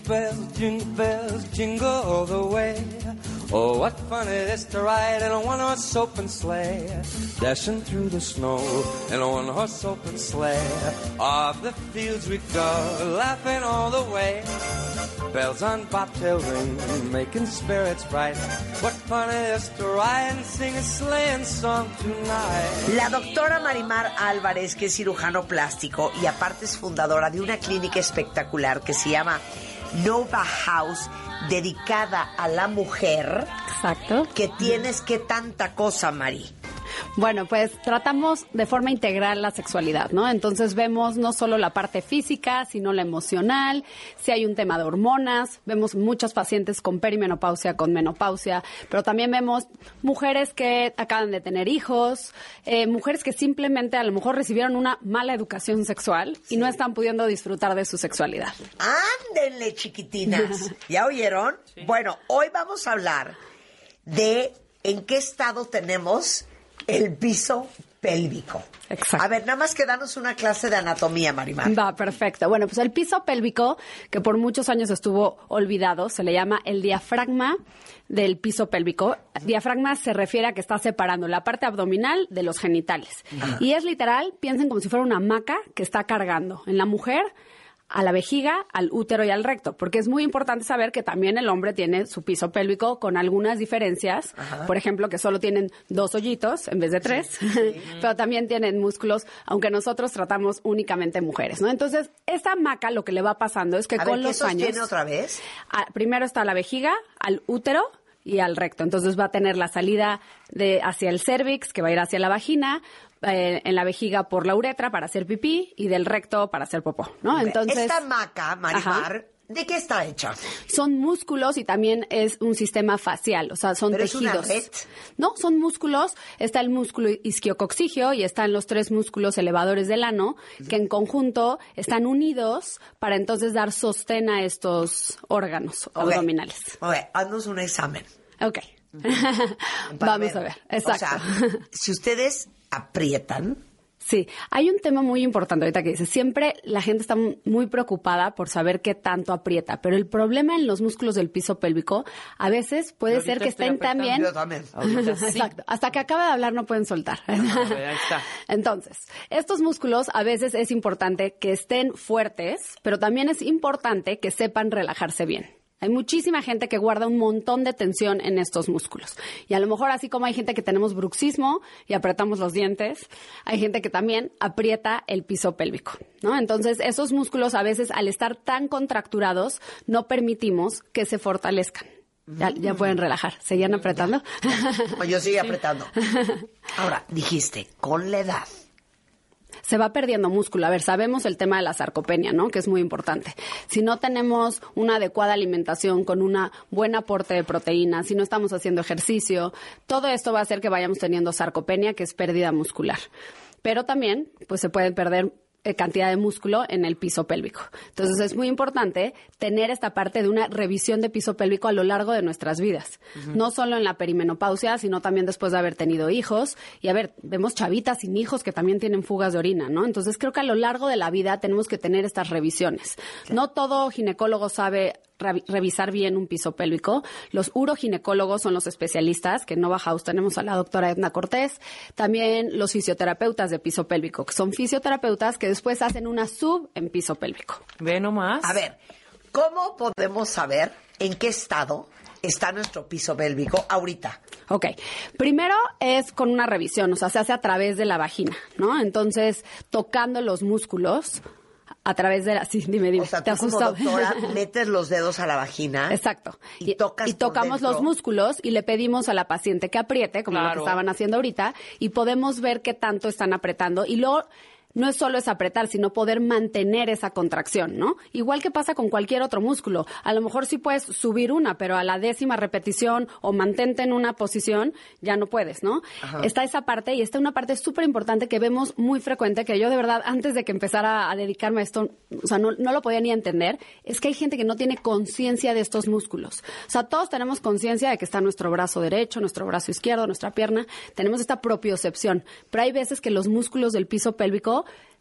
bells, jingle all the way. Oh, what fun it is to ride in a one-horse open sleigh. Dashing through the snow in a one-horse open sleigh. Off the fields we go, laughing all the way. Bells on bobtail ring, making spirits bright. What fun it is to ride and sing a sleighing song tonight. La doctora Marimar Álvarez, que es cirujano plástico y aparte es fundadora de una clínica espectacular que se llama Nova House, dedicada a la mujer. Exacto. Que tienes que tanta cosa, Mari. Bueno, pues tratamos de forma integral la sexualidad, ¿no? Entonces vemos no solo la parte física, sino la emocional, si hay un tema de hormonas, vemos muchos pacientes con perimenopausia, con menopausia, pero también vemos mujeres que acaban de tener hijos, mujeres que simplemente a lo mejor recibieron una mala educación sexual y no están pudiendo disfrutar de su sexualidad. ¡Ándenle, chiquitinas! ¿Ya oyeron? Sí. Bueno, hoy vamos a hablar de en qué estado tenemos el piso pélvico. Exacto. A ver, nada más que danos una clase de anatomía, Marimar. Va, perfecto. Bueno, pues el piso pélvico, que por muchos años estuvo olvidado, se le llama el diafragma del piso pélvico. Diafragma se refiere a que está separando la parte abdominal de los genitales. Ajá. Y es literal, piensen como si fuera una hamaca que está cargando en la mujer a la vejiga, al útero y al recto, porque es muy importante saber que también el hombre tiene su piso pélvico con algunas diferencias. Ajá. Por ejemplo, que solo tienen 2 hoyitos en vez de 3, sí. Pero también tienen músculos, aunque nosotros tratamos únicamente mujeres, ¿no? Entonces, esta hamaca lo que le va pasando es que con los años... ¿Tiene otra vez? Primero está la vejiga, al útero y al recto. Entonces va a tener la salida hacia el cervix, que va a ir hacia la vagina, en la vejiga por la uretra para hacer pipí y del recto para hacer popó, ¿no? Okay. Entonces, esta hamaca, Marimar, ajá, ¿de qué está hecha? Son músculos y también es un sistema facial, o sea, son ¿pero tejidos. ¿Es una red? No, son músculos. Está el músculo isquiococcigio y están los 3 músculos elevadores del ano, que en conjunto están unidos para entonces dar sostén a estos órganos abdominales. Ok, haznos un examen. Ok. Vamos a ver. Exacto. O sea, si ustedes aprietan... Sí, hay un tema muy importante ahorita que dice, siempre la gente está muy preocupada por saber qué tanto aprieta, pero el problema en los músculos del piso pélvico a veces puede ser que estén también... Yo también. Exacto, hasta que acabe de hablar no pueden soltar. Ahí está. Entonces, estos músculos a veces es importante que estén fuertes, pero también es importante que sepan relajarse bien. Hay muchísima gente que guarda un montón de tensión en estos músculos. Y a lo mejor así como hay gente que tenemos bruxismo y apretamos los dientes, hay gente que también aprieta el piso pélvico, ¿no? Entonces, esos músculos a veces al estar tan contracturados no permitimos que se fortalezcan. Ya pueden relajar. ¿Seguían apretando? Yo sigo apretando. Ahora, dijiste, con la edad se va perdiendo músculo. A ver, sabemos el tema de la sarcopenia, ¿no? Que es muy importante. Si no tenemos una adecuada alimentación con un buen aporte de proteínas, si no estamos haciendo ejercicio, todo esto va a hacer que vayamos teniendo sarcopenia, que es pérdida muscular. Pero también, pues se pueden perder cantidad de músculo en el piso pélvico. Entonces es muy importante tener esta parte de una revisión de piso pélvico a lo largo de nuestras vidas. Uh-huh. No solo en la perimenopausia, sino también después de haber tenido hijos. Y a ver, vemos chavitas sin hijos que también tienen fugas de orina, ¿no? Entonces creo que a lo largo de la vida tenemos que tener estas revisiones. Claro. No todo ginecólogo sabe revisar bien un piso pélvico. Los uroginecólogos son los especialistas, que en Nova House tenemos a la doctora Edna Cortés, también los fisioterapeutas de piso pélvico, que son fisioterapeutas que después hacen una sub en piso pélvico. Ve nomás. A ver, ¿cómo podemos saber en qué estado está nuestro piso pélvico ahorita? Ok, primero es con una revisión, o sea, se hace a través de la vagina, ¿no? Entonces, tocando los músculos a través de la... Sí, dime. O sea, ¿te tú como asustó? doctora metes los dedos a la vagina. Exacto. Y tocamos los músculos y le pedimos a la paciente que apriete, como lo que estaban haciendo ahorita, y podemos ver qué tanto están apretando. Y luego... no es solo es apretar, sino poder mantener esa contracción, ¿no? Igual que pasa con cualquier otro músculo. A lo mejor sí puedes subir una, pero a la 10ª repetición o mantente en una posición, ya no puedes, ¿no? Ajá. Está esa parte y está una parte súper importante que vemos muy frecuente, que yo de verdad, antes de que empezara a dedicarme a esto, o sea, no lo podía ni entender, es que hay gente que no tiene conciencia de estos músculos. O sea, todos tenemos conciencia de que está nuestro brazo derecho, nuestro brazo izquierdo, nuestra pierna, tenemos esta propiocepción, pero hay veces que los músculos del piso pélvico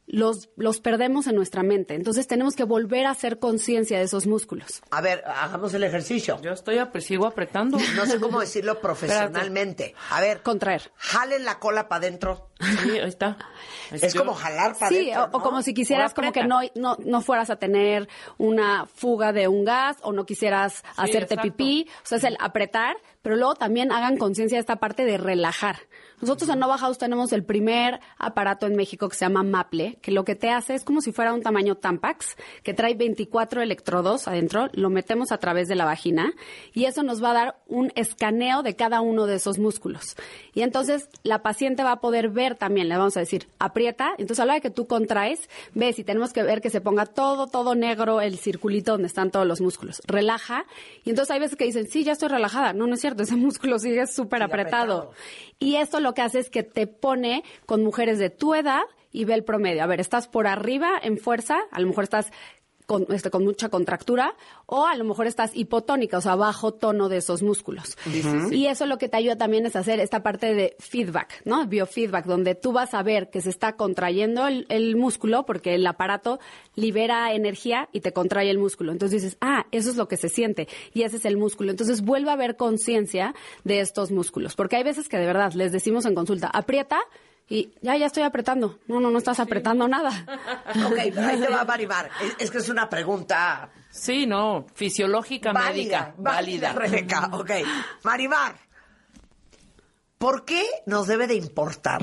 los perdemos en nuestra mente. Entonces tenemos que volver a hacer conciencia de esos músculos. A ver, hagamos el ejercicio. Yo sigo apretando. No sé cómo decirlo profesionalmente. A ver. Contraer. Jalen la cola para adentro. Sí, ahí está. Es como jalar para sí, adentro, ¿no? o como si quisieras como que no fueras a tener una fuga de un gas o no quisieras hacerte exacto. pipí. O sea, es el apretar, pero luego también hagan conciencia de esta parte de relajar. Nosotros en Nova House tenemos el primer aparato en México que se llama Maple, que lo que te hace es como si fuera un tamaño Tampax, que trae 24 electrodos adentro, lo metemos a través de la vagina y eso nos va a dar un escaneo de cada uno de esos músculos. Y entonces la paciente va a poder ver también, le vamos a decir, aprieta, entonces a la hora de que tú contraes, ves y tenemos que ver que se ponga todo negro el circulito donde están todos los músculos. Relaja y entonces hay veces que dicen, sí, ya estoy relajada. No es cierto, ese músculo sigue súper apretado. Y esto lo que hace es que te pone con mujeres de tu edad y ve el promedio. A ver, estás por arriba en fuerza, a lo mejor estás con mucha contractura o a lo mejor estás hipotónica, o sea, bajo tono de esos músculos. Sí. Y eso lo que te ayuda también es hacer esta parte de feedback, ¿no? Biofeedback, donde tú vas a ver que se está contrayendo el músculo porque el aparato libera energía y te contrae el músculo. Entonces dices, eso es lo que se siente y ese es el músculo. Entonces vuelve a haber conciencia de estos músculos, porque hay veces que de verdad les decimos en consulta, aprieta, y ya estoy apretando. No estás apretando nada. Ok, pero ahí te va a Marimar. Es que es una pregunta... Sí, no, fisiológica, médica. Válida, Rebeca. Ok, Marimar, ¿por qué nos debe de importar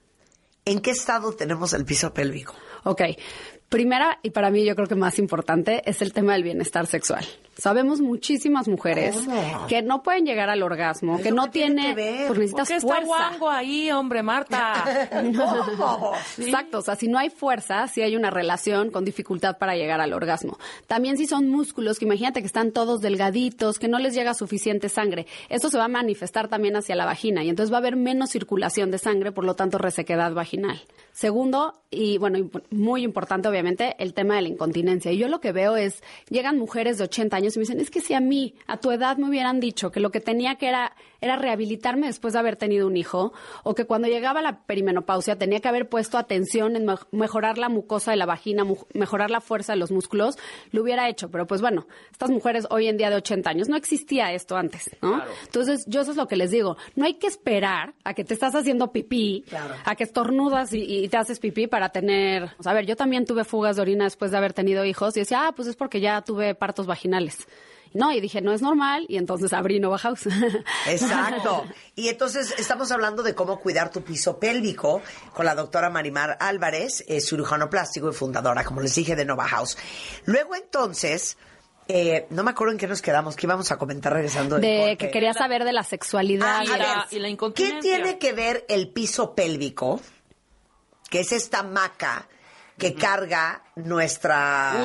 en qué estado tenemos el piso pélvico? Ok, primera y para mí yo creo que más importante es el tema del bienestar sexual. Sabemos muchísimas mujeres que no pueden llegar al orgasmo, que no tiene, pues necesitas ¿Por qué fuerza. está guango ahí, hombre, Marta? ¿Cómo? Sí. Exacto, o sea, si no hay fuerza, sí hay una relación con dificultad para llegar al orgasmo. También si son músculos, que imagínate que están todos delgaditos, que no les llega suficiente sangre, esto se va a manifestar también hacia la vagina y entonces va a haber menos circulación de sangre, por lo tanto resequedad vaginal. Segundo, y bueno, muy importante obviamente, el tema de la incontinencia. Y yo lo que veo es, llegan mujeres de 80 años y me dicen, es que si a mí, a tu edad me hubieran dicho que lo que tenía que era rehabilitarme después de haber tenido un hijo, o que cuando llegaba la perimenopausia tenía que haber puesto atención en mejorar la mucosa de la vagina, mejorar la fuerza de los músculos, lo hubiera hecho. Pero pues bueno, estas mujeres hoy en día de 80 años, no existía esto antes, ¿no? Claro. Entonces, yo eso es lo que les digo, no hay que esperar a que te estás haciendo pipí, a que estornudas y te haces pipí para tener... O sea, a ver, yo también tuve fugas de orina después de haber tenido hijos y decía, pues es porque ya tuve partos vaginales. No, y dije, no es normal, y entonces abrí Nova House. Exacto. Y entonces estamos hablando de cómo cuidar tu piso pélvico con la doctora Marimar Álvarez, cirujano plástico y fundadora, como les dije, de Nova House. Luego entonces... no me acuerdo en qué nos quedamos, que íbamos a comentar regresando del corte. Que quería saber de la sexualidad. Y la incontinencia. ¿Qué tiene que ver el piso pélvico, que es esta maca que carga nuestro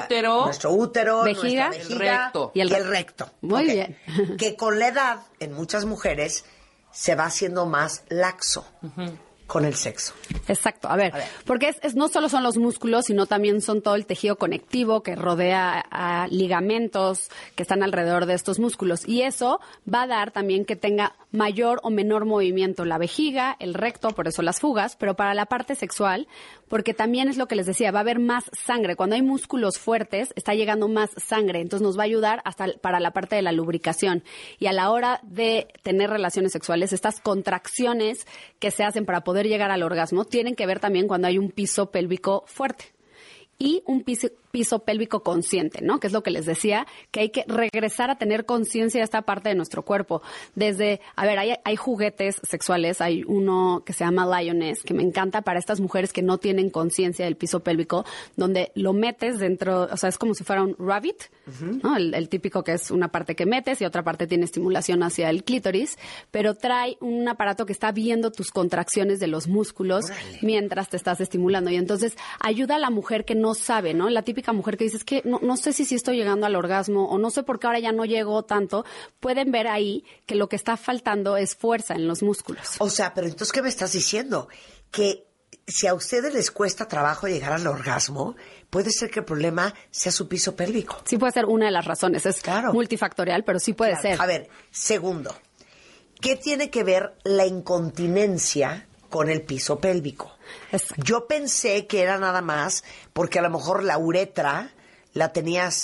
útero, vejiga, nuestra vejiga recto. y el recto? Muy Okay. bien. Que con la edad, en muchas mujeres, se va haciendo más laxo con el sexo. Exacto, a ver. Porque no solo son los músculos, sino también son todo el tejido conectivo que rodea a ligamentos que están alrededor de estos músculos. Y eso va a dar también que tenga mayor o menor movimiento la vejiga, el recto, por eso las fugas, pero para la parte sexual, porque también es lo que les decía, va a haber más sangre. Cuando hay músculos fuertes, está llegando más sangre, entonces nos va a ayudar hasta para la parte de la lubricación. Y a la hora de tener relaciones sexuales, estas contracciones que se hacen para poder llegar al orgasmo tienen que ver también cuando hay un piso pélvico fuerte y un piso pélvico consciente, ¿no? Que es lo que les decía, que hay que regresar a tener conciencia de esta parte de nuestro cuerpo. Desde, a ver, hay juguetes sexuales, hay uno que se llama Lioness, que me encanta para estas mujeres que no tienen conciencia del piso pélvico, donde lo metes dentro, o sea, es como si fuera un rabbit, ¿no? El típico que es una parte que metes y otra parte tiene estimulación hacia el clítoris, pero trae un aparato que está viendo tus contracciones de los músculos mientras te estás estimulando. Y entonces ayuda a la mujer que no sabe, ¿no? La típica mujer que dice, es que no sé si estoy llegando al orgasmo o no sé por qué ahora ya no llego tanto. Pueden ver ahí que lo que está faltando es fuerza en los músculos. O sea, pero entonces, ¿qué me estás diciendo? Que si a ustedes les cuesta trabajo llegar al orgasmo, puede ser que el problema sea su piso pélvico. Sí puede ser una de las razones. Es multifactorial, pero sí puede ser. A ver, segundo, ¿qué tiene que ver la incontinencia con el piso pélvico. Exacto. Yo pensé que era nada más porque a lo mejor la uretra la tenías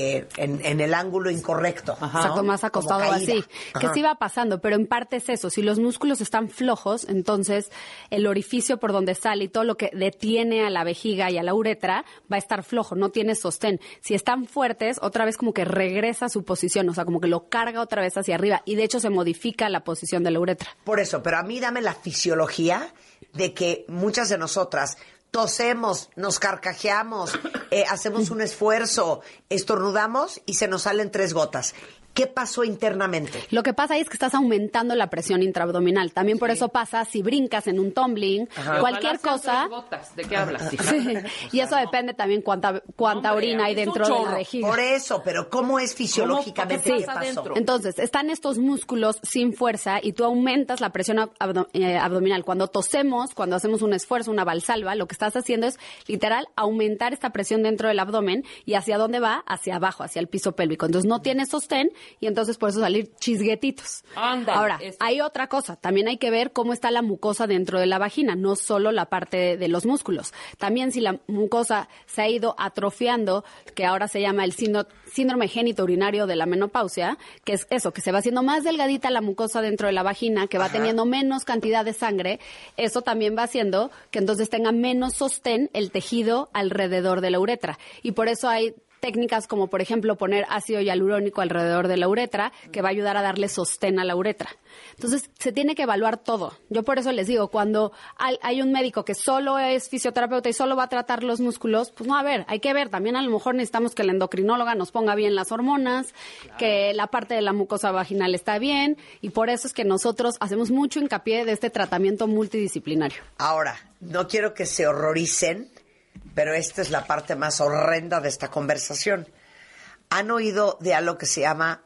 en el ángulo incorrecto. Ajá. Exacto, más acostado Como así. caída. Que Ajá. sí va pasando, pero en parte es eso. Si los músculos están flojos, entonces el orificio por donde sale y todo lo que detiene a la vejiga y a la uretra va a estar flojo, no tiene sostén. Si están fuertes, otra vez como que regresa a su posición, o sea, como que lo carga otra vez hacia arriba y de hecho se modifica la posición de la uretra. Por eso, pero a mí dame la fisiología de que muchas de nosotras tosemos, nos carcajeamos, hacemos un esfuerzo, estornudamos y se nos salen 3 gotas. ¿Qué pasó internamente? Lo que pasa ahí es que estás aumentando la presión intraabdominal. También por eso pasa si brincas en un tumbling, cualquier cosa. ¿De qué hablas? Sí. Y eso depende también cuánta orina hay dentro de la vejiga. Por eso, pero ¿cómo es fisiológicamente? ¿Cómo ¿Qué pasa pasó? adentro? Entonces, están estos músculos sin fuerza y tú aumentas la presión abdominal. Cuando tosemos, cuando hacemos un esfuerzo, una valsalva, lo que estás haciendo es literal aumentar esta presión dentro del abdomen y ¿hacia dónde va? Hacia abajo, hacia el piso pélvico. Entonces no tiene sostén y entonces por eso salir chisguetitos. Ándale, Ahora, eso. hay otra cosa. También hay que ver cómo está la mucosa dentro de la vagina, no solo la parte de los músculos. También si la mucosa se ha ido atrofiando, que ahora se llama el síndrome genitourinario de la menopausia, que es eso, que se va haciendo más delgadita la mucosa dentro de la vagina, que va teniendo menos cantidad de sangre, eso también va haciendo que entonces tenga menos sostén el tejido alrededor de la uretra. Y por eso hay técnicas como, por ejemplo, poner ácido hialurónico alrededor de la uretra, que va a ayudar a darle sostén a la uretra. Entonces, se tiene que evaluar todo. Yo por eso les digo, cuando hay un médico que solo es fisioterapeuta y solo va a tratar los músculos, pues no, a ver, hay que ver. También a lo mejor necesitamos que la endocrinóloga nos ponga bien las hormonas, que la parte de la mucosa vaginal está bien, y por eso es que nosotros hacemos mucho hincapié de este tratamiento multidisciplinario. Ahora, no quiero que se horroricen, pero esta es la parte más horrenda de esta conversación. ¿Han oído de algo que se llama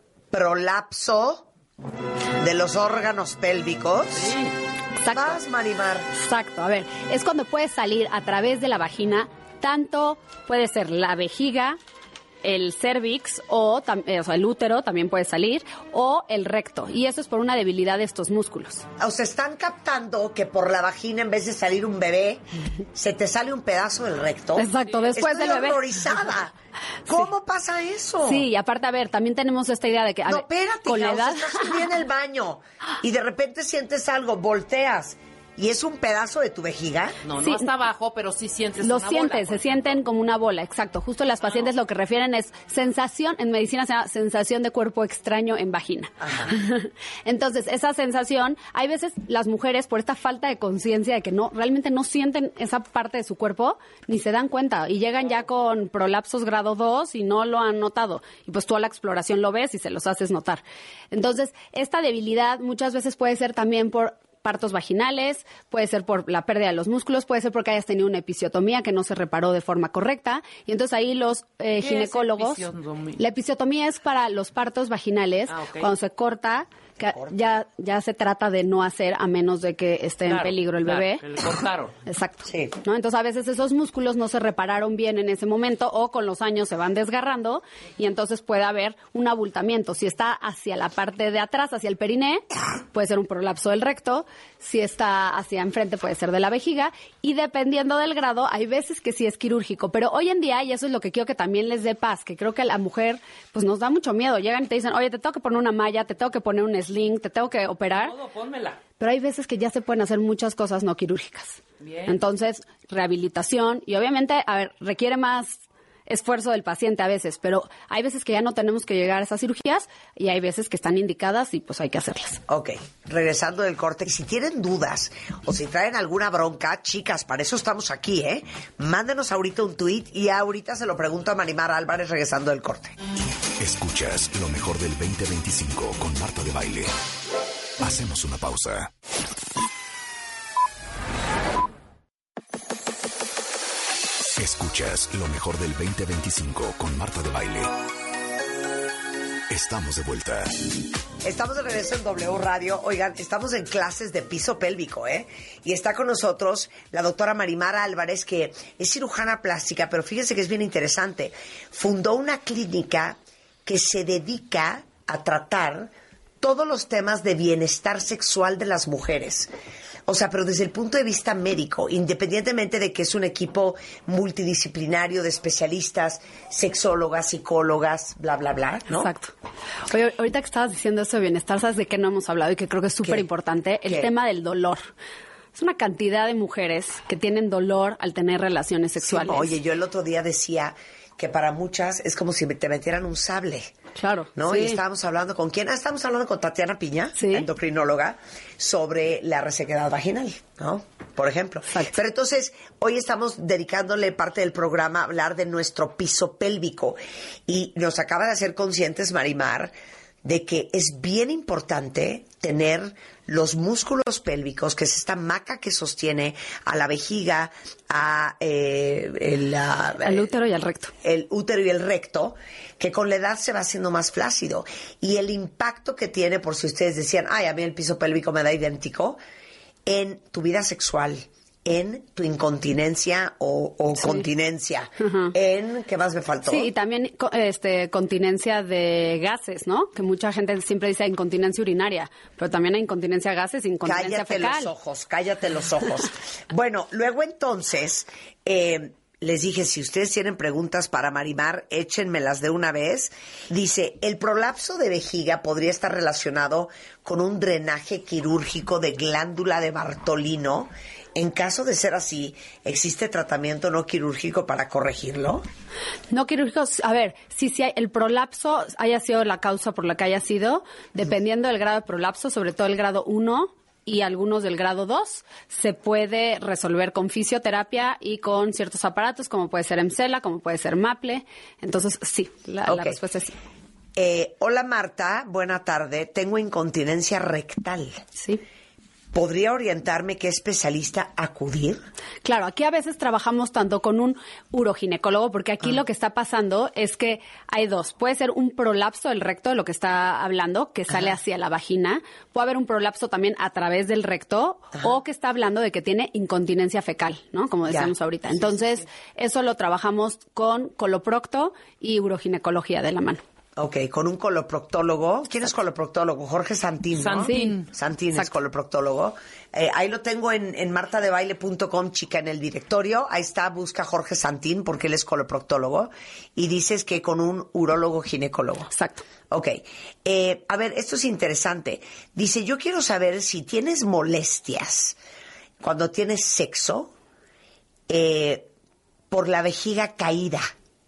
prolapso de los órganos pélvicos? Sí. Exacto. Vas, Marimar. Exacto, a ver, es cuando puede salir a través de la vagina, tanto puede ser la vejiga, el cervix o sea, el útero también puede salir, o el recto, y eso es por una debilidad de estos músculos. O sea, están captando que por la vagina, en vez de salir un bebé, se te sale un pedazo del recto. Exacto, después Estoy del bebé. horrorizada. ¿Cómo pasa eso? Sí, y aparte, a ver, también tenemos esta idea de que, a No, ver, espérate, con la hija, o sea, edad... estás un día en el baño y de repente sientes algo, volteas y es un pedazo de tu vejiga. No, Sí. no hasta abajo, pero sí sientes Lo una sientes, bola, se pues. sienten como una bola, exacto. Justo las pacientes lo que refieren es sensación, en medicina se llama sensación de cuerpo extraño en vagina. Entonces, esa sensación, hay veces las mujeres por esta falta de conciencia de que no, realmente no sienten esa parte de su cuerpo, ni se dan cuenta, y llegan ya con prolapsos grado 2 y no lo han notado. Y pues tú a la exploración lo ves y se los haces notar. Entonces, esta debilidad muchas veces puede ser también por partos vaginales, puede ser por la pérdida de los músculos, puede ser porque hayas tenido una episiotomía que no se reparó de forma correcta, y entonces ahí los ginecólogos... episiotomía? La episiotomía es para los partos vaginales, Ok. cuando se corta, que ya se trata de no hacer a menos de que esté en Claro, peligro el claro, bebé. que le cortaron. Exacto. Sí. ¿No? Entonces a veces esos músculos no se repararon bien en ese momento o con los años se van desgarrando y entonces puede haber un abultamiento. Si está hacia la parte de atrás, hacia el periné, puede ser un prolapso del recto. Si está hacia enfrente, puede ser de la vejiga. Y dependiendo del grado, hay veces que sí es quirúrgico. Pero hoy en día, y eso es lo que quiero que también les dé paz, que creo que a la mujer pues nos da mucho miedo. Llegan y te dicen, oye, te tengo que poner una malla, te tengo que poner un sling, te tengo que operar. Todo, pónmela. Pero hay veces que ya se pueden hacer muchas cosas no quirúrgicas. Bien. Entonces, rehabilitación y obviamente, a ver, requiere más esfuerzo del paciente a veces, pero hay veces que ya no tenemos que llegar a esas cirugías y hay veces que están indicadas y pues hay que hacerlas. Ok, regresando del corte, si tienen dudas o si traen alguna bronca, chicas, para eso estamos aquí, ¿eh? Mándenos ahorita un tuit y ahorita se lo pregunto a Marimar Álvarez regresando del corte. Escuchas lo mejor del 2025 con Marta de Baile. Hacemos una pausa. Escuchas lo mejor del 2025 con Marta de Baile. Estamos de vuelta. Estamos de regreso en W Radio. Oigan, estamos en clases de piso pélvico, ¿eh? Y está con nosotros la doctora Marimar Álvarez, que es cirujana plástica, pero fíjense que es bien interesante. Fundó una clínica que se dedica a tratar todos los temas de bienestar sexual de las mujeres. O sea, pero desde el punto de vista médico, independientemente de que es un equipo multidisciplinario de especialistas, sexólogas, psicólogas, bla, bla, bla, ¿no? Exacto. Oye, ahorita que estabas diciendo eso de bienestar, ¿sabes de qué no hemos hablado y que creo que es súper importante? El tema del dolor. Es una cantidad de mujeres que tienen dolor al tener relaciones sexuales. Sí, oye, yo el otro día decía que para muchas es como si te metieran un sable. Claro. ¿No? Sí. Y estábamos hablando con quién? Estábamos hablando con Tatiana Piña, Sí. endocrinóloga, sobre la resequedad vaginal, ¿no? Por ejemplo. Exacto. Pero entonces, hoy estamos dedicándole parte del programa a hablar de nuestro piso pélvico. Y nos acaba de hacer conscientes, Marimar, de que es bien importante tener los músculos pélvicos, que es esta maca que sostiene a la vejiga, al útero y al recto. El útero y el recto, que con la edad se va haciendo más flácido. Y el impacto que tiene, por si ustedes decían, ay, a mí el piso pélvico me da idéntico, en tu vida sexual, en tu incontinencia o Sí. continencia, Ajá. en, ¿qué más me faltó? Sí, y también continencia de gases, ¿no? Que mucha gente siempre dice incontinencia urinaria, pero también hay incontinencia de gases, incontinencia Cállate fecal. cállate los ojos. Bueno, luego entonces, les dije, si ustedes tienen preguntas para Marimar, échenmelas de una vez. Dice, el prolapso de vejiga podría estar relacionado con un drenaje quirúrgico de glándula de Bartolino. En caso de ser así, ¿existe tratamiento no quirúrgico para corregirlo? No quirúrgicos, a ver, si el prolapso haya sido la causa por la que haya sido, dependiendo del grado de prolapso, sobre todo el grado 1 y algunos del grado 2, se puede resolver con fisioterapia y con ciertos aparatos, como puede ser Emsela, como puede ser Maple. Entonces, sí, la respuesta es sí. Hola Marta, buena tarde. Tengo incontinencia rectal. Sí. ¿Podría orientarme qué especialista acudir? Claro, aquí a veces trabajamos tanto con un uroginecólogo, porque aquí lo que está pasando es que hay dos. Puede ser un prolapso del recto, de lo que está hablando, que sale hacia la vagina. Puede haber un prolapso también a través del recto, o que está hablando de que tiene incontinencia fecal, ¿no? Como decíamos ahorita. Entonces, eso lo trabajamos con coloprocto y uroginecología de la mano. Ok, con un coloproctólogo. ¿Quién es coloproctólogo? Jorge Santín, ¿no? Santín. Santín es Exacto. coloproctólogo. Ahí lo tengo en martadebaile.com, chica, en el directorio. Ahí está, busca Jorge Santín porque él es coloproctólogo. Y dices que con un urólogo ginecólogo. Exacto. Ok. A ver, esto es interesante. Dice, yo quiero saber si tienes molestias cuando tienes sexo por la vejiga caída.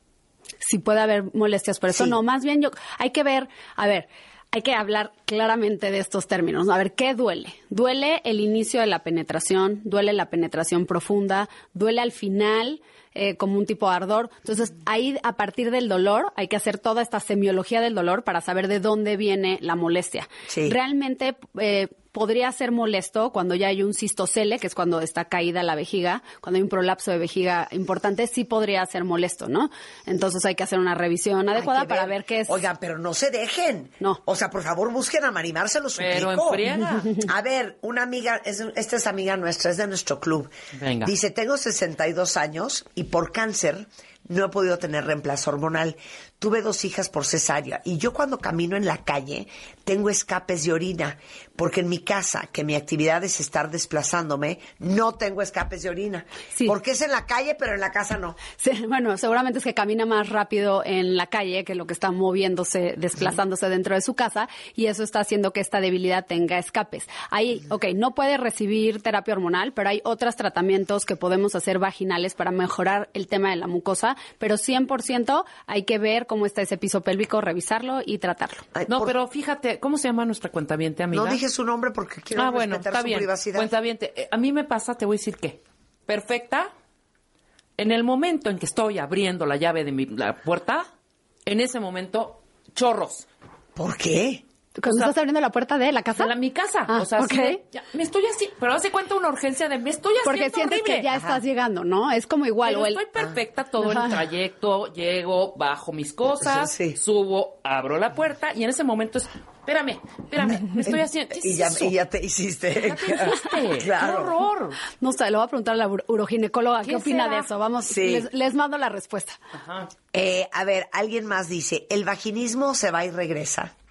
Si puede haber molestias por eso. Sí. No, más bien hay que ver, hay que hablar claramente de estos términos. A ver, ¿qué duele? Duele el inicio de la penetración, duele la penetración profunda, duele al final como un tipo de ardor. Entonces, ahí a partir del dolor hay que hacer toda esta semiología del dolor para saber de dónde viene la molestia. Sí. Realmente podría ser molesto cuando ya hay un cistocele, que es cuando está caída la vejiga, cuando hay un prolapso de vejiga importante, sí podría ser molesto, ¿no? Entonces hay que hacer una revisión adecuada para ver qué es. Oigan, pero no se dejen. No. O sea, por favor, busquen a Marimar, se lo suplico. Pero en friega. A ver, una amiga, esta es amiga nuestra, es de nuestro club. Venga. Dice, tengo 62 años y por cáncer no he podido tener reemplazo hormonal. Tuve 2 hijas por cesárea y yo cuando camino en la calle tengo escapes de orina, porque en mi casa, que mi actividad es estar desplazándome, no tengo escapes de orina. Sí. Porque es en la calle, pero en la casa no. Sí, bueno, seguramente es que camina más rápido en la calle que lo que está moviéndose, desplazándose dentro de su casa, y eso está haciendo que esta debilidad tenga escapes. Ahí, no puede recibir terapia hormonal, pero hay otros tratamientos que podemos hacer vaginales para mejorar el tema de la mucosa, pero 100% hay que ver cómo está ese piso pélvico, revisarlo y tratarlo. Ay, No, pero fíjate, ¿cómo se llama nuestra cuentaviente, amiga? No dije su nombre porque quiero bueno, respetar está su bien. privacidad. Cuentaviente, a mí me pasa, te voy a decir que perfecta, en el momento en que estoy abriendo la llave de la puerta, en ese momento, chorros. ¿Por qué? Cuando O sea, estás abriendo la puerta de la casa. Mi casa. Ah, o sea, ok. así de, ya, me estoy así, pero hace cuenta una urgencia de me estoy haciendo Porque sientes horrible. que ya estás llegando, ¿no? Es como igual. Pero o el- estoy perfecta todo Ajá. el trayecto, llego, bajo mis cosas, Sí. subo, abro la puerta y en ese momento es, espérame, me estoy haciendo, ¿qué es eso? Y ya te hiciste. ¿Ya te hiciste? Claro. ¡Qué horror! No sé, le voy a preguntar a la uroginecóloga qué ¿Qué opina será? de eso. Vamos, Sí. les mando la respuesta. Ajá. A ver, alguien más dice, ¿el vaginismo se va y regresa?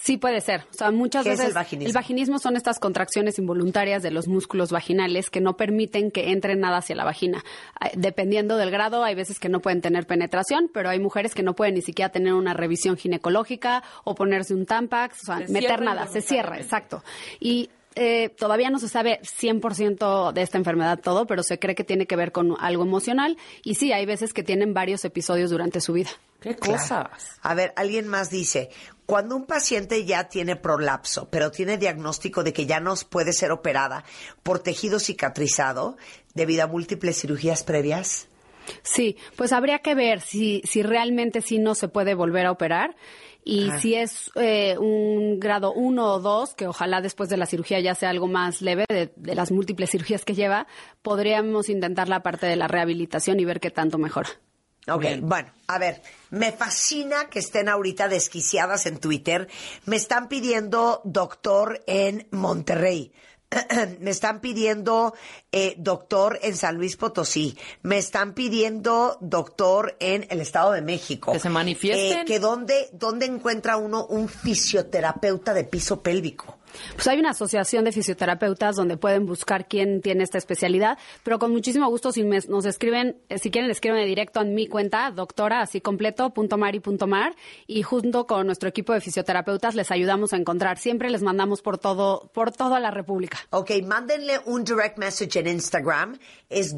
Sí puede ser. O sea, muchas ¿Qué veces es el vaginismo? El vaginismo son estas contracciones involuntarias de los músculos vaginales que no permiten que entre nada hacia la vagina. Dependiendo del grado, hay veces que no pueden tener penetración, pero hay mujeres que no pueden ni siquiera tener una revisión ginecológica o ponerse un Tampax, o sea, meter nada, se cierra, exacto. Y todavía no se sabe 100% de esta enfermedad todo, pero se cree que tiene que ver con algo emocional y sí, hay veces que tienen varios episodios durante su vida. ¿Qué cosas? Claro. A ver, alguien más dice, cuando un paciente ya tiene prolapso, pero tiene diagnóstico de que ya no puede ser operada por tejido cicatrizado debido a múltiples cirugías previas. Sí, pues habría que ver si realmente sí no se puede volver a operar. Y si es un grado 1 o 2, que ojalá después de la cirugía ya sea algo más leve de las múltiples cirugías que lleva, podríamos intentar la parte de la rehabilitación y ver qué tanto mejora. Ok, bueno, a ver, me fascina que estén ahorita desquiciadas en Twitter. Me están pidiendo doctor en Monterrey. Me están pidiendo doctor en San Luis Potosí. Me están pidiendo doctor en el Estado de México. Que se manifiesten. Que ¿dónde encuentra uno un fisioterapeuta de piso pélvico? Pues hay una asociación de fisioterapeutas donde pueden buscar quién tiene esta especialidad, pero con muchísimo gusto si nos escriben, si quieren escriben directo a mi cuenta, doctora, así completo, .mari.mar, y junto con nuestro equipo de fisioterapeutas les ayudamos a encontrar. Siempre les mandamos por toda la República. Ok, mándenle un direct message en Instagram, es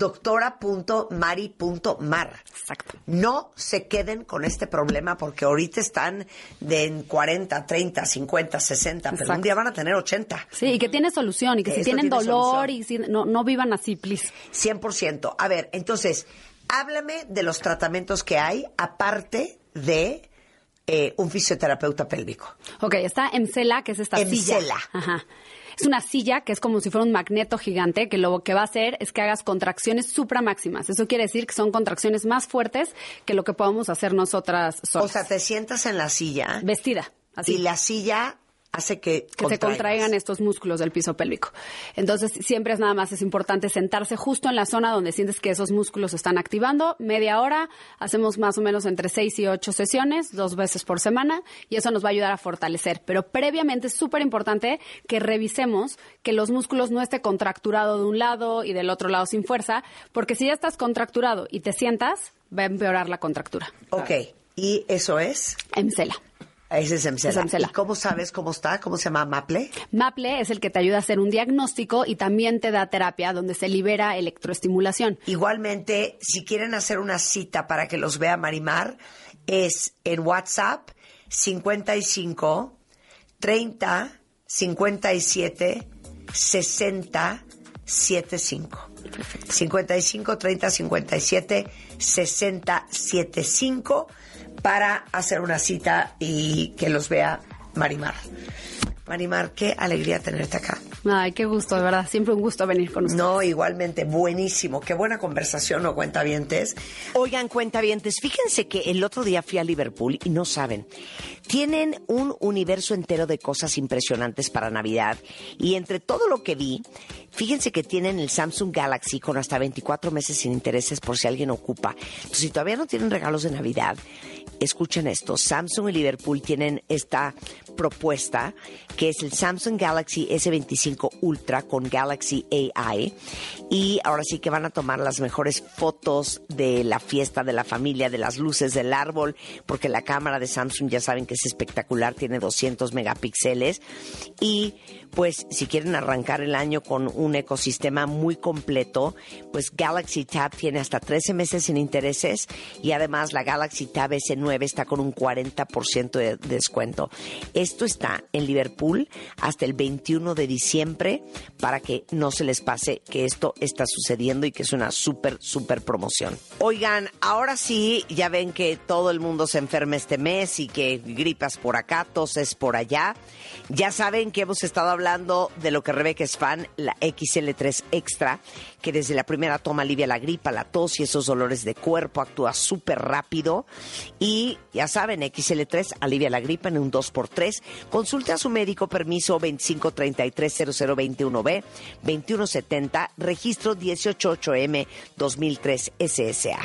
doctora.mari.mar. Exacto. No se queden con este problema porque ahorita están en 40, 30, 50, 60, pero Exacto. un día van a tener 80. Sí, y que tiene solución, y que si Esto tienen tiene dolor solución. y si no vivan así, please. 100%. A ver, entonces, háblame de los tratamientos que hay aparte de un fisioterapeuta pélvico. Ok, está Emsela, que es esta silla. Emsela. Ajá. Es una silla que es como si fuera un magneto gigante, que lo que va a hacer es que hagas contracciones supramáximas. Eso quiere decir que son contracciones más fuertes que lo que podemos hacer nosotras solas. O sea, te sientas en la silla Vestida, así. y la silla hace que se contraigan estos músculos del piso pélvico. Entonces, siempre es importante sentarse justo en la zona donde sientes que esos músculos se están activando. Media hora, hacemos más o menos entre 6 y 8 sesiones, 2 veces por semana, y eso nos va a ayudar a fortalecer. Pero previamente es súper importante que revisemos que los músculos no esté contracturado de un lado y del otro lado sin fuerza, porque si ya estás contracturado y te sientas, va a empeorar la contractura. Ok, ¿y eso es? Emsela. Ese es Emsela. Es Emsela. ¿Y cómo sabes cómo está? ¿Cómo se llama? ¿Maple? Maple es el que te ayuda a hacer un diagnóstico y también te da terapia donde se libera electroestimulación. Igualmente, si quieren hacer una cita para que los vea Marimar, es en WhatsApp 55 30 57 60 75. 55 30 57 60 75 para hacer una cita y que los vea Marimar. Marimar, qué alegría tenerte acá. Ay, qué gusto, de verdad. Siempre un gusto venir con ustedes. No, igualmente, buenísimo. Qué buena conversación, ¿no, cuentavientes? Oigan, cuentavientes, fíjense que el otro día fui a Liverpool y no saben, tienen un universo entero de cosas impresionantes para Navidad. Y entre todo lo que vi, fíjense que tienen el Samsung Galaxy con hasta 24 meses sin intereses por si alguien ocupa. Entonces, si todavía no tienen regalos de Navidad, escuchen esto. Samsung y Liverpool tienen esta propuesta que es el Samsung Galaxy S25 Ultra con Galaxy AI, y ahora sí que van a tomar las mejores fotos de la fiesta, de la familia, de las luces del árbol, porque la cámara de Samsung ya saben que es espectacular, tiene 200 megapíxeles, y pues si quieren arrancar el año con un ecosistema muy completo, pues Galaxy Tab tiene hasta 13 meses sin intereses, y además la Galaxy Tab S9 está con un 40% de descuento. Esto está en Liverpool hasta el 21 de diciembre para que no se les pase que esto está sucediendo y que es una súper promoción. Oigan, ahora sí, ya ven que todo el mundo se enferma este mes y que gripas por acá, toses por allá. Ya saben que hemos estado hablando de lo que Rebeca es fan, la XL3 Extra, que desde la primera toma alivia la gripa, la tos y esos dolores de cuerpo, actúa súper rápido. Y ya saben, XL3 alivia la gripa en un 2x3. Consulte a su médico, permiso 2533-0021B, 2170, registro 188M 2003 SSA.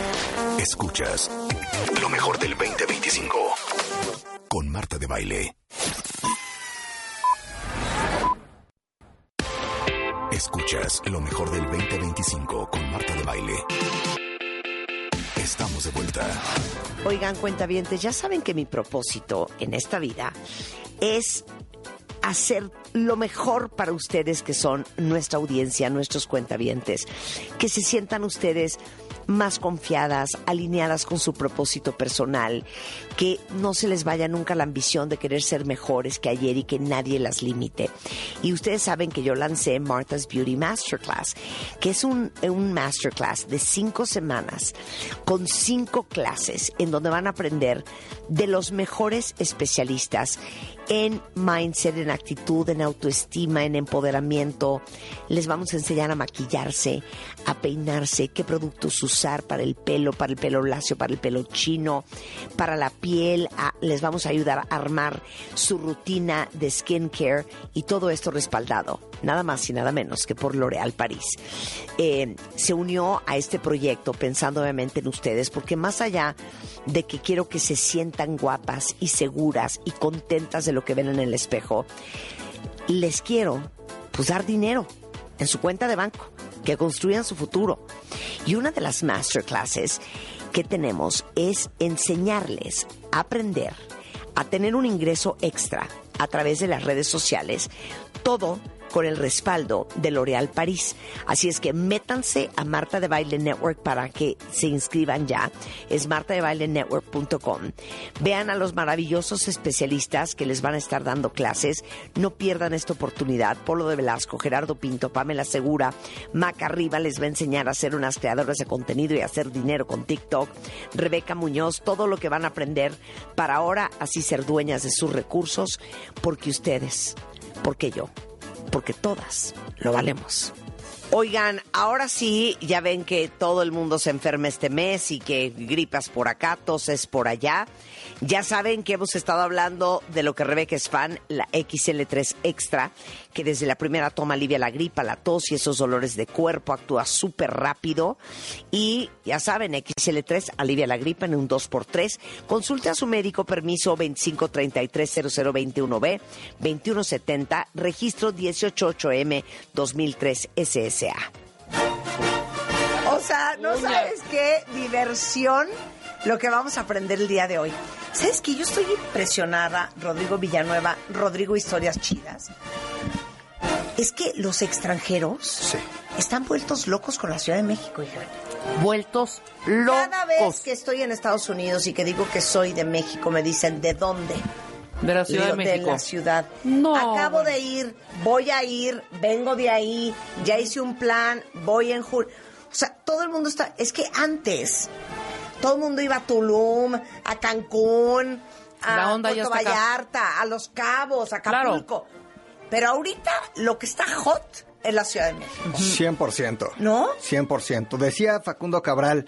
Escuchas lo mejor del 2025 con Marta de Baile. Escuchas lo mejor del 2025 con Marta de Baile. Estamos de vuelta. Oigan, cuentavientes, ya saben que mi propósito en esta vida es hacer lo mejor para ustedes que son nuestra audiencia, nuestros cuentavientes. Que se sientan ustedes más confiadas, alineadas con su propósito personal, que no se les vaya nunca la ambición de querer ser mejores que ayer y que nadie las limite. Y ustedes saben que yo lancé Martha's Beauty Masterclass, que es un masterclass de 5 semanas con 5 clases en donde van a aprender de los mejores especialistas en mindset, en actitud, en autoestima, en empoderamiento. Les vamos a enseñar a maquillarse, a peinarse, qué productos usar para el pelo lacio, para el pelo chino, para la piel. Les vamos a ayudar a armar su rutina de skincare y todo esto respaldado, nada más y nada menos que por L'Oréal París. Se unió a este proyecto pensando obviamente en ustedes, porque más allá de que quiero que se sientan guapas y seguras y contentas de lo que ven en el espejo, les quiero pues dar dinero en su cuenta de banco, que construyan su futuro. Y una de las masterclasses que tenemos es enseñarles a aprender a tener un ingreso extra a través de las redes sociales, todo con el respaldo de L'Oréal París. Así es que métanse a Marta de Baile Network para que se inscriban ya. Es martadebailenetwork.com. Vean a los maravillosos especialistas que les van a estar dando clases. No pierdan esta oportunidad. Polo de Velasco, Gerardo Pinto, Pamela Segura, Maca Riva les va a enseñar a ser unas creadoras de contenido y a hacer dinero con TikTok. Rebeca Muñoz, todo lo que van a aprender para ahora así ser dueñas de sus recursos, porque ustedes, porque yo, porque todas lo valemos. Oigan, ahora sí, ya ven que todo el mundo se enferma este mes y que gripas por acá, toses por allá. Ya saben que hemos estado hablando de lo que Rebeca es fan, la XL3 Extra, que desde la primera toma alivia la gripa, la tos y esos dolores de cuerpo, actúa súper rápido. Y ya saben, XL3 alivia la gripa en un 2x3. Consulte a su médico, permiso 2533-0021B, 2170, registro 188M 2003 SSA. O sea, ¿no sabes qué diversión lo que vamos a aprender el día de hoy? ¿Sabes qué? Yo estoy impresionada, Rodrigo Villanueva, Rodrigo Historias Chidas. Es que los extranjeros están vueltos locos con la Ciudad de México, hija. Vueltos locos. Cada vez que estoy en Estados Unidos y que digo que soy de México, me dicen, ¿de dónde? De la Ciudad de México. De la ciudad. No. Acabo de ir, voy a ir, vengo de ahí, ya hice un plan, voy en julio. O sea, todo el mundo está... Es que antes... Todo el mundo iba a Tulum, a Cancún, a Puerto Vallarta, a Los Cabos, a Acapulco. Claro. Pero ahorita lo que está hot es la Ciudad de México. 100%. ¿No? 100%. Decía Facundo Cabral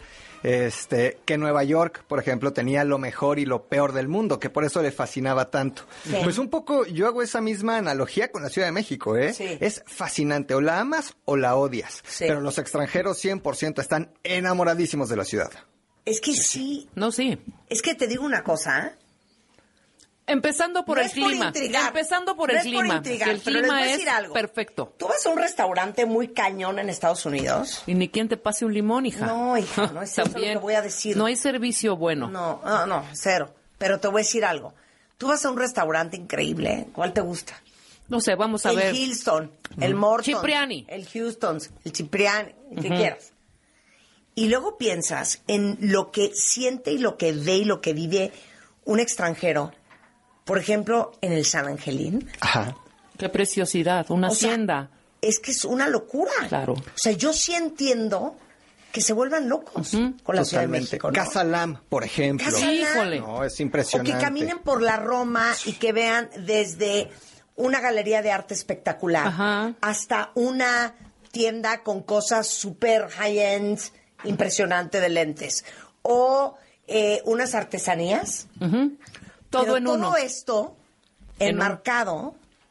que Nueva York, por ejemplo, tenía lo mejor y lo peor del mundo, que por eso le fascinaba tanto. Sí. Pues un poco yo hago esa misma analogía con la Ciudad de México, ¿eh? Sí. Es fascinante, o la amas o la odias. Sí. Pero los extranjeros 100% están enamoradísimos de la ciudad. Es que sí. No, sí. Es que te digo una cosa, ¿eh? Empezando por el clima. Empezando por el clima. Que el clima es perfecto. Tú vas a un restaurante muy cañón en Estados Unidos. Y ni quien te pase un limón, hija. No, hija, no es eso lo que voy a decir. No hay servicio bueno. No, cero. Pero te voy a decir algo. Tú vas a un restaurante increíble. ¿Cuál te gusta? No sé, vamos a ver. El Hilton, el Morton. Cipriani. El Houston, el Cipriani, el que quieras. Y luego piensas en lo que siente y lo que ve y lo que vive un extranjero. Por ejemplo, en el San Angelín. Ajá. Qué preciosidad, una hacienda. Es que es una locura. Claro. O sea, yo sí entiendo que se vuelvan locos con la Ciudad de México, ¿no? Casa Lam, por ejemplo. Casa Lam. Híjole. No, es impresionante. O que caminen por la Roma y que vean desde una galería de arte espectacular hasta una tienda con cosas súper high-end, impresionante de lentes. O unas artesanías. Todo en uno. Todo esto enmarcado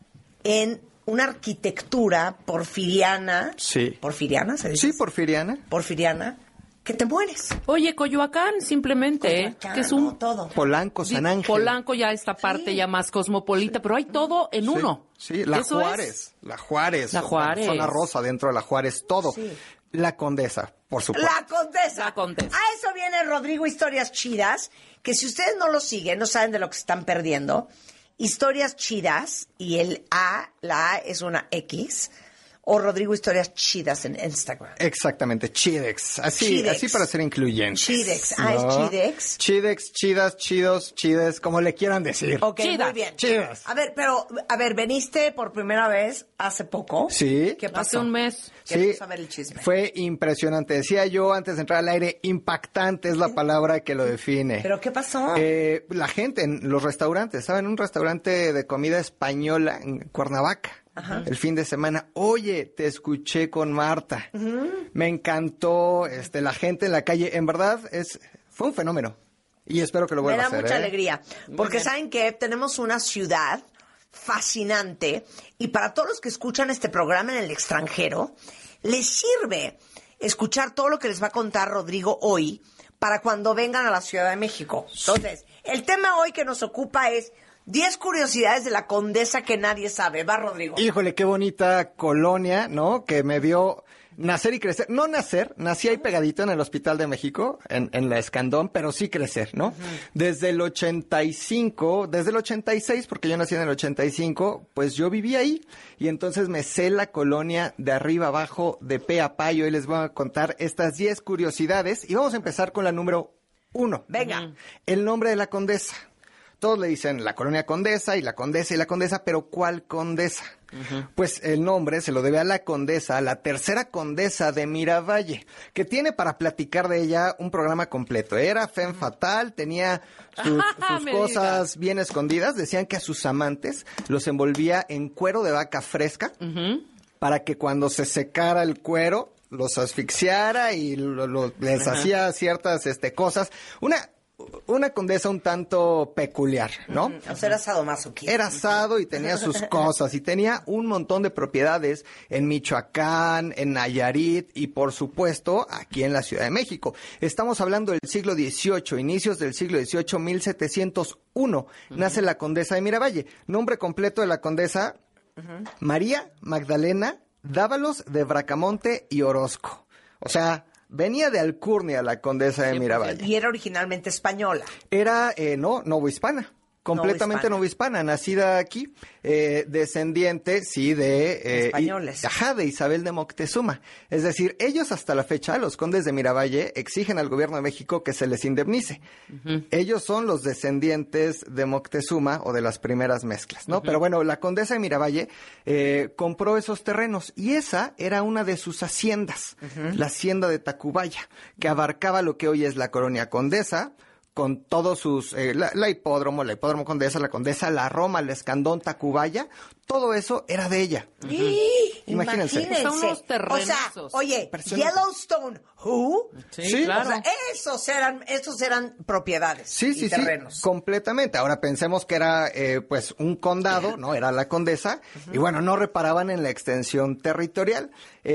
en una arquitectura porfiriana. Sí. ¿Porfiriana se dice? Sí, porfiriana. Porfiriana. que te mueres. Oye, Coyoacán, simplemente, Coyoacán, que es un... no, todo. Polanco, San Ángel. Polanco ya esta parte ya más cosmopolita, pero hay todo en uno. Sí, la Eso Juárez, la Juárez. La Juárez. Zona Rosa dentro de la Juárez, todo. Sí. La Condesa, por supuesto. La Condesa. La Condesa. A eso viene Rodrigo Historias Chidas, que si ustedes no lo siguen, no saben de lo que se están perdiendo. Historias Chidas, y la A es una X, o Rodrigo Historias Chidas en Instagram. Exactamente, Chidex. Así, Chidex. así para ser incluyentes. Chidex. Ah, ¿es Chidex? Chidex, chidas, chidos, chides, como le quieran decir. Ok, Chidas. muy bien. Chidas. A ver, veniste por primera vez hace poco. Sí. ¿Qué pasó? Hace un mes. Queremos saber el chisme. Fue impresionante. Decía yo antes de entrar al aire, impactante es la palabra que lo define. ¿Pero qué pasó? La gente en los restaurantes, ¿saben? Un restaurante de comida española en Cuernavaca. El fin de semana, oye, te escuché con Marta. Me encantó, la gente en la calle. En verdad, fue un fenómeno. Y espero que lo Me vuelva a da hacer. mucha alegría. Porque ¿saben qué? Tenemos una ciudad fascinante. Y para todos los que escuchan este programa en el extranjero, les sirve escuchar todo lo que les va a contar Rodrigo hoy para cuando vengan a la Ciudad de México. Entonces, el tema hoy que nos ocupa es 10 curiosidades de la Condesa que nadie sabe. Va, Rodrigo. Híjole, qué bonita colonia, ¿no? Que me vio nacer y crecer. No nacer, nací ahí pegadito en el Hospital de México, en la Escandón, pero sí crecer, ¿no? Desde el 85, desde el 86, porque yo nací en el 85, pues yo viví ahí. Y entonces me sé la colonia de arriba abajo, de pe a pa. Y hoy les voy a contar estas 10 curiosidades. Y vamos a empezar con la número 1. Venga. El nombre de la Condesa. Todos le dicen la colonia Condesa y la Condesa y la Condesa, pero ¿cuál Condesa? Pues el nombre se lo debe a la Condesa, la tercera Condesa de Miravalle, que tiene para platicar de ella un programa completo. Era femme fatal, tenía sus cosas bien escondidas. Decían que a sus amantes los envolvía en cuero de vaca fresca para que cuando se secara el cuero los asfixiara y les hacía ciertas cosas. Una condesa un tanto peculiar, ¿no? O sea, era sadomasoquista. Era asado y tenía sus cosas y tenía un montón de propiedades en Michoacán, en Nayarit y por supuesto aquí en la Ciudad de México. Estamos hablando del siglo XVIII, inicios del siglo XVIII, 1701. Nace la Condesa de Miravalle. Nombre completo de la Condesa, María Magdalena Dávalos de Bracamonte y Orozco. O sea, venía de Alcurnia la Condesa de Miravalle. Y era originalmente española. Era, novohispana. Completamente novohispana, nacida aquí, descendiente, sí, de... españoles. de Isabel de Moctezuma. Es decir, ellos hasta la fecha, los condes de Miravalle, exigen al gobierno de México que se les indemnice. Ellos son los descendientes de Moctezuma o de las primeras mezclas, ¿no? Pero bueno, la condesa de Miravalle compró esos terrenos y esa era una de sus haciendas, la hacienda de Tacubaya, que abarcaba lo que hoy es la colonia Condesa, con todos sus, la hipódromo Condesa, la Condesa, la Roma, el Escandón, Tacubaya, todo eso era de ella. Imagínense. Son unos terrenazos. O sea, oye, Yellowstone, ¿who? Sí, claro. O sea, esos eran propiedades. Sí, terrenos. Completamente. Ahora pensemos que era, pues, un condado, ¿no? Era la condesa, y bueno, no reparaban en la extensión territorial.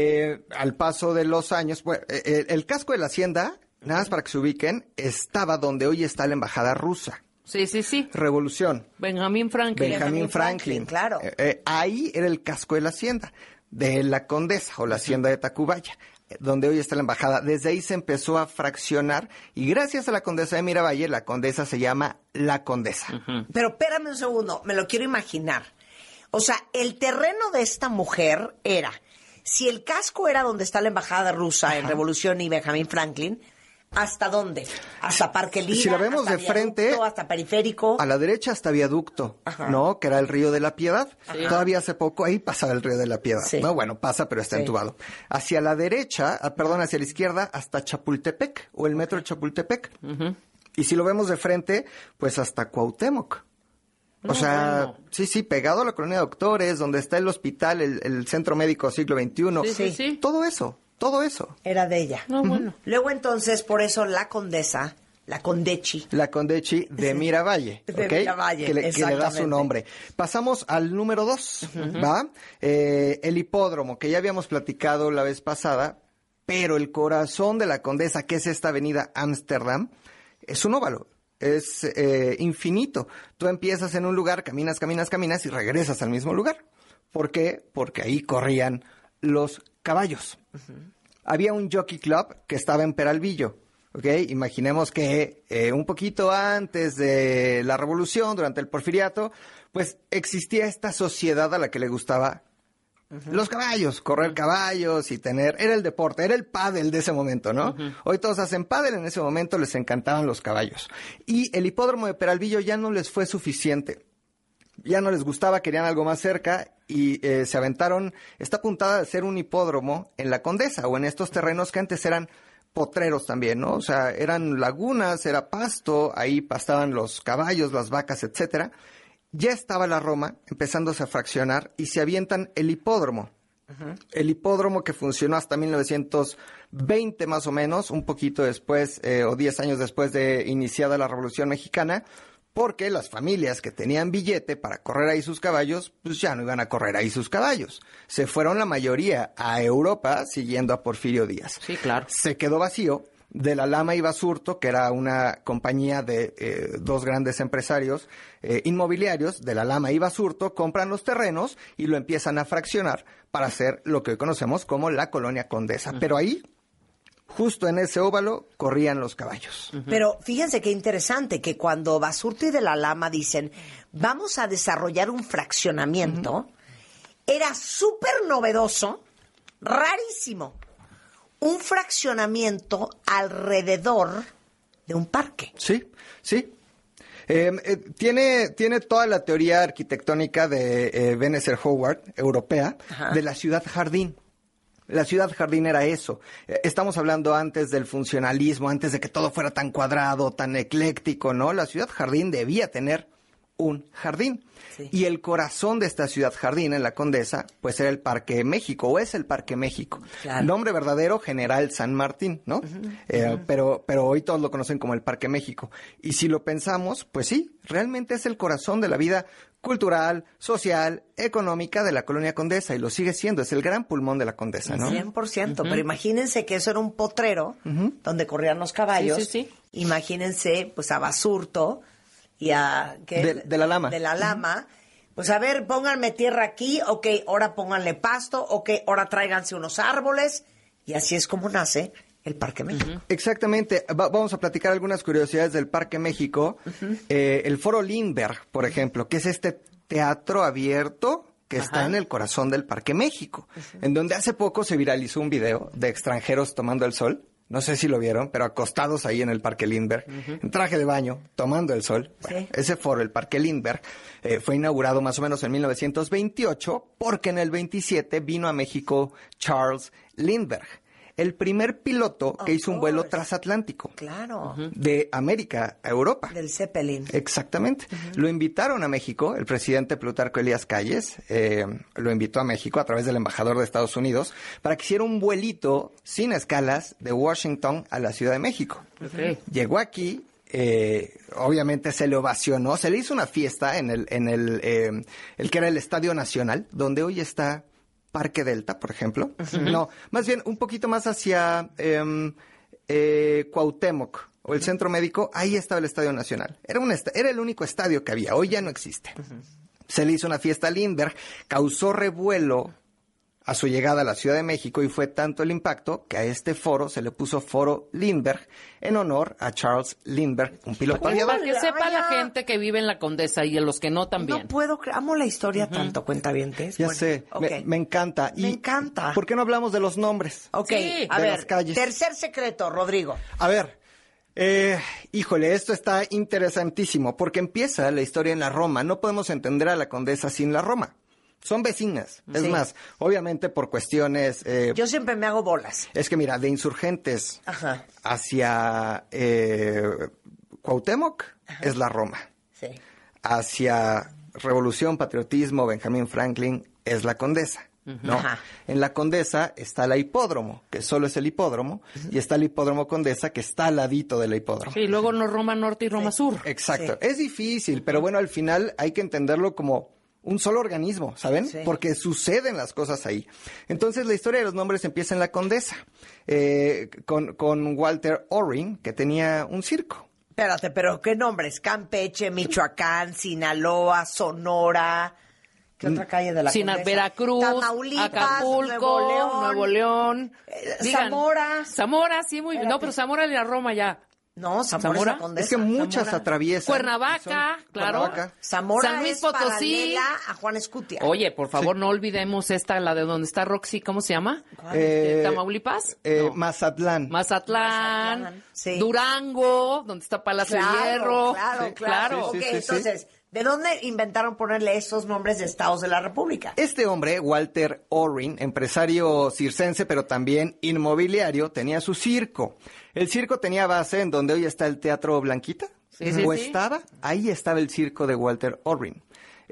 Al paso de los años, pues, el casco de la hacienda, nada más para que se ubiquen, estaba donde hoy está la embajada rusa. Sí. Revolución. Benjamin Franklin. Claro. Ahí era el casco de la hacienda, de la Condesa o la hacienda de Tacubaya, donde hoy está la embajada. Desde ahí se empezó a fraccionar y gracias a la Condesa de Miravalle, la Condesa se llama la Condesa. Pero espérame un segundo, me lo quiero imaginar. O sea, el terreno de esta mujer era, si el casco era donde está la embajada rusa en Revolución y Benjamin Franklin, ¿hasta dónde? ¿Hasta Parque Lira? Si la vemos hasta de frente, hasta Periférico. A la derecha hasta Viaducto, ¿no? Que era el Río de la Piedad. Todavía hace poco ahí pasaba el Río de la Piedad, ¿no? Bueno, pasa, pero está entubado. Hacia la derecha, hacia la izquierda, hasta Chapultepec, o el metro de Chapultepec. Y si lo vemos de frente, pues hasta Cuauhtémoc. O sea, sí, pegado a la colonia de doctores, donde está el hospital, el centro médico siglo XXI. Sí. Todo eso. Era de ella. No, bueno. Luego entonces, por eso la condesa, la condechi. La Condechi de Miravalle, De ¿ok? Miravalle, que le da exactamente. su nombre. Pasamos al número 2, ¿va? El hipódromo, que ya habíamos platicado la vez pasada, pero el corazón de la Condesa, que es esta avenida Ámsterdam, es un óvalo. Es infinito. Tú empiezas en un lugar, caminas y regresas al mismo lugar. ¿Por qué? Porque ahí corrían los caballos. Había un jockey club que estaba en Peralvillo. ¿Okay? Imaginemos que un poquito antes de la Revolución, durante el Porfiriato, pues existía esta sociedad a la que le gustaba los caballos, correr caballos y tener... Era el deporte, era el pádel de ese momento, ¿no? Hoy todos hacen pádel, en ese momento les encantaban los caballos. Y el hipódromo de Peralvillo ya no les fue suficiente. Ya no les gustaba, querían algo más cerca y se aventaron esta puntada de hacer un hipódromo en la Condesa o en estos terrenos que antes eran potreros también, ¿no? O sea, eran lagunas, era pasto, ahí pastaban los caballos, las vacas, etcétera. Ya estaba la Roma empezándose a fraccionar y se avientan el hipódromo. El hipódromo que funcionó hasta 1920 más o menos, un poquito después o 10 años después de iniciada la Revolución Mexicana, porque las familias que tenían billete para correr ahí sus caballos, pues ya no iban a correr ahí sus caballos. Se fueron la mayoría a Europa siguiendo a Porfirio Díaz. Sí, claro. Se quedó vacío. De la Lama y Basurto, que era una compañía de dos grandes empresarios inmobiliarios, de la Lama y Basurto, compran los terrenos y lo empiezan a fraccionar para hacer lo que hoy conocemos como la Colonia Condesa. Pero ahí, justo en ese óvalo, corrían los caballos. Pero fíjense qué interesante que cuando Basurto y de la Lama dicen vamos a desarrollar un fraccionamiento, era súper novedoso, rarísimo. Un fraccionamiento alrededor de un parque. Sí, sí. Tiene toda la teoría arquitectónica de Ebenezer Howard, europea, de la ciudad jardín. La ciudad jardín era eso. Estamos hablando antes del funcionalismo, antes de que todo fuera tan cuadrado, tan ecléctico, ¿no? La ciudad jardín debía tener un jardín. Sí. Y el corazón de esta ciudad jardín en la Condesa, pues era el Parque México, o es el Parque México. Claro. Nombre verdadero, General San Martín, ¿no? Pero hoy todos lo conocen como el Parque México. Y si lo pensamos, pues sí, realmente es el corazón de la vida cultural, social, económica de la Colonia Condesa, y lo sigue siendo, es el gran pulmón de la Condesa, ¿no? 100%, pero imagínense que eso era un potrero donde corrían los caballos. Sí, sí, sí. Imagínense, pues, a Basurto y a... De la Lama. De la Lama. Pues a ver, pónganme tierra aquí, ok, ahora pónganle pasto, ok, ahora tráiganse unos árboles, y así es como nace el Parque México. Exactamente. Vamos a platicar algunas curiosidades del Parque México. El Foro Lindbergh, por ejemplo, que es este teatro abierto que está en el corazón del Parque México, en donde hace poco se viralizó un video de extranjeros tomando el sol. No sé si lo vieron, pero acostados ahí en el Parque Lindbergh, en traje de baño, tomando el sol. Bueno, ese foro, el Parque Lindbergh, fue inaugurado más o menos en 1928, porque en el 27 vino a México Charles Lindbergh, el primer piloto que hizo un vuelo transatlántico. Claro. De América a Europa. Del Zeppelin. Exactamente. Lo invitaron a México, el presidente Plutarco Elías Calles lo invitó a México a través del embajador de Estados Unidos para que hiciera un vuelito sin escalas de Washington a la Ciudad de México. Llegó aquí, obviamente se le ovacionó, se le hizo una fiesta en el que era el Estadio Nacional, donde hoy está Parque Delta, por ejemplo. No, más bien un poquito más hacia Cuauhtémoc o el Centro Médico. Ahí estaba el Estadio Nacional. Era el único estadio que había. Hoy ya no existe. Se le hizo una fiesta a Lindbergh, causó revuelo a su llegada a la Ciudad de México, y fue tanto el impacto que a este foro se le puso Foro Lindbergh en honor a Charles Lindbergh, un piloto aviador. Para que sepa la gente que vive en la Condesa y en los que no también. No puedo creer, amo la historia tanto, cuentavientes. Ya sé, me encanta. Me encanta. ¿Por qué no hablamos de los nombres? Ok, sí, a ver, las calles. Tercer secreto, Rodrigo. A ver, híjole, esto está interesantísimo, porque empieza la historia en la Roma. No podemos entender a la Condesa sin la Roma. Son vecinas. Es más, obviamente por cuestiones... Yo siempre me hago bolas. Es que mira, de Insurgentes hacia Cuauhtémoc es la Roma. Sí. Hacia Revolución, Patriotismo, Benjamín Franklin es la Condesa. ¿No? En la Condesa está la Hipódromo, que solo es el hipódromo, y está el Hipódromo Condesa, que está al ladito del hipódromo. Sí, luego no Roma Norte y Roma Sur. Exacto. Es difícil, pero bueno, al final hay que entenderlo como un solo organismo, ¿saben? Sí. Porque suceden las cosas ahí. Entonces la historia de los nombres empieza en la Condesa, con Walter Orrin, que tenía un circo. Espérate, pero ¿qué nombres? Campeche, Michoacán, Sinaloa, Sonora. ¿Qué otra calle de la Condesa? Veracruz, Tamaulipas, Acapulco, Nuevo León. Zamora. Zamora, sí, muy bien. No, pero Zamora era Roma ya. No, Zamora es la Condesa. Es que muchas Zamora. atraviesan. Cuernavaca, claro. Cuernavaca. Zamora San Luis es Potosí. paralela a Juan Escutia. Oye, por favor, no olvidemos esta, la de donde está Roxy, ¿cómo se llama? ¿Tamaulipas? No. Mazatlán. Mazatlán, sí. Durango, donde está Palacio de Hierro. Claro. Sí, Ok, sí, sí, entonces, ¿de dónde inventaron ponerle esos nombres de estados de la República? Este hombre, Walter Orrin, empresario circense, pero también inmobiliario, tenía su circo. El circo tenía base en donde hoy está el Teatro Blanquita. Sí, sí, o sí. ahí estaba el circo de Walter Orrin.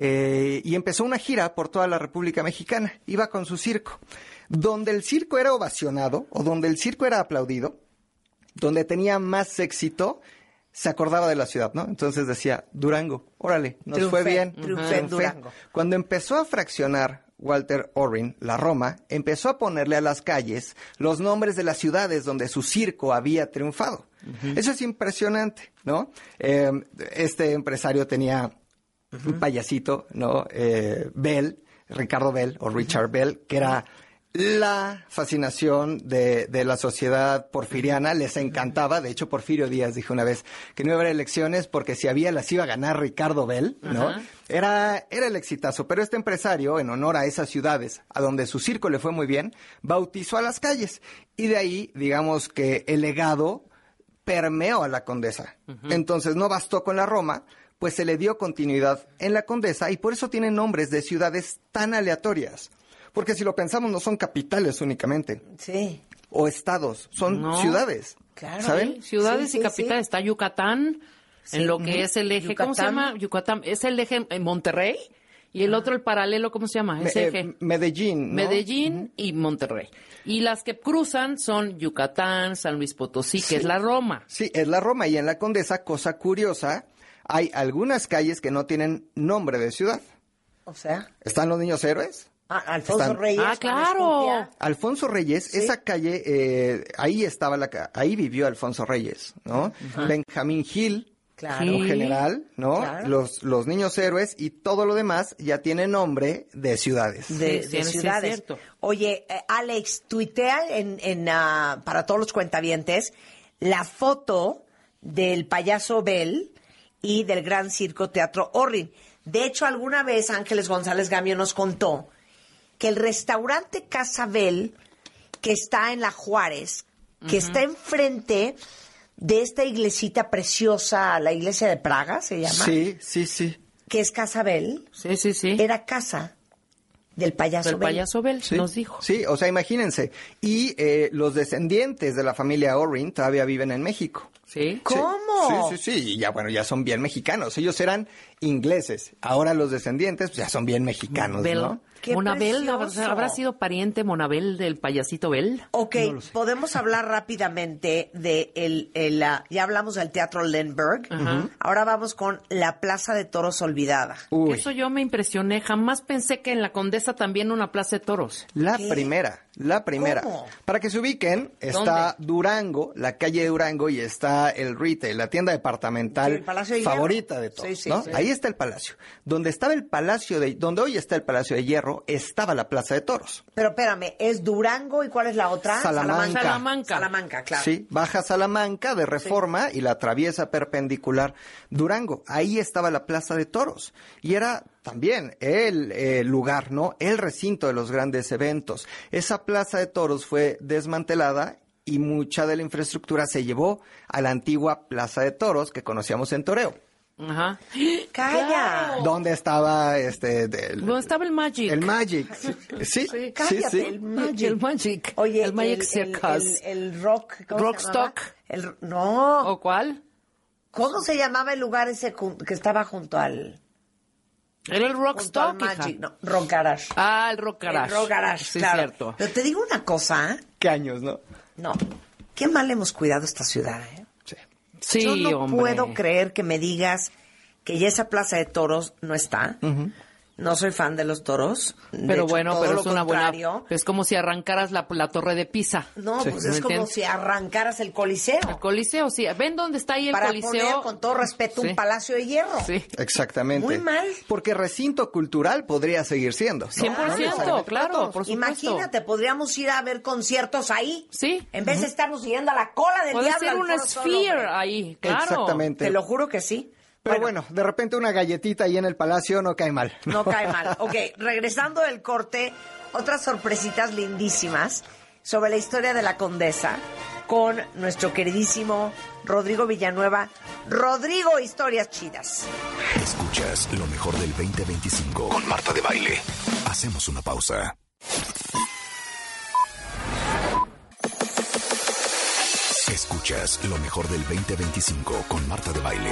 Y empezó una gira por toda la República Mexicana. Iba con su circo. Donde el circo era ovacionado, o donde el circo era aplaudido, donde tenía más éxito, se acordaba de la ciudad, ¿no? Entonces decía, Durango, órale, nos fue bien. Triunfé en Durango. Cuando empezó a fraccionar Walter Orrin la Roma, empezó a ponerle a las calles los nombres de las ciudades donde su circo había triunfado. Eso es impresionante, ¿no? Este empresario tenía un payasito, ¿no? Bell, Ricardo Bell o Richard Bell, que era la fascinación de la sociedad porfiriana. Les encantaba. De hecho, Porfirio Díaz dijo una vez que no iba a haber elecciones porque si había las iba a ganar Ricardo Bell, ¿no? Era el exitazo. Pero este empresario, en honor a esas ciudades a donde su circo le fue muy bien, bautizó a las calles. Y de ahí, digamos que el legado permeó a la Condesa. Entonces, no bastó con la Roma, pues se le dio continuidad en la Condesa y por eso tienen nombres de ciudades tan aleatorias. Porque si lo pensamos, no son capitales únicamente. Sí. O estados, son ciudades. Claro. ¿Saben? Ciudades Sí, y capitales. Está Yucatán, en lo que es el eje, ¿cómo se llama? Yucatán, es el eje en Monterrey, y el otro, el paralelo, ¿cómo se llama? Ese eje. Medellín, ¿no? Medellín y Monterrey. Y las que cruzan son Yucatán, San Luis Potosí, que es la Roma. Sí, es la Roma. Y en la Condesa, cosa curiosa, hay algunas calles que no tienen nombre de ciudad. O sea. ¿Están los niños héroes? Alfonso Reyes. Ah, claro. Alfonso Reyes, Sí. esa calle, ahí estaba ahí vivió Alfonso Reyes, ¿no? Benjamín Gil, Claro. un general, ¿no? Claro. Los niños héroes y todo lo demás ya tiene nombre de ciudades. De Sí, sí, es ciudades. cierto. Oye, Alex, tuitea para todos los cuentavientes la foto del payaso Bell y del Gran Circo Teatro Orrin. De hecho, alguna vez Ángeles González Gamio nos contó que el restaurante Casa Bell, que está en la Juárez, que está enfrente de esta iglesita preciosa, la iglesia de Praga, se llama, Sí. que es Casa Bell, Sí. era casa del payaso El Bell. payaso Bell Sí, nos dijo. Sí, o sea, imagínense. Y los descendientes de la familia Orrin todavía viven en México. Sí. ¿Cómo? Sí. Y ya son bien mexicanos. Ellos eran ingleses. Ahora los descendientes pues, ya son bien mexicanos, Bell. ¿no? ¡Qué Monabel, precioso! ¿habrá sido pariente Monabel del payasito Bell? Ok, podemos hablar rápidamente de ya hablamos del Teatro Lindbergh. Ahora vamos con la Plaza de Toros Olvidada. Uy, Eso yo me impresioné. Jamás pensé que en la Condesa también una plaza de toros. la ¿Qué? primera. ¿Cómo? Para que se ubiquen, está Durango, la calle de Durango, y está el retail, la tienda departamental Sí, el Palacio de Hierro. favorita de todos, Sí, ¿no? sí. Ahí está el palacio. Donde hoy está el Palacio de Hierro, estaba la Plaza de Toros. Pero espérame, ¿es Durango y cuál es la otra? Salamanca. Salamanca, claro. Sí, baja Salamanca de Reforma y la atraviesa perpendicular Durango. Ahí estaba la Plaza de Toros. Y era también el lugar, ¿no? El recinto de los grandes eventos. Esa Plaza de Toros fue desmantelada y mucha de la infraestructura se llevó a la antigua Plaza de Toros que conocíamos en Toreo. Ajá. ¡Calla! ¿Dónde estaba ¿Dónde estaba el Magic? el Magic? Sí, Cállate, el Magic. El Magic. Oye, el Magic Circus. el rock... ¿cómo se llamaba? Rockstock. No. ¿O cuál? ¿Cómo se llamaba el lugar ese que estaba junto al... Era el junto al Rockstock, hija. Magic? No, Rock Garage. Ah, el Rock Garage. El Rock Garage, Sí, claro. cierto. Pero te digo una cosa, ¿eh? ¿Qué años, no? No. Qué mal hemos cuidado esta ciudad, ¿eh? Sí. Sí, Yo no hombre. puedo creer que me digas que ya esa Plaza de Toros no está. No soy fan de los toros. Pero bueno, todo pero lo es una contrario. buena... Es como si arrancaras la torre de Pisa. No, Sí. pues ¿Me es como entiendes? si arrancaras el Coliseo. El Coliseo, sí. ¿Ven dónde está ahí el para Coliseo? poner, con todo respeto, Sí. un palacio de hierro. Sí. Exactamente. Muy mal. Porque recinto cultural podría seguir siendo. ¿no? 100%, claro, por supuesto. Imagínate, podríamos ir a ver conciertos ahí. Sí. En vez de estarnos yendo a la cola del Puede diablo. ser al una Foro Sol, sphere hombre. ahí, claro. Exactamente. Te lo juro que sí. Pero bueno, de repente una galletita ahí en el palacio no cae mal. No cae mal. Ok, regresando del corte, otras sorpresitas lindísimas sobre la historia de la condesa con nuestro queridísimo Rodrigo Villanueva. Rodrigo, historias chidas. Escuchas lo mejor del 2025 con Marta de Baile. Hacemos una pausa. Escuchas lo mejor del 2025 con Marta de Baile.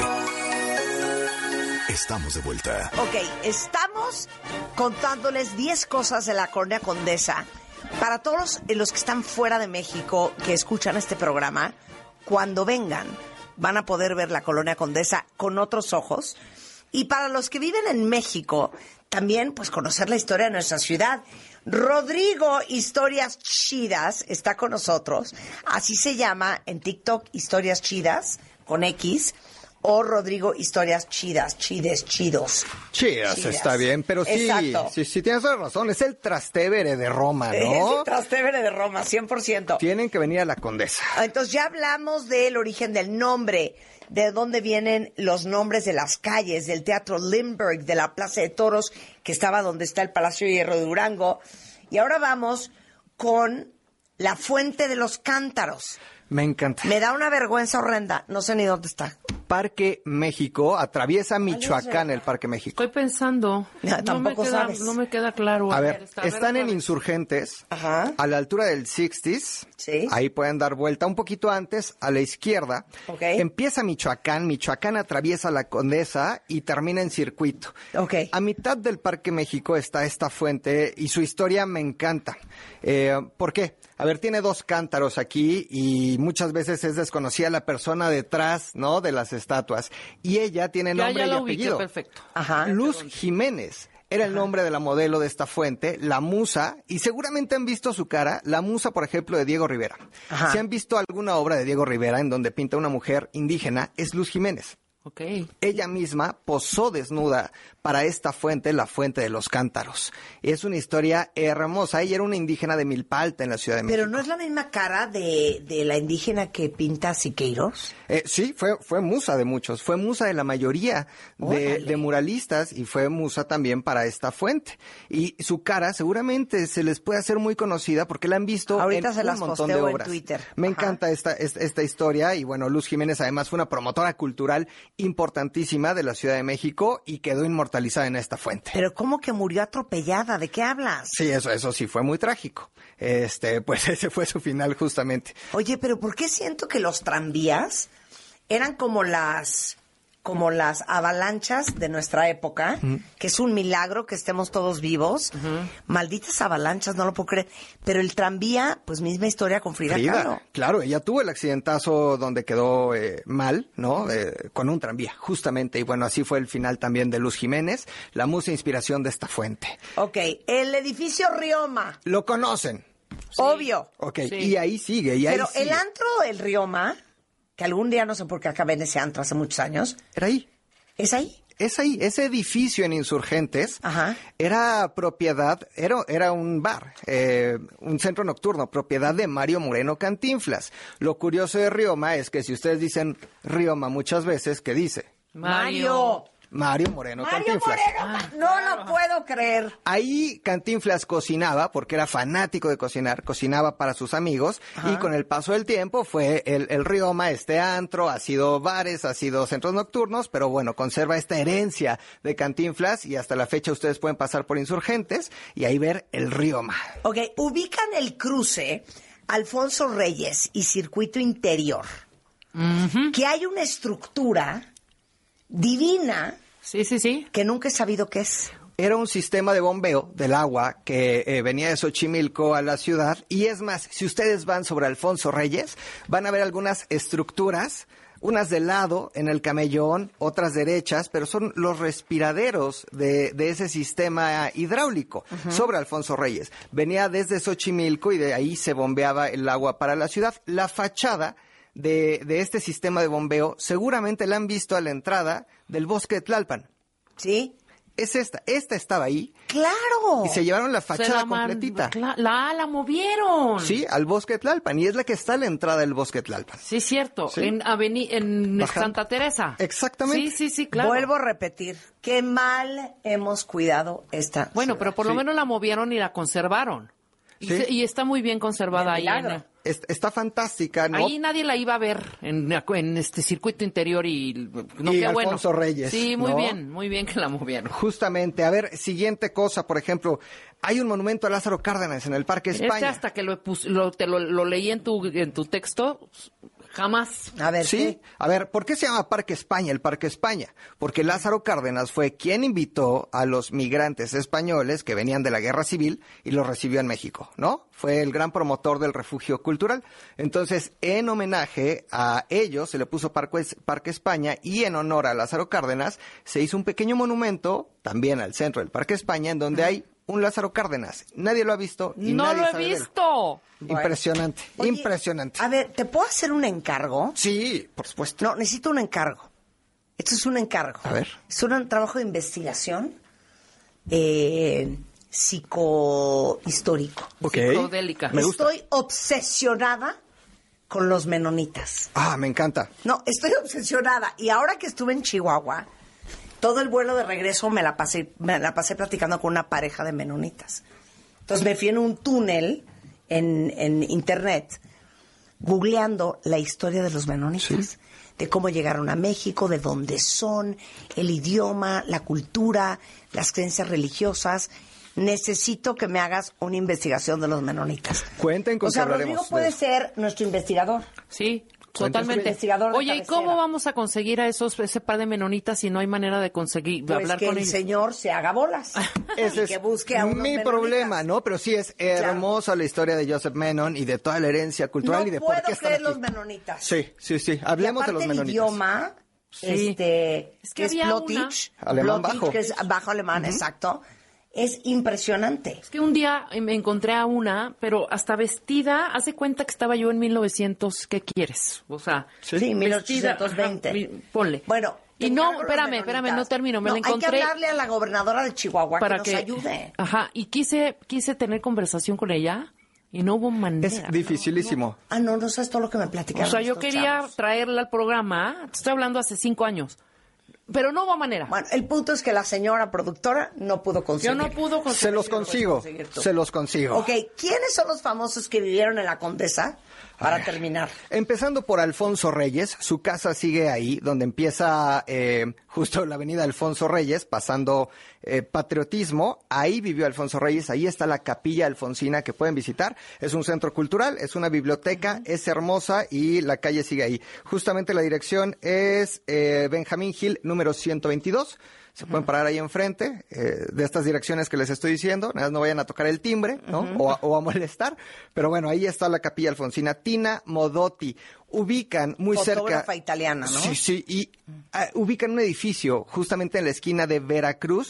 Estamos de vuelta. Ok, estamos contándoles 10 cosas de la Colonia Condesa. Para todos los que están fuera de México, que escuchan este programa, cuando vengan van a poder ver la Colonia Condesa con otros ojos. Y para los que viven en México, también pues conocer la historia de nuestra ciudad. Rodrigo Historias Chidas está con nosotros. Así se llama en TikTok, Historias Chidas, con X. O Rodrigo Historias Chidas, chides, chidos. Chidas, está bien, pero sí, Exacto. sí, tienes toda razón. Es el Trastevere de Roma, Es ¿no? el Trastevere de Roma, 100%. Tienen que venir a la Condesa. Entonces ya hablamos del origen del nombre, de dónde vienen los nombres de las calles, del Teatro Lindbergh, de la Plaza de Toros, que estaba donde está el Palacio de Hierro de Durango. Y ahora vamos con la Fuente de los Cántaros. Me encanta. Me da una vergüenza horrenda, no sé ni dónde está. Parque México, atraviesa Michoacán el Parque México. Estoy pensando. Ya, tampoco sabes. No me queda claro. A ver, está, están en otra vez. Insurgentes, Ajá. a la altura del 60s. Sí. Ahí pueden dar vuelta un poquito antes, a la izquierda. Ok. Empieza Michoacán, Michoacán atraviesa la Condesa y termina en circuito. Ok. A mitad del Parque México está esta fuente y su historia me encanta. ¿Por qué? A ver, tiene 2 cántaros aquí y muchas veces es desconocida la persona detrás, ¿no? De las estatuas. Y ella tiene nombre Ya y la ubiqué, apellido. perfecto. Ajá. Luz Jiménez. Era el nombre de la modelo de esta fuente, la musa, y seguramente han visto su cara, la musa, por ejemplo, de Diego Rivera. Ajá. Si han visto alguna obra de Diego Rivera en donde pinta una mujer indígena, es Luz Jiménez. Ok. Ella misma posó desnuda para esta fuente, la Fuente de los Cántaros. Es una historia hermosa. Ella era una indígena de Milpa Alta en la Ciudad de México. Pero no es la misma cara de la indígena que pinta Siqueiros. Sí, fue musa de muchos, fue musa de la mayoría de muralistas y fue musa también para esta fuente. Y su cara seguramente se les puede hacer muy conocida porque la han visto Ahorita en se un las montón de posteo en obras. Twitter. Me Ajá. encanta esta historia y bueno, Luz Jiménez además fue una promotora cultural importantísima de la Ciudad de México y quedó inmortalizada en esta fuente. Pero ¿cómo que murió atropellada? ¿De qué hablas? Sí, eso sí fue muy trágico. Pues ese fue su final justamente. Oye, pero ¿por qué siento que los tranvías eran como las avalanchas de nuestra época, que es un milagro que estemos todos vivos? Malditas avalanchas, no lo puedo creer. Pero el tranvía, pues misma historia con Frida Kahlo. Claro, ella tuvo el accidentazo donde quedó mal, ¿no? Con un tranvía, justamente. Y bueno, así fue el final también de Luz Jiménez, la musa inspiración de esta fuente. Ok, el edificio Rioma, ¿Lo conocen? obvio. Ok, Sí. y ahí sigue, y ahí Pero sigue. el antro del Rioma, que algún día no sé por qué acabé en ese antro hace muchos años, Era ahí. ¿es ahí? Es ahí, ese edificio en Insurgentes Ajá. era propiedad, era un bar, un centro nocturno, propiedad de Mario Moreno Cantinflas. Lo curioso de Rioma es que si ustedes dicen Rioma muchas veces, ¿qué dice? Mario Moreno Mario Cantinflas. Moreno, no lo puedo creer. Ahí Cantinflas cocinaba, porque era fanático de cocinar, cocinaba para sus amigos, y con el paso del tiempo fue el Rioma, este antro, ha sido bares, ha sido centros nocturnos, pero bueno, conserva esta herencia de Cantinflas, y hasta la fecha ustedes pueden pasar por Insurgentes y ahí ver el Rioma. Ok, ubican el cruce Alfonso Reyes y Circuito Interior, que hay una estructura divina Sí. que nunca he sabido qué es. Era un sistema de bombeo del agua que venía de Xochimilco a la ciudad, y es más, si ustedes van sobre Alfonso Reyes, van a ver algunas estructuras unas de lado en el camellón, otras derechas, pero son los respiraderos de ese sistema hidráulico sobre Alfonso Reyes. Venía desde Xochimilco y de ahí se bombeaba el agua para la ciudad. La fachada de este sistema de bombeo seguramente la han visto a la entrada del Bosque de Tlalpan. ¿Sí? Es esta estaba ahí. ¡Claro! Y se llevaron la fachada completita. La movieron. Sí, al Bosque de Tlalpan. Y es la que está a la entrada del Bosque de Tlalpan. Sí, cierto. Sí. En Santa Teresa. Exactamente. Sí, claro. Vuelvo a repetir, qué mal hemos cuidado esta Bueno, ciudad. pero por lo menos la movieron y la conservaron. Sí. Y está muy bien conservada De ahí. milagro. Está fantástica, ¿no? Ahí nadie la iba a ver en este circuito interior y no, Y qué bueno. Alfonso Reyes, Sí, ¿no? muy bien que la movieron. Justamente. A ver, siguiente cosa, por ejemplo, hay un monumento a Lázaro Cárdenas en el Parque España. Hasta que lo leí en tu texto, jamás. A ver, Sí, ¿qué? a ver, ¿por qué se llama Parque España el Parque España? Porque Lázaro Cárdenas fue quien invitó a los migrantes españoles que venían de la Guerra Civil y los recibió en México, ¿no? Fue el gran promotor del refugio cultural. Entonces, en homenaje a ellos se le puso Parque España y en honor a Lázaro Cárdenas se hizo un pequeño monumento también al centro del Parque España en donde hay un Lázaro Cárdenas. Nadie lo ha visto y No nadie lo he sabe de él. visto. Impresionante, Oye, impresionante. A ver, ¿te puedo hacer un encargo? Sí, por supuesto. No, necesito un encargo. Esto es un encargo. A ver. Es un trabajo de investigación psicohistórico. Ok. Psicodélica. Me gusta. Estoy obsesionada con los menonitas. Ah, me encanta. No, estoy obsesionada. Y ahora que estuve en Chihuahua, todo el vuelo de regreso me la pasé platicando con una pareja de menonitas. Entonces me fui en un túnel en internet, googleando la historia de los menonitas, de cómo llegaron a México, de dónde son, el idioma, la cultura, las creencias religiosas. Necesito que me hagas una investigación de los menonitas. Cuenten con O sea, que hablaremos Rodrigo de puede eso. ser nuestro investigador. Sí, Cuéntanos. totalmente. Investigador de Oye, ¿y cabecera. cómo vamos a conseguir a ese par de menonitas si no hay manera de conseguir Pues hablar que con el ellos? señor se haga bolas. Ese Y es que busque a unos mi menonitas. problema, ¿no? Pero sí es hermosa la historia de Joseph Menon y de toda la herencia cultural No y de por puedo qué están creer los aquí. menonitas. Sí. Y Hablemos aparte de los el menonitas. idioma, Sí. que Es que es había Plotich, Alemán bajo. que es bajo alemán, exacto, es impresionante. Es que un día me encontré a una, pero hasta vestida, hace cuenta que estaba yo en 1900, ¿qué quieres? O sea, Sí, vestida, 1820. ajá, ponle. Bueno, y no, espérame, no termino, me la encontré. Hay que hablarle a la gobernadora de Chihuahua para que nos ayude. Ajá, y quise tener conversación con ella y no hubo manera. Es dificilísimo. Ah, no sabes todo lo que me platicaron. O sea, yo estos quería chavos. traerla al programa, te estoy hablando hace 5 años, pero no hubo manera. Bueno, el punto es que la señora productora no pudo Yo conseguir. no pudo conseguir. Se los consigo. Se los consigo. Ok, ¿quiénes son los famosos que vivieron en la Condesa? Para terminar. Empezando por Alfonso Reyes, su casa sigue ahí, donde empieza justo la avenida Alfonso Reyes, pasando Patriotismo. Ahí vivió Alfonso Reyes, ahí está la Capilla Alfonsina que pueden visitar. Es un centro cultural, es una biblioteca, es hermosa y la calle sigue ahí. Justamente la dirección es Benjamín Gil, número 122. Se pueden parar ahí enfrente de estas direcciones que les estoy diciendo. Nada más no vayan a tocar el timbre, ¿no? O a molestar. Pero bueno, ahí está la Capilla Alfonsina. Tina Modotti. Ubican muy Fotógrafa cerca. italiana, ¿no? Sí. Y ubican un edificio justamente en la esquina de Veracruz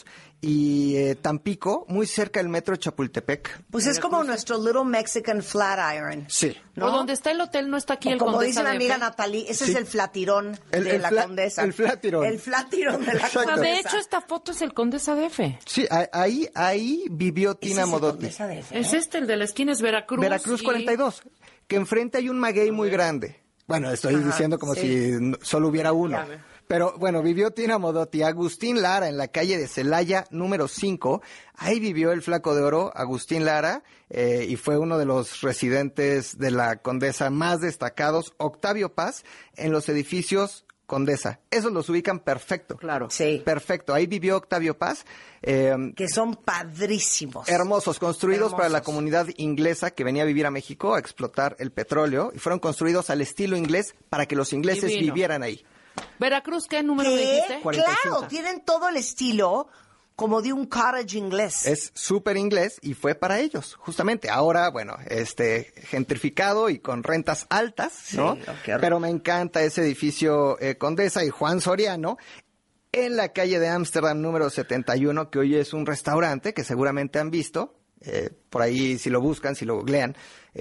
y Tampico, muy cerca del metro Chapultepec. Pues es como nuestro Little Mexican Flatiron. Sí. ¿no? O donde está el hotel no está aquí O el como Condesa dice mi DF. amiga Natalie, ese Sí. es el flatirón de la Condesa. el flatirón. El flatirón de la Exacto. O sea, Condesa. de hecho, esta foto es el Condesa DF. Sí, ahí vivió Ese Tina es el Modotti. Condesa DF, Es ¿eh? el de la esquina, es Veracruz. Veracruz 42, que enfrente hay un maguey muy grande. Bueno, estoy diciendo como sí. si solo hubiera uno. Ya. Pero bueno, vivió Tina Modotti. Agustín Lara en la calle de Celaya número 5. Ahí vivió el Flaco de Oro, Agustín Lara, y fue uno de los residentes de la Condesa más destacados. Octavio Paz en los edificios Condesa. Esos los ubican perfecto. Claro. Sí. Perfecto. Ahí vivió Octavio Paz. Que son padrísimos. Hermosos, construidos para la Hermosos. comunidad inglesa que venía a vivir a México a explotar el petróleo y fueron construidos al estilo inglés para que los ingleses Divino. vivieran ahí. Veracruz, ¿qué número me ¿Qué? dijiste? 45. Claro, tienen todo el estilo como de un cottage inglés. Es súper inglés y fue para ellos, justamente. Ahora, bueno, gentrificado y con rentas altas, ¿no? Sí, qué horror. Pero me encanta ese edificio Condesa y Juan Soriano en la calle de Ámsterdam número 71, que hoy es un restaurante que seguramente han visto. Por ahí, si lo buscan, si lo googlean.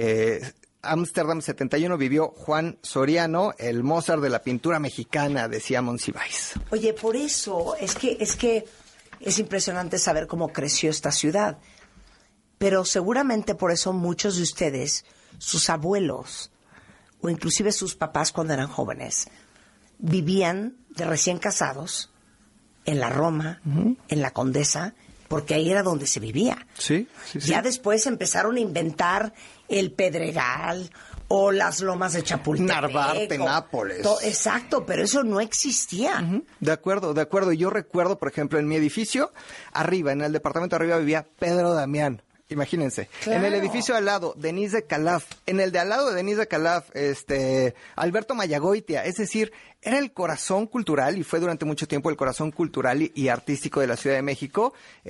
Ámsterdam 71 vivió Juan Soriano, el Mozart de la pintura mexicana, decía Monsiváis. Oye, por eso es que es impresionante saber cómo creció esta ciudad. Pero seguramente por eso muchos de ustedes, sus abuelos o inclusive sus papás cuando eran jóvenes, vivían de recién casados en la Roma, en la Condesa, porque ahí era donde se vivía. Sí, sí, sí. Ya después empezaron a inventar el Pedregal o las lomas de Chapultepec. Narvarte, Nápoles. Exacto, pero eso no existía. De acuerdo. Yo recuerdo, por ejemplo, en mi edificio, arriba, en el departamento de arriba vivía Pedro Damián. Imagínense. Claro. En el edificio al lado, Denise de Calaf. En el de al lado de Denise de Calaf, Alberto Mayagoitia. Es decir, era el corazón cultural y fue durante mucho tiempo el corazón cultural y artístico de la Ciudad de México.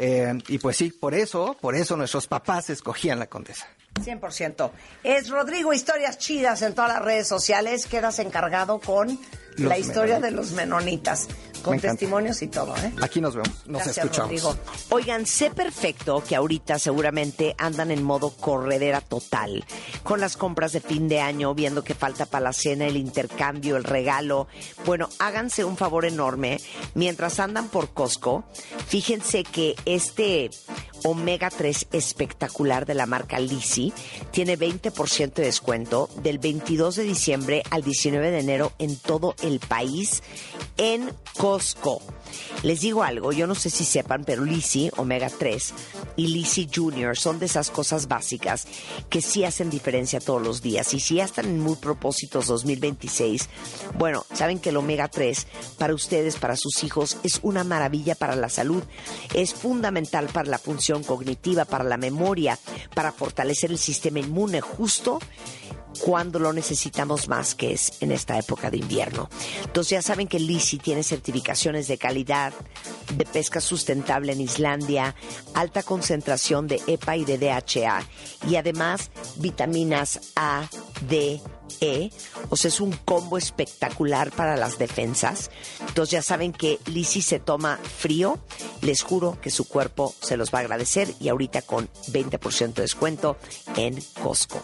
Y pues sí, por eso nuestros papás escogían la Condesa. 100%. Es Rodrigo Historias Chidas en todas las redes sociales. Quedas encargado con la historia de los menonitas. Con testimonios y todo, ¿eh? Aquí nos vemos, nos Gracias, escuchamos. Rodrigo. Oigan, sé perfecto que ahorita seguramente andan en modo corredera total, con las compras de fin de año, viendo que falta para la cena, el intercambio, el regalo. Bueno, háganse un favor enorme. Mientras andan por Costco, fíjense que este Omega 3 espectacular de la marca Lisi tiene 20% de descuento del 22 de diciembre al 19 de enero en todo el país en Costco. Les digo algo, yo no sé si sepan, pero Lisi Omega 3 y Lisi Junior son de esas cosas básicas que sí hacen diferencia todos los días. Y si ya están en Mood Propósitos 2026, bueno, saben que el Omega 3 para ustedes, para sus hijos, es una maravilla para la salud. Es fundamental para la función cognitiva, para la memoria, para fortalecer el sistema inmune, justo cuando lo necesitamos más, que es en esta época de invierno. Entonces ya saben que Lisi tiene certificaciones de calidad, de pesca sustentable en Islandia, alta concentración de EPA y de DHA, y además vitaminas A, D, E. O sea, es un combo espectacular para las defensas. Entonces ya saben que Lisi se toma frío. Les juro que su cuerpo se los va a agradecer, y ahorita con 20% de descuento en Costco.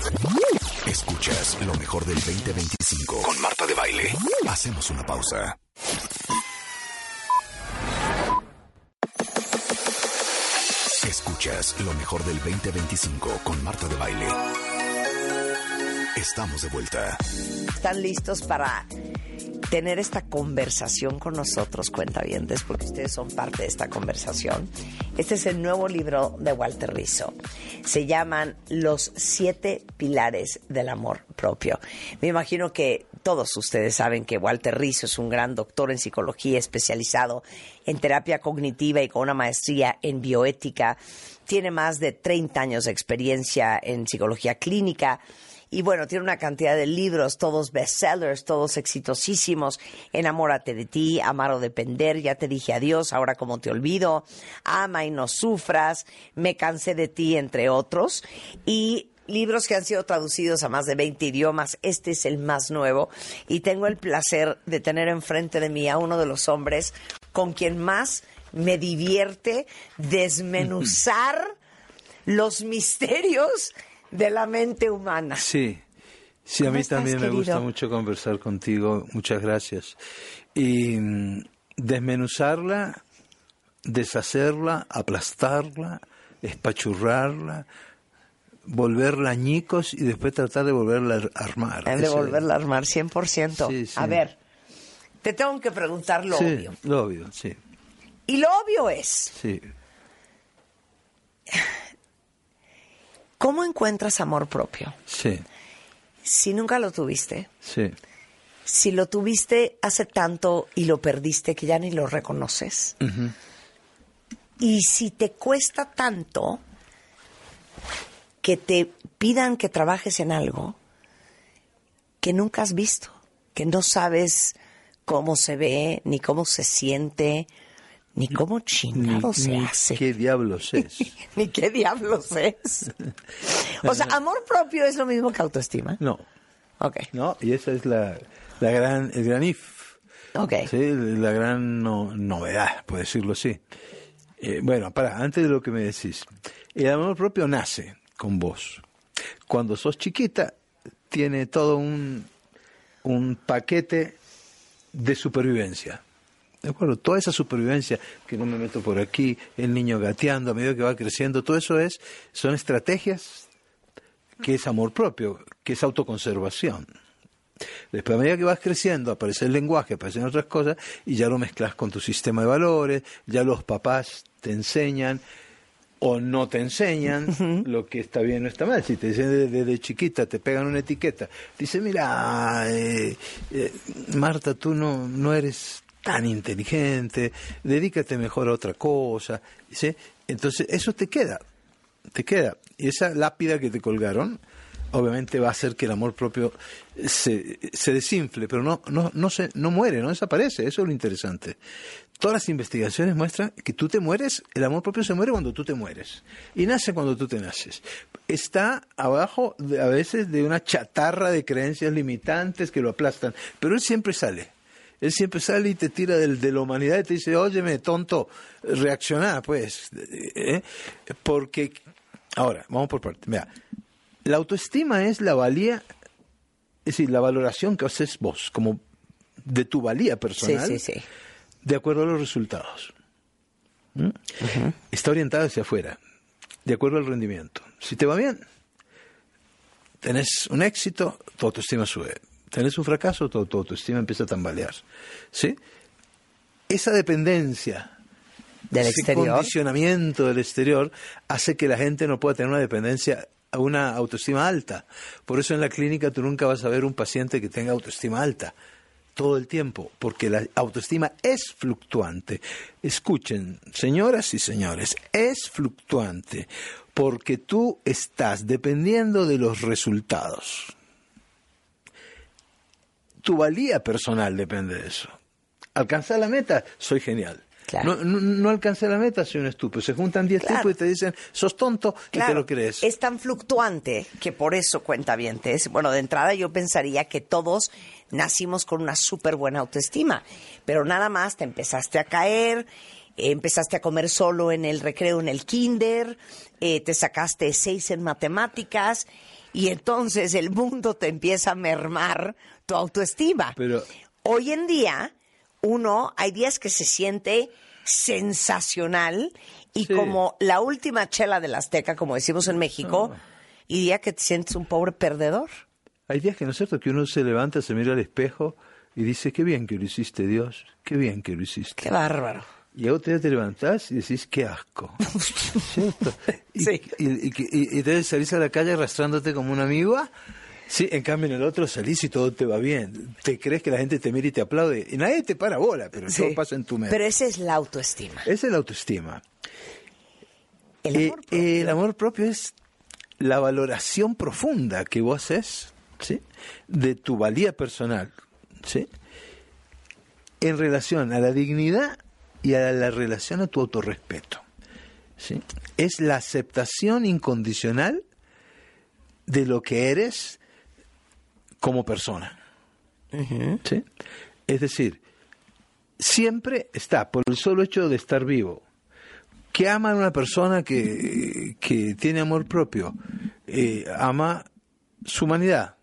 Escuchas lo mejor del 2025 con Marta de Baile. Hacemos una pausa. Escuchas lo mejor del 2025 con Marta de Baile. Estamos de vuelta. ¿Están listos para tener esta conversación con nosotros, cuentavientes? Porque ustedes son parte de esta conversación. Este es el nuevo libro de Walter Rizzo. Se llaman Los 7 Pilares del Amor Propio. Me imagino que todos ustedes saben que Walter Rizzo es un gran doctor en psicología, especializado en terapia cognitiva y con una maestría en bioética. Tiene más de 30 años de experiencia en psicología clínica. Y bueno, tiene una cantidad de libros, todos bestsellers, todos exitosísimos. Enamórate de ti, Amar o Depender, Ya te dije adiós, Ahora cómo te olvido, Ama y no sufras, Me cansé de ti, entre otros. Y libros que han sido traducidos a más de 20 idiomas. Este es el más nuevo. Y tengo el placer de tener enfrente de mí a uno de los hombres con quien más me divierte desmenuzar los misterios de la mente humana. Sí, a mí también me gusta mucho conversar contigo, muchas gracias. Y desmenuzarla, deshacerla, aplastarla, espachurrarla, volverla añicos y después tratar de volverla a armar. De volverla a armar, 100%. Sí. A ver, te tengo que preguntar lo obvio. Lo obvio, sí. Y lo obvio es... Sí. ¿Cómo encuentras amor propio? Sí. Si nunca lo tuviste. Sí. Si lo tuviste hace tanto y lo perdiste que ya ni lo reconoces. Uh-huh. Y si te cuesta tanto que te pidan que trabajes en algo que nunca has visto, que no sabes cómo se ve, ni cómo se siente, Ni cómo chingados se hace. ¿Qué diablos es? Ni qué diablos es. O sea, amor propio es lo mismo que autoestima. No. Ok. No, y esa es el gran if. Ok. ¿Sí? La gran novedad, por decirlo así. Bueno, antes de lo que me decís. El amor propio nace con vos. Cuando sos chiquita, tiene todo un paquete de supervivencia. ¿De acuerdo? Toda esa supervivencia, que no me meto por aquí, el niño gateando a medida que va creciendo, todo eso son estrategias que es amor propio, que es autoconservación. Después, a medida que vas creciendo, aparece el lenguaje, aparecen otras cosas, y ya lo mezclas con tu sistema de valores, ya los papás te enseñan o no te enseñan lo que está bien o está mal. Si te dicen desde chiquita, te pegan una etiqueta, dicen, mira, Marta, tú no eres tan inteligente, dedícate mejor a otra cosa, ¿sí? Entonces eso te queda, y esa lápida que te colgaron obviamente va a hacer que el amor propio se desinfle, pero no muere, no desaparece. Eso es lo interesante. Todas las investigaciones muestran que tú te mueres, el amor propio se muere cuando tú te mueres y nace cuando tú te naces. Está abajo a veces de una chatarra de creencias limitantes que lo aplastan, pero él siempre sale. Él siempre sale y te tira de la humanidad y te dice, óyeme, tonto, reaccioná, pues. Porque, ahora, vamos por partes. Mira, la autoestima es la valía, es decir, la valoración que haces vos, como de tu valía personal, Sí. de acuerdo a los resultados. Uh-huh. Está orientada hacia afuera, de acuerdo al rendimiento. Si te va bien, tenés un éxito, tu autoestima sube. Tenés un fracaso, tu autoestima empieza a tambalear. ¿Sí? Esa dependencia del exterior, condicionamiento del exterior, hace que la gente no pueda tener una autoestima alta. Por eso en la clínica tú nunca vas a ver un paciente que tenga autoestima alta. Todo el tiempo, porque la autoestima es fluctuante. Escuchen, señoras y señores, es fluctuante, porque tú estás dependiendo de los resultados. Tu valía personal depende de eso. Alcanzar la meta, soy genial. Claro. No alcancé la meta, soy un estúpido. Se juntan 10 tipos y te dicen, sos tonto, y te lo crees. Es tan fluctuante que por eso, cuentavientes, bueno, de entrada yo pensaría que todos nacimos con una súper buena autoestima, pero nada más te empezaste a caer, empezaste a comer solo en el recreo, en el kinder, te sacaste 6 en matemáticas, y entonces el mundo te empieza a mermar tu autoestima. Pero hoy en día, hay días que se siente sensacional y como la última chela del Azteca, como decimos en México, y día que te sientes un pobre perdedor. Hay días que no es cierto, que uno se levanta, se mira al espejo y dice, qué bien que lo hiciste, Dios, qué bien que lo hiciste. Qué bárbaro. Y otro día te levantás y decís, qué asco. ¿Cierto? Sí. Y debes salís a la calle arrastrándote como una amiga. Sí, en cambio en el otro salís y todo te va bien. Te crees que la gente te mira y te aplaude. Y nadie te para bola, pero todo pasa en tu mente. Pero esa es la autoestima. Esa es la autoestima. El amor propio. El amor propio es la valoración profunda que vos haces, ¿sí?, de tu valía personal, ¿sí?, en relación a la dignidad y a la relación a tu autorrespeto, ¿sí? Es la aceptación incondicional de lo que eres como persona. Uh-huh. ¿Sí? Es decir, siempre está, por el solo hecho de estar vivo, que ama a una persona que tiene amor propio, ama su humanidad.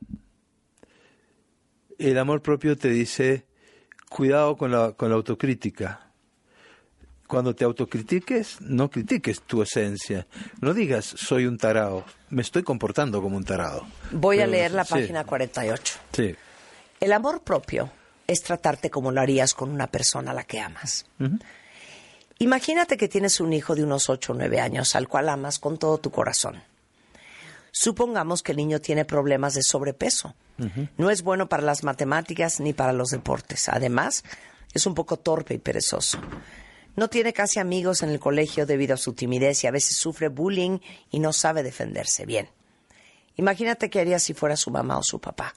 El amor propio te dice, cuidado con la autocrítica. Cuando te autocritiques, no critiques tu esencia. No digas, soy un tarado. Me estoy comportando como un tarado. Voy a leer la página 48. Sí. El amor propio es tratarte como lo harías con una persona a la que amas. Uh-huh. Imagínate que tienes un hijo de unos 8 o 9 años al cual amas con todo tu corazón. Supongamos que el niño tiene problemas de sobrepeso. Uh-huh. No es bueno para las matemáticas ni para los deportes. Además, es un poco torpe y perezoso. No tiene casi amigos en el colegio debido a su timidez y a veces sufre bullying y no sabe defenderse bien. Imagínate qué harías si fuera su mamá o su papá.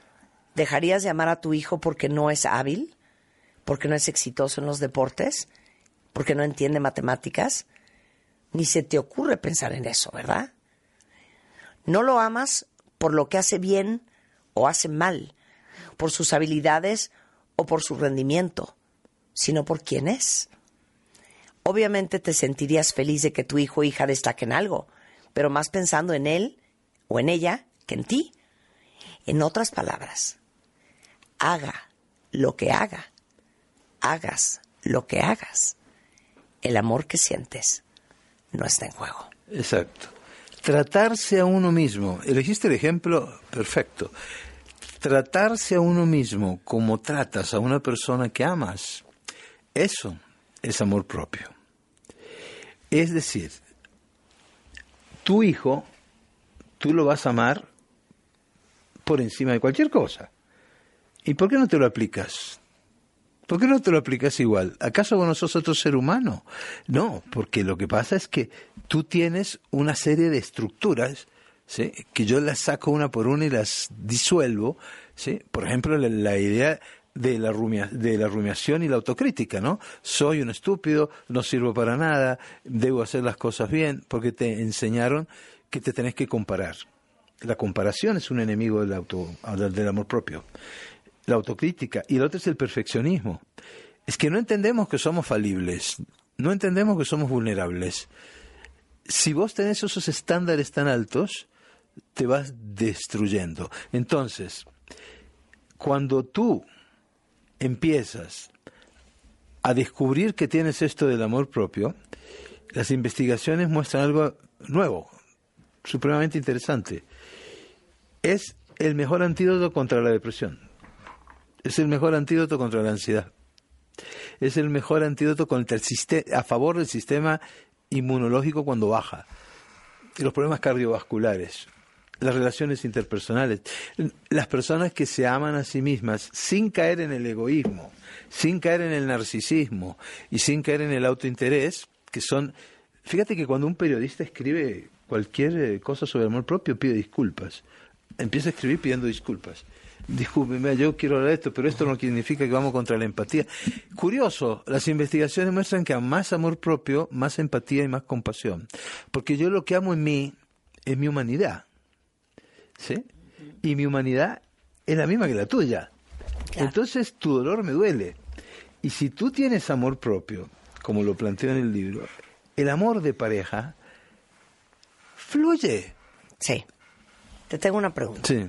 ¿Dejarías de amar a tu hijo porque no es hábil? ¿Porque no es exitoso en los deportes? porque no entiende matemáticas, ni se te ocurre pensar en eso, ¿verdad? No lo amas por lo que hace bien o hace mal, por sus habilidades o por su rendimiento, sino por quién es. Obviamente te sentirías feliz de que tu hijo o hija destaque en algo, pero más pensando en él o en ella que en ti. En otras palabras, haga lo que haga, hagas lo que hagas, el amor que sientes no está en juego. Exacto. Tratarse a uno mismo. Elegiste el ejemplo perfecto. Tratarse a uno mismo como tratas a una persona que amas, eso es amor propio. Es decir, tu hijo, tú lo vas a amar por encima de cualquier cosa. ¿Y por qué no te lo aplicas? ¿Por qué no te lo aplicas igual? ¿Acaso vos no sos otro ser humano? No, porque lo que pasa es que tú tienes una serie de estructuras, ¿sí?, que yo las saco una por una y las disuelvo, ¿sí? Por ejemplo, la idea de la rumiación y la autocrítica, ¿no? Soy un estúpido, no sirvo para nada, debo hacer las cosas bien, porque te enseñaron que te tenés que comparar. La comparación es un enemigo del amor propio. La autocrítica. Y el otro es el perfeccionismo. Es que no entendemos que somos falibles, no entendemos que somos vulnerables. Si vos tenés esos estándares tan altos, te vas destruyendo. Entonces, cuando tú empiezas a descubrir que tienes esto del amor propio, las investigaciones muestran algo nuevo, supremamente interesante. Es el mejor antídoto contra la depresión. Es el mejor antídoto contra la ansiedad. Es el mejor antídoto a favor del sistema inmunológico cuando baja. Los problemas cardiovasculares, las relaciones interpersonales, las personas que se aman a sí mismas sin caer en el egoísmo, sin caer en el narcisismo y sin caer en el autointerés, que son... Fíjate que cuando un periodista escribe cualquier cosa sobre amor propio, pide disculpas. Empieza a escribir pidiendo disculpas. Discúlpeme, yo quiero hablar de esto, pero esto no significa que vamos contra la empatía. Curioso, las investigaciones muestran que a más amor propio, más empatía y más compasión. Porque yo lo que amo en mí es mi humanidad, ¿sí? Y mi humanidad es la misma que la tuya. Claro. Entonces tu dolor me duele. Y si tú tienes amor propio, como lo planteo en el libro, el amor de pareja fluye. Sí. Te tengo una pregunta. Sí.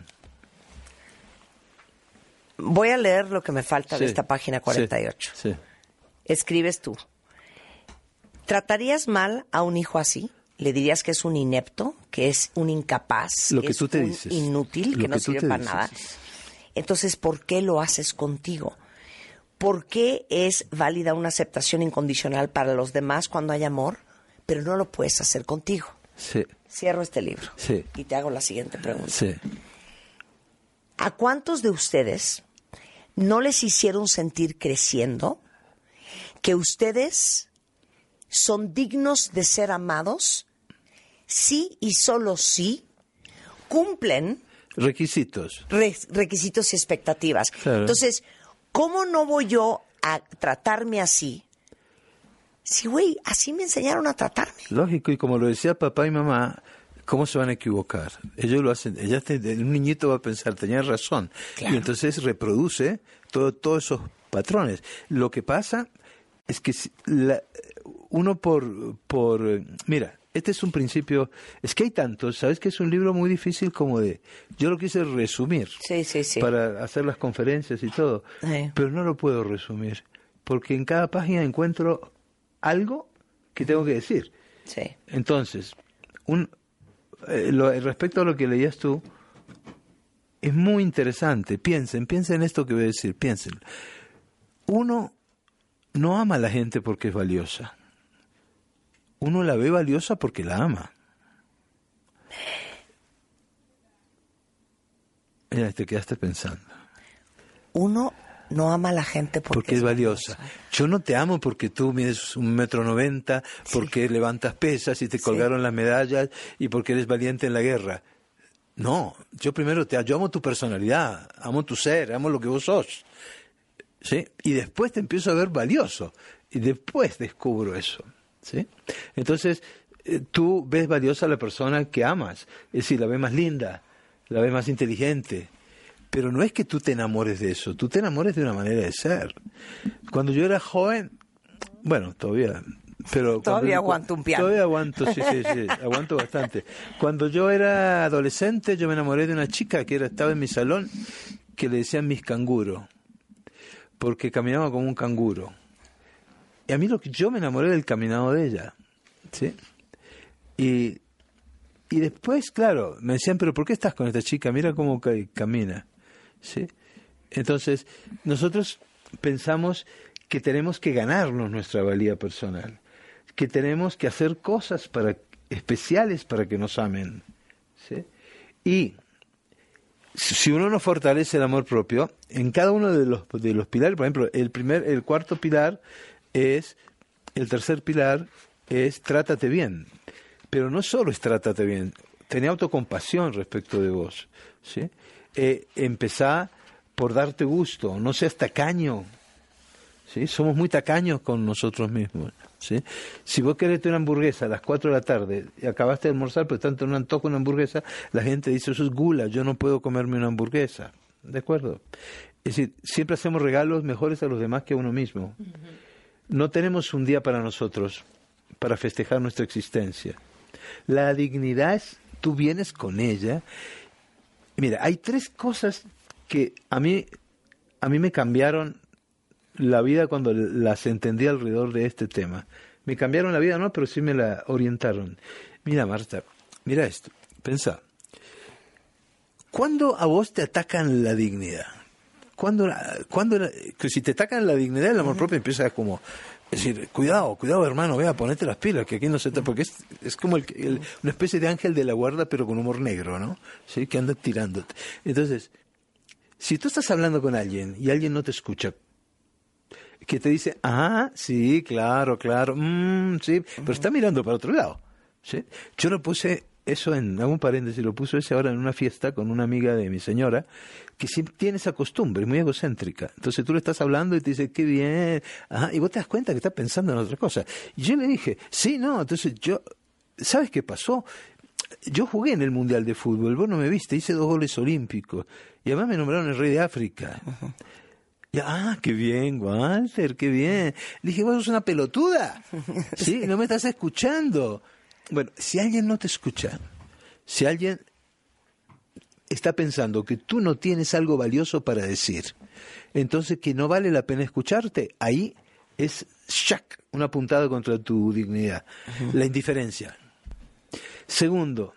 Voy a leer lo que me falta de esta página 48. Sí. Escribes tú. ¿Tratarías mal a un hijo así? ¿Le dirías que es un inepto, que es un incapaz, lo que es tú te un dices, inútil, que no sirve para nada? Entonces, ¿por qué lo haces contigo? ¿Por qué es válida una aceptación incondicional para los demás cuando hay amor, pero no lo puedes hacer contigo? Sí. Cierro este libro y te hago la siguiente pregunta. Sí. ¿A cuántos de ustedes no les hicieron sentir creciendo que ustedes son dignos de ser amados si y solo si cumplen requisitos requisitos y expectativas? Claro. Entonces, ¿cómo no voy yo a tratarme así? Sí, güey, así me enseñaron a tratarme. Lógico, y como lo decía papá y mamá, ¿cómo se van a equivocar? Ellos lo hacen, un niñito va a pensar, tenía razón, claro. Y entonces reproduce todos esos patrones. Lo que pasa es que uno mira, este es un principio, es que hay tantos, sabes que es un libro muy difícil yo lo quise resumir, sí. Para hacer las conferencias y todo, pero no lo puedo resumir, porque en cada página encuentro algo que tengo que decir. Sí. Entonces, respecto a lo que leías tú, es muy interesante. Piensen esto que voy a decir, piensen. Uno no ama a la gente porque es valiosa. Uno la ve valiosa porque la ama. Ya te quedaste pensando. Uno no ama a la gente porque es valiosa. Yo no te amo porque tú mides 1,90 m, porque levantas pesas y te colgaron las medallas y porque eres valiente en la guerra. No, yo primero yo amo tu personalidad, amo tu ser, amo lo que vos sos. ¿Sí? Y después te empiezo a ver valioso. y después descubro eso, ¿sí? Entonces, tú ves valiosa a la persona que amas, es decir, la ves más linda, la ves más inteligente, pero no es que tú te enamores de eso, tú te enamores de una manera de ser. Cuando yo era joven, bueno, todavía... Pero todavía aguanto un piano. Todavía aguanto, sí, aguanto bastante. Cuando yo era adolescente, yo me enamoré de una chica que estaba en mi salón, que le decían Miss Canguro, porque caminaba como un canguro. Y a mí yo me enamoré del caminado de ella, ¿sí? Y después, claro, me decían, pero ¿por qué estás con esta chica? Mira cómo camina, ¿sí? Entonces, nosotros pensamos que tenemos que ganarnos nuestra valía personal, que tenemos que hacer cosas especiales para que nos amen, ¿sí? Y si uno no fortalece el amor propio, en cada uno de los pilares, por ejemplo, el cuarto pilar es, el tercer pilar es trátate bien, pero no solo es trátate bien, tené autocompasión respecto de vos, ¿sí? Empezá por darte gusto, no seas tacaño, ¿sí? Somos muy tacaños con nosotros mismos, ¿sí? Si vos querés una hamburguesa a las 4 de la tarde y acabaste de almorzar, pero tanto un antojo de una hamburguesa, la gente dice, eso es gula, yo no puedo comerme una hamburguesa, ¿de acuerdo? Es decir, siempre hacemos regalos mejores a los demás que a uno mismo. Uh-huh. No tenemos un día para nosotros, para festejar nuestra existencia. La dignidad es, tú vienes con ella. Mira, hay 3 cosas que a mí me cambiaron la vida cuando las entendí alrededor de este tema. Me cambiaron la vida, no, pero sí me la orientaron. Mira, Marta, mira esto, pensá. ¿Cuándo a vos te atacan la dignidad? Que si te atacan la dignidad, el amor propio empieza como... Es decir, cuidado hermano, vea, ponete las pilas, que aquí no se... Porque es como una especie de ángel de la guarda, pero con humor negro, ¿no? ¿Sí? Que anda tirándote. Entonces, si tú estás hablando con alguien y alguien no te escucha, que te dice, sí, claro, sí, pero está mirando para otro lado, ¿sí? Yo lo puse eso hago un paréntesis, lo puso ese ahora en una fiesta con una amiga de mi señora, que siempre tiene esa costumbre, muy egocéntrica. Entonces tú le estás hablando y te dice, qué bien, y vos te das cuenta que está pensando en otra cosa. Y yo le dije, sí, no, entonces ¿sabes qué pasó? Yo jugué en el Mundial de Fútbol, vos no me viste, hice 2 goles olímpicos, y además me nombraron el rey de África. Uh-huh. Qué bien, Walter, qué bien. Le dije, vos sos una pelotuda, ¿sí? No me estás escuchando. Bueno, si alguien no te escucha, si alguien está pensando que tú no tienes algo valioso para decir, entonces que no vale la pena escucharte, ahí es una puntada contra tu dignidad. Uh-huh. La indiferencia. Segundo,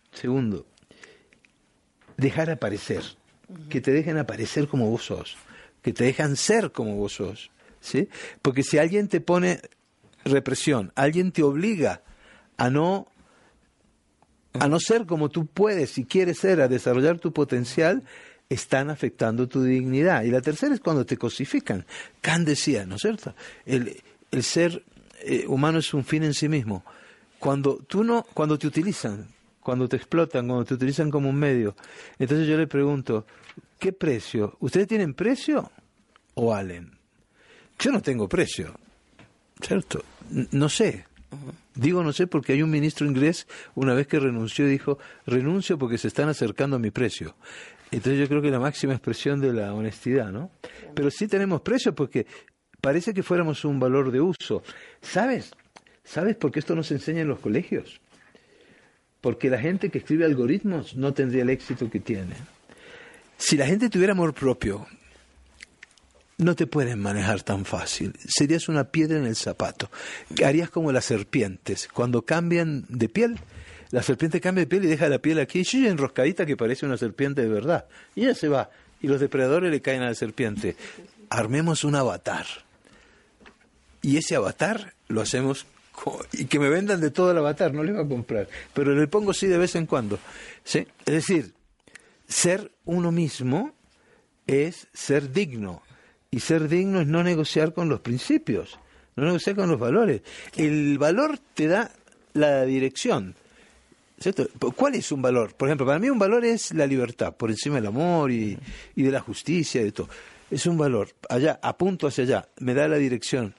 dejar aparecer, que te dejen aparecer como vos sos, que te dejan ser como vos sos, ¿sí? Porque si alguien te pone represión, alguien te obliga a no ser como tú puedes y quieres ser, a desarrollar tu potencial, están afectando tu dignidad. Y la tercera es cuando te cosifican. Kant decía, ¿no es cierto? El ser humano es un fin en sí mismo. Cuando te utilizan, cuando te explotan, cuando te utilizan como un medio, entonces yo le pregunto, ¿qué precio? ¿Ustedes tienen precio o valen? Yo no tengo precio, ¿cierto? No sé. Digo no sé porque hay un ministro inglés una vez que renunció dijo, renuncio porque se están acercando a mi precio. Entonces yo creo que es la máxima expresión de la honestidad, ¿no? Pero sí tenemos precio porque parece que fuéramos un valor de uso. ¿Sabes por qué esto no se enseña en los colegios? Porque la gente que escribe algoritmos no tendría el éxito que tiene. Si la gente tuviera amor propio, no te pueden manejar tan fácil. Serías una piedra en el zapato. Harías como las serpientes. Cuando cambian de piel, la serpiente cambia de piel y deja la piel aquí, enroscadita que parece una serpiente de verdad. Y ella se va. Y los depredadores le caen a la serpiente. Armemos un avatar. Y ese avatar lo hacemos... Y que me vendan de todo el avatar, no le voy a comprar. Pero le pongo sí de vez en cuando. ¿Sí? Es decir, ser uno mismo es ser digno. Y ser digno es no negociar con los principios, no negociar con los valores. El valor te da la dirección, ¿cierto? ¿Cuál es un valor? Por ejemplo, para mí un valor es la libertad, por encima del amor y de la justicia y de todo. Es un valor, allá, apunto hacia allá, me da la dirección.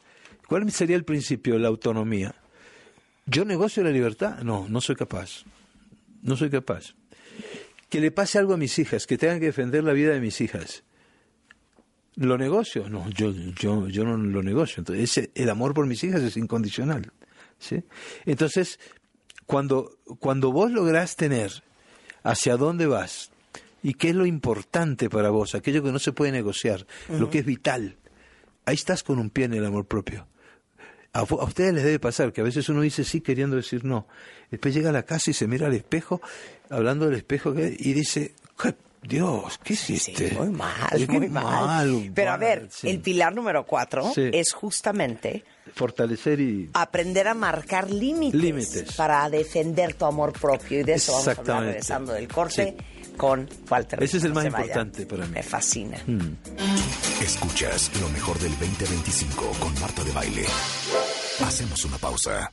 ¿Cuál sería el principio de la autonomía? ¿Yo negocio la libertad? No soy capaz. No soy capaz. Que le pase algo a mis hijas, que tengan que defender la vida de mis hijas. ¿Lo negocio? No, yo no lo negocio. Entonces, el amor por mis hijas es incondicional, ¿sí? Entonces, cuando vos lográs tener hacia dónde vas y qué es lo importante para vos, aquello que no se puede negociar, lo que es vital, ahí estás con un pie en el amor propio. A ustedes les debe pasar que a veces uno dice sí queriendo decir no. Después llega a la casa y se mira al espejo, hablando del espejo, y dice, Dios, ¿qué hiciste? Sí, muy mal, muy mal. Pero a ver, el pilar número 4 es justamente fortalecer y aprender a marcar límites para defender tu amor propio. Y de eso vamos a hablar regresando del corte con Walter. Ese es el más importante para mí. Me fascina. Escuchas lo mejor del 2025 con Marta de Baile. Hacemos una pausa.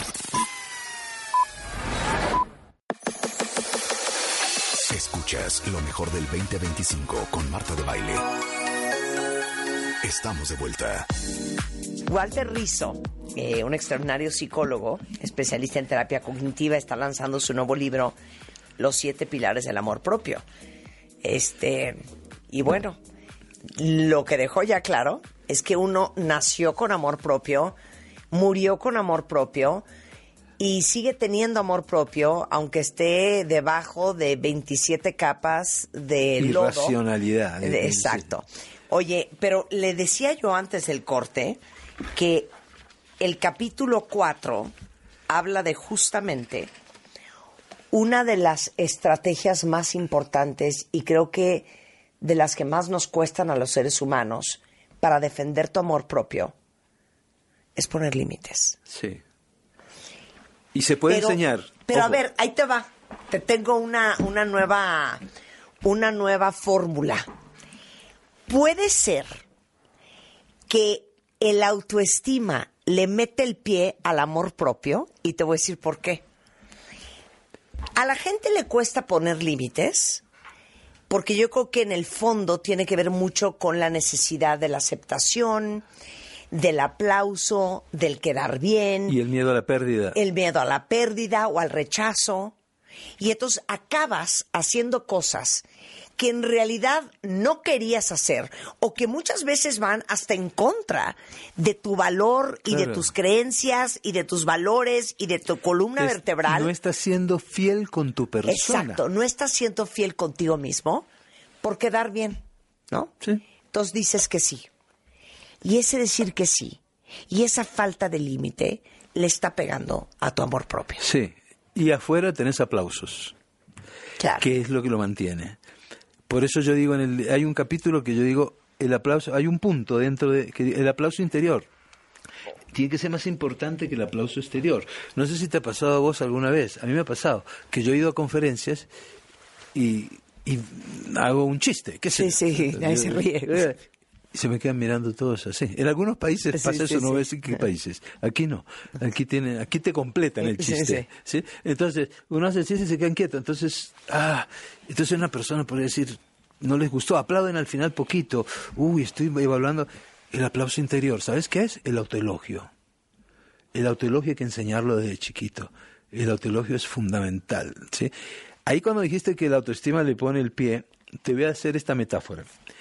Escuchas lo mejor del 2025 con Marta de Baile. Estamos de vuelta. Walter Rizzo, un extraordinario psicólogo, especialista en terapia cognitiva, está lanzando su nuevo libro, Los 7 pilares del amor propio. Y bueno, lo que dejó ya claro es que uno nació con amor propio, murió con amor propio y sigue teniendo amor propio, aunque esté debajo de 27 capas de lodo. Irracionalidad. Exacto. Oye, pero le decía yo antes del corte que el capítulo 4 habla de justamente una de las estrategias más importantes y creo que de las que más nos cuestan a los seres humanos para defender tu amor propio es poner límites. Sí. Y se puede enseñar. Pero a ver, ahí te va. Te tengo una nueva fórmula. Puede ser que el autoestima le mete el pie al amor propio y te voy a decir por qué. A la gente le cuesta poner límites porque yo creo que en el fondo tiene que ver mucho con la necesidad de la aceptación, del aplauso, del quedar bien. Y el miedo a la pérdida. El miedo a la pérdida o al rechazo. Y entonces acabas haciendo cosas que en realidad no querías hacer o que muchas veces van hasta en contra de tu valor y de tus creencias y de tus valores y de tu columna vertebral. No estás siendo fiel con tu persona. Exacto, no estás siendo fiel contigo mismo por quedar bien, ¿no? Sí. Entonces dices que sí. Y ese decir que sí y esa falta de límite le está pegando a tu amor propio. Sí, y afuera tenés aplausos, claro, que es lo que lo mantiene. Por eso yo digo, hay un capítulo que yo digo, el aplauso, hay un punto dentro de que el aplauso interior tiene que ser más importante que el aplauso exterior. No sé si te ha pasado a vos alguna vez, a mí me ha pasado, que yo he ido a conferencias y hago un chiste, ¿qué sé? Sí, nadie se ríe. Y se me quedan mirando todos así. En algunos países pasa eso, no voy a decir qué países. Aquí no. Aquí te completan el chiste. ¿Sí? Entonces, uno hace el chiste y se quedan quietos. Entonces, una persona podría decir, no les gustó, aplauden al final poquito. Estoy evaluando. El aplauso interior, ¿sabes qué es? El autoelogio. El autoelogio hay que enseñarlo desde chiquito. El autoelogio es fundamental, ¿sí? Ahí cuando dijiste que la autoestima le pone el pie, te voy a hacer esta metáfora.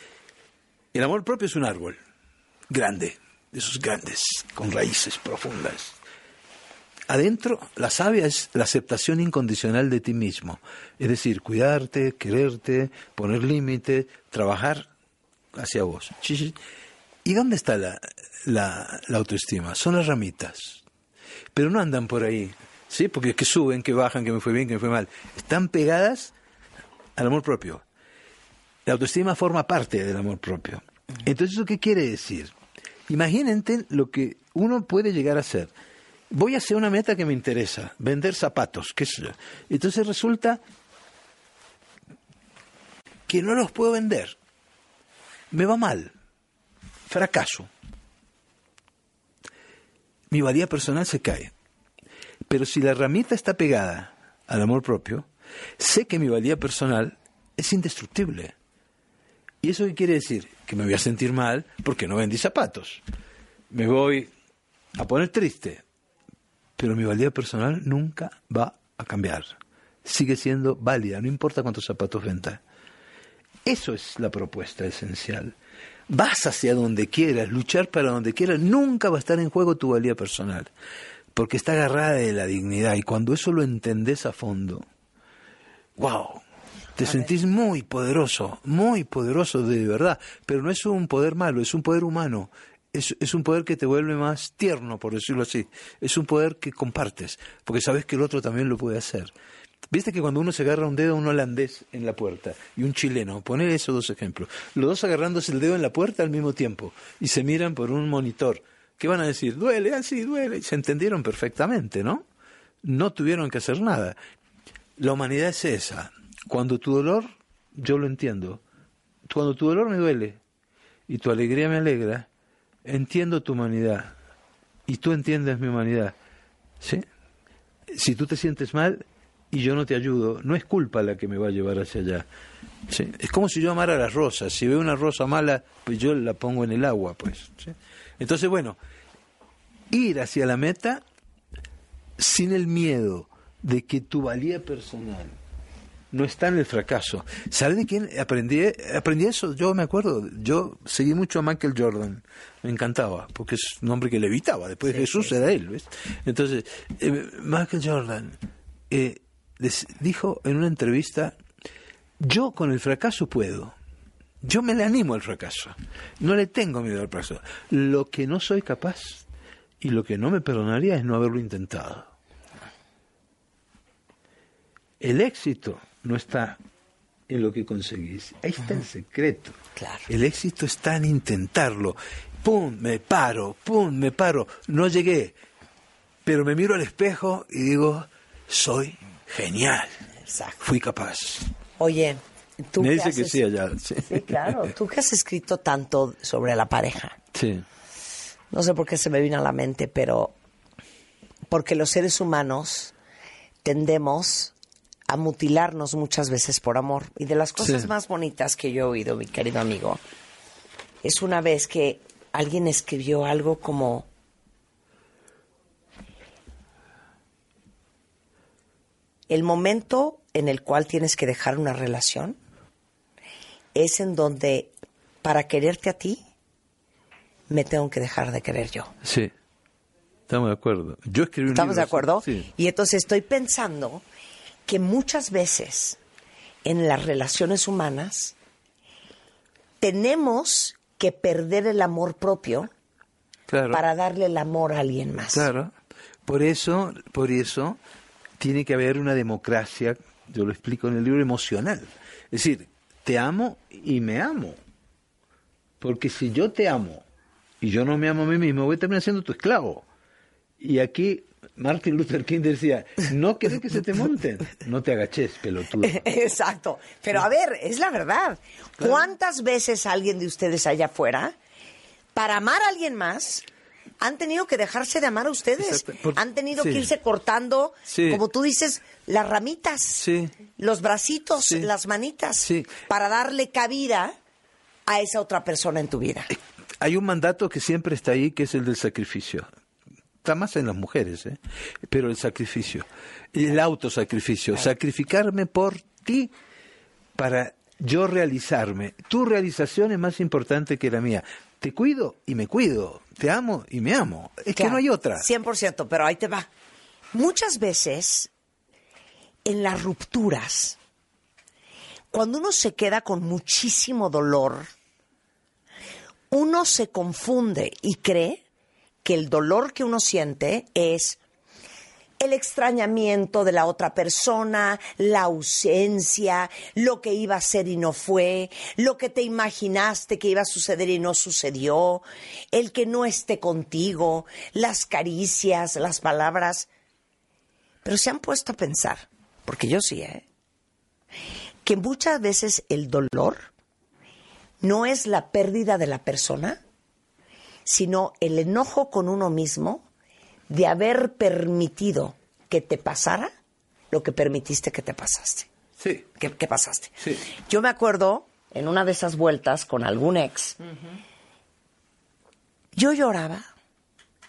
El amor propio es un árbol grande, de esos grandes, con raíces profundas. Adentro, la savia es la aceptación incondicional de ti mismo. Es decir, cuidarte, quererte, poner límites, trabajar hacia vos. ¿Y dónde está la autoestima? Son las ramitas. Pero no andan por ahí, ¿sí? Porque es que suben, que bajan, que me fue bien, que me fue mal. Están pegadas al amor propio. La autoestima forma parte del amor propio. Entonces, ¿eso qué quiere decir? Imagínate lo que uno puede llegar a hacer. Voy a hacer una meta que me interesa, vender zapatos, qué sé yo. Entonces resulta que no los puedo vender. Me va mal. Fracaso. Mi valía personal se cae. Pero si la ramita está pegada al amor propio, sé que mi valía personal es indestructible. ¿Y eso qué quiere decir? Que me voy a sentir mal porque no vendí zapatos. Me voy a poner triste, pero mi valía personal nunca va a cambiar. Sigue siendo válida, no importa cuántos zapatos venda. Eso es la propuesta esencial. Vas hacia donde quieras, luchar para donde quieras, nunca va a estar en juego tu valía personal, porque está agarrada de la dignidad, y cuando eso lo entendés a fondo, ¡wow!, te sentís muy poderoso de verdad, pero no es un poder malo, es un poder humano, es un poder que te vuelve más tierno, por decirlo así, es un poder que compartes, porque sabes que el otro también lo puede hacer. Viste que cuando uno se agarra un dedo, un holandés en la puerta y un chileno, poner esos dos ejemplos, los dos agarrándose el dedo en la puerta al mismo tiempo y se miran por un monitor, ¿qué van a decir? Duele, así duele, se entendieron perfectamente, ¿no? No tuvieron que hacer nada. La humanidad es esa. Cuando tu dolor, yo lo entiendo, cuando tu dolor me duele y tu alegría me alegra, entiendo tu humanidad y tú entiendes mi humanidad, ¿sí? Si tú te sientes mal y yo no te ayudo, no es culpa la que me va a llevar hacia allá, ¿sí? Es como si yo amara las rosas. Si veo una rosa mala, pues yo la pongo en el agua, pues, ¿sí? Entonces, bueno, ir hacia la meta sin el miedo de que tu valía personal no está en el fracaso. ¿Sabes de quién aprendí eso? Yo me acuerdo, yo seguí mucho a Michael Jordan, me encantaba, porque es un hombre que levitaba, después de Jesús era él, ¿ves? Entonces, Michael Jordan dijo en una entrevista, yo con el fracaso puedo, yo me le animo al fracaso, no le tengo miedo al fracaso, lo que no soy capaz y lo que no me perdonaría es no haberlo intentado. El éxito no está en lo que conseguís, ahí está el secreto. Claro. El éxito está en intentarlo. Pum, me paro, no llegué, pero me miro al espejo y digo, soy genial. Exacto. Fui capaz. Oye, tú me que dice haces... que sí allá. Sí. Sí, claro. Tú que has escrito tanto sobre la pareja. Sí. No sé por qué se me vino a la mente, pero porque los seres humanos tendemos a mutilarnos muchas veces por amor. Y de las cosas más bonitas que yo he oído, mi querido amigo, es una vez que alguien escribió algo como: el momento en el cual tienes que dejar una relación es en donde, para quererte a ti, me tengo que dejar de querer yo. Sí, estamos de acuerdo. Yo escribí un ¿Estamos libro, de acuerdo? Sí. Y entonces estoy pensando que muchas veces en las relaciones humanas tenemos que perder el amor propio, claro, para darle el amor a alguien más. Claro. Por eso tiene que haber una democracia, yo lo explico en el libro, emocional. Es decir, te amo y me amo. Porque si yo te amo y yo no me amo a mí mismo, voy a terminar siendo tu esclavo. Y aquí Martin Luther King decía, no querés que se te monten, no te agaches, pelotudo. Exacto. Pero a ver, es la verdad. Claro. ¿Cuántas veces alguien de ustedes allá afuera, para amar a alguien más, han tenido que dejarse de amar a ustedes? Han tenido que irse cortando, como tú dices, las ramitas, los bracitos, las manitas, para darle cabida a esa otra persona en tu vida. Hay un mandato que siempre está ahí, que es el del sacrificio. Está más en las mujeres, pero el sacrificio, el autosacrificio, sacrificarme por ti para yo realizarme. Tu realización es más importante que la mía. Te cuido y me cuido, te amo y me amo. Es que no hay otra. 100%, pero ahí te va. Muchas veces, en las rupturas, cuando uno se queda con muchísimo dolor, uno se confunde y cree que el dolor que uno siente es el extrañamiento de la otra persona, la ausencia, lo que iba a ser y no fue, lo que te imaginaste que iba a suceder y no sucedió, el que no esté contigo, las caricias, las palabras. Pero se han puesto a pensar, porque yo sí, que muchas veces el dolor no es la pérdida de la persona, sino el enojo con uno mismo de haber permitido que te pasara lo que permitiste que te pasaste. Sí. Que pasaste. Sí. Yo me acuerdo, en una de esas vueltas con algún ex, yo lloraba,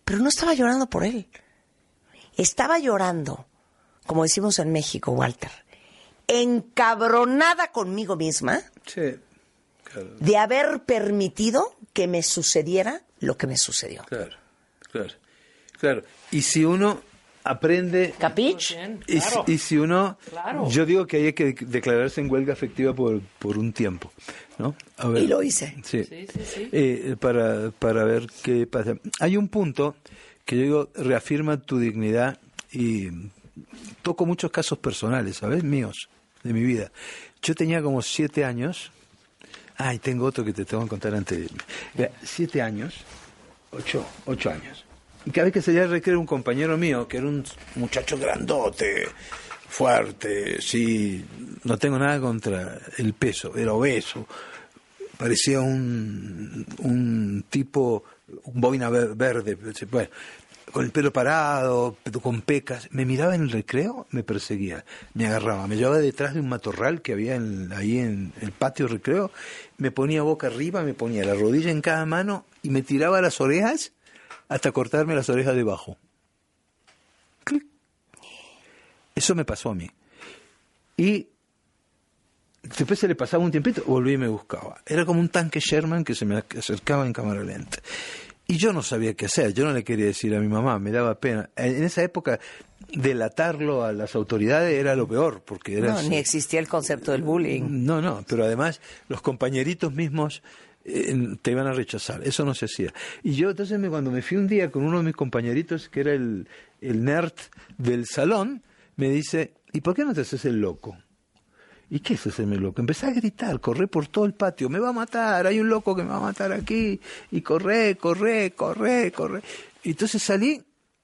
Pero no estaba llorando por él. Estaba llorando, como decimos en México, Walter, encabronada conmigo misma, Sí, claro. de haber permitido que me sucediera lo que me sucedió. Claro. Y si uno aprende... ¿Capich? Y si uno... Claro. Yo digo que hay que declararse en huelga afectiva por un tiempo, ¿no? A ver, Y lo hice. Sí. Sí. Para ver qué pasa. Hay un punto que yo digo, reafirma tu dignidad, y toco muchos casos personales, ¿sabes? Míos, de mi vida. Yo tenía como 7 años... y tengo otro que te tengo que contar antes de irme. Mira, 7 años, 8 años. Y cada vez que salía al recreo, un compañero mío, que era un muchacho grandote, fuerte, sí, no tengo nada contra el peso, era obeso, parecía un tipo, un boina verde, bueno, con el pelo parado, con pecas, me miraba en el recreo, me perseguía, me agarraba, me llevaba detrás de un matorral que había ahí en el patio recreo, me ponía boca arriba, me ponía la rodilla en cada mano y me tiraba las orejas hasta cortarme las orejas debajo. ¡Clic! Eso me pasó a mí. Y después se le pasaba un tiempito, volví y me buscaba. Era como un tanque Sherman que se me acercaba en cámara lenta. Y yo no sabía qué hacer, yo no le quería decir a mi mamá, me daba pena. En esa época, delatarlo a las autoridades era lo peor, porque era... No, ni existía el concepto del bullying. No, pero además los compañeritos mismos te iban a rechazar, eso no se hacía. Y yo entonces cuando me fui un día con uno de mis compañeritos, que era el nerd del salón, me dice, ¿y por qué no te haces el loco? ¿Y qué es hacerme loco? Empecé a gritar, corré por todo el patio, me va a matar, hay un loco que me va a matar aquí, y corré. Y entonces salí,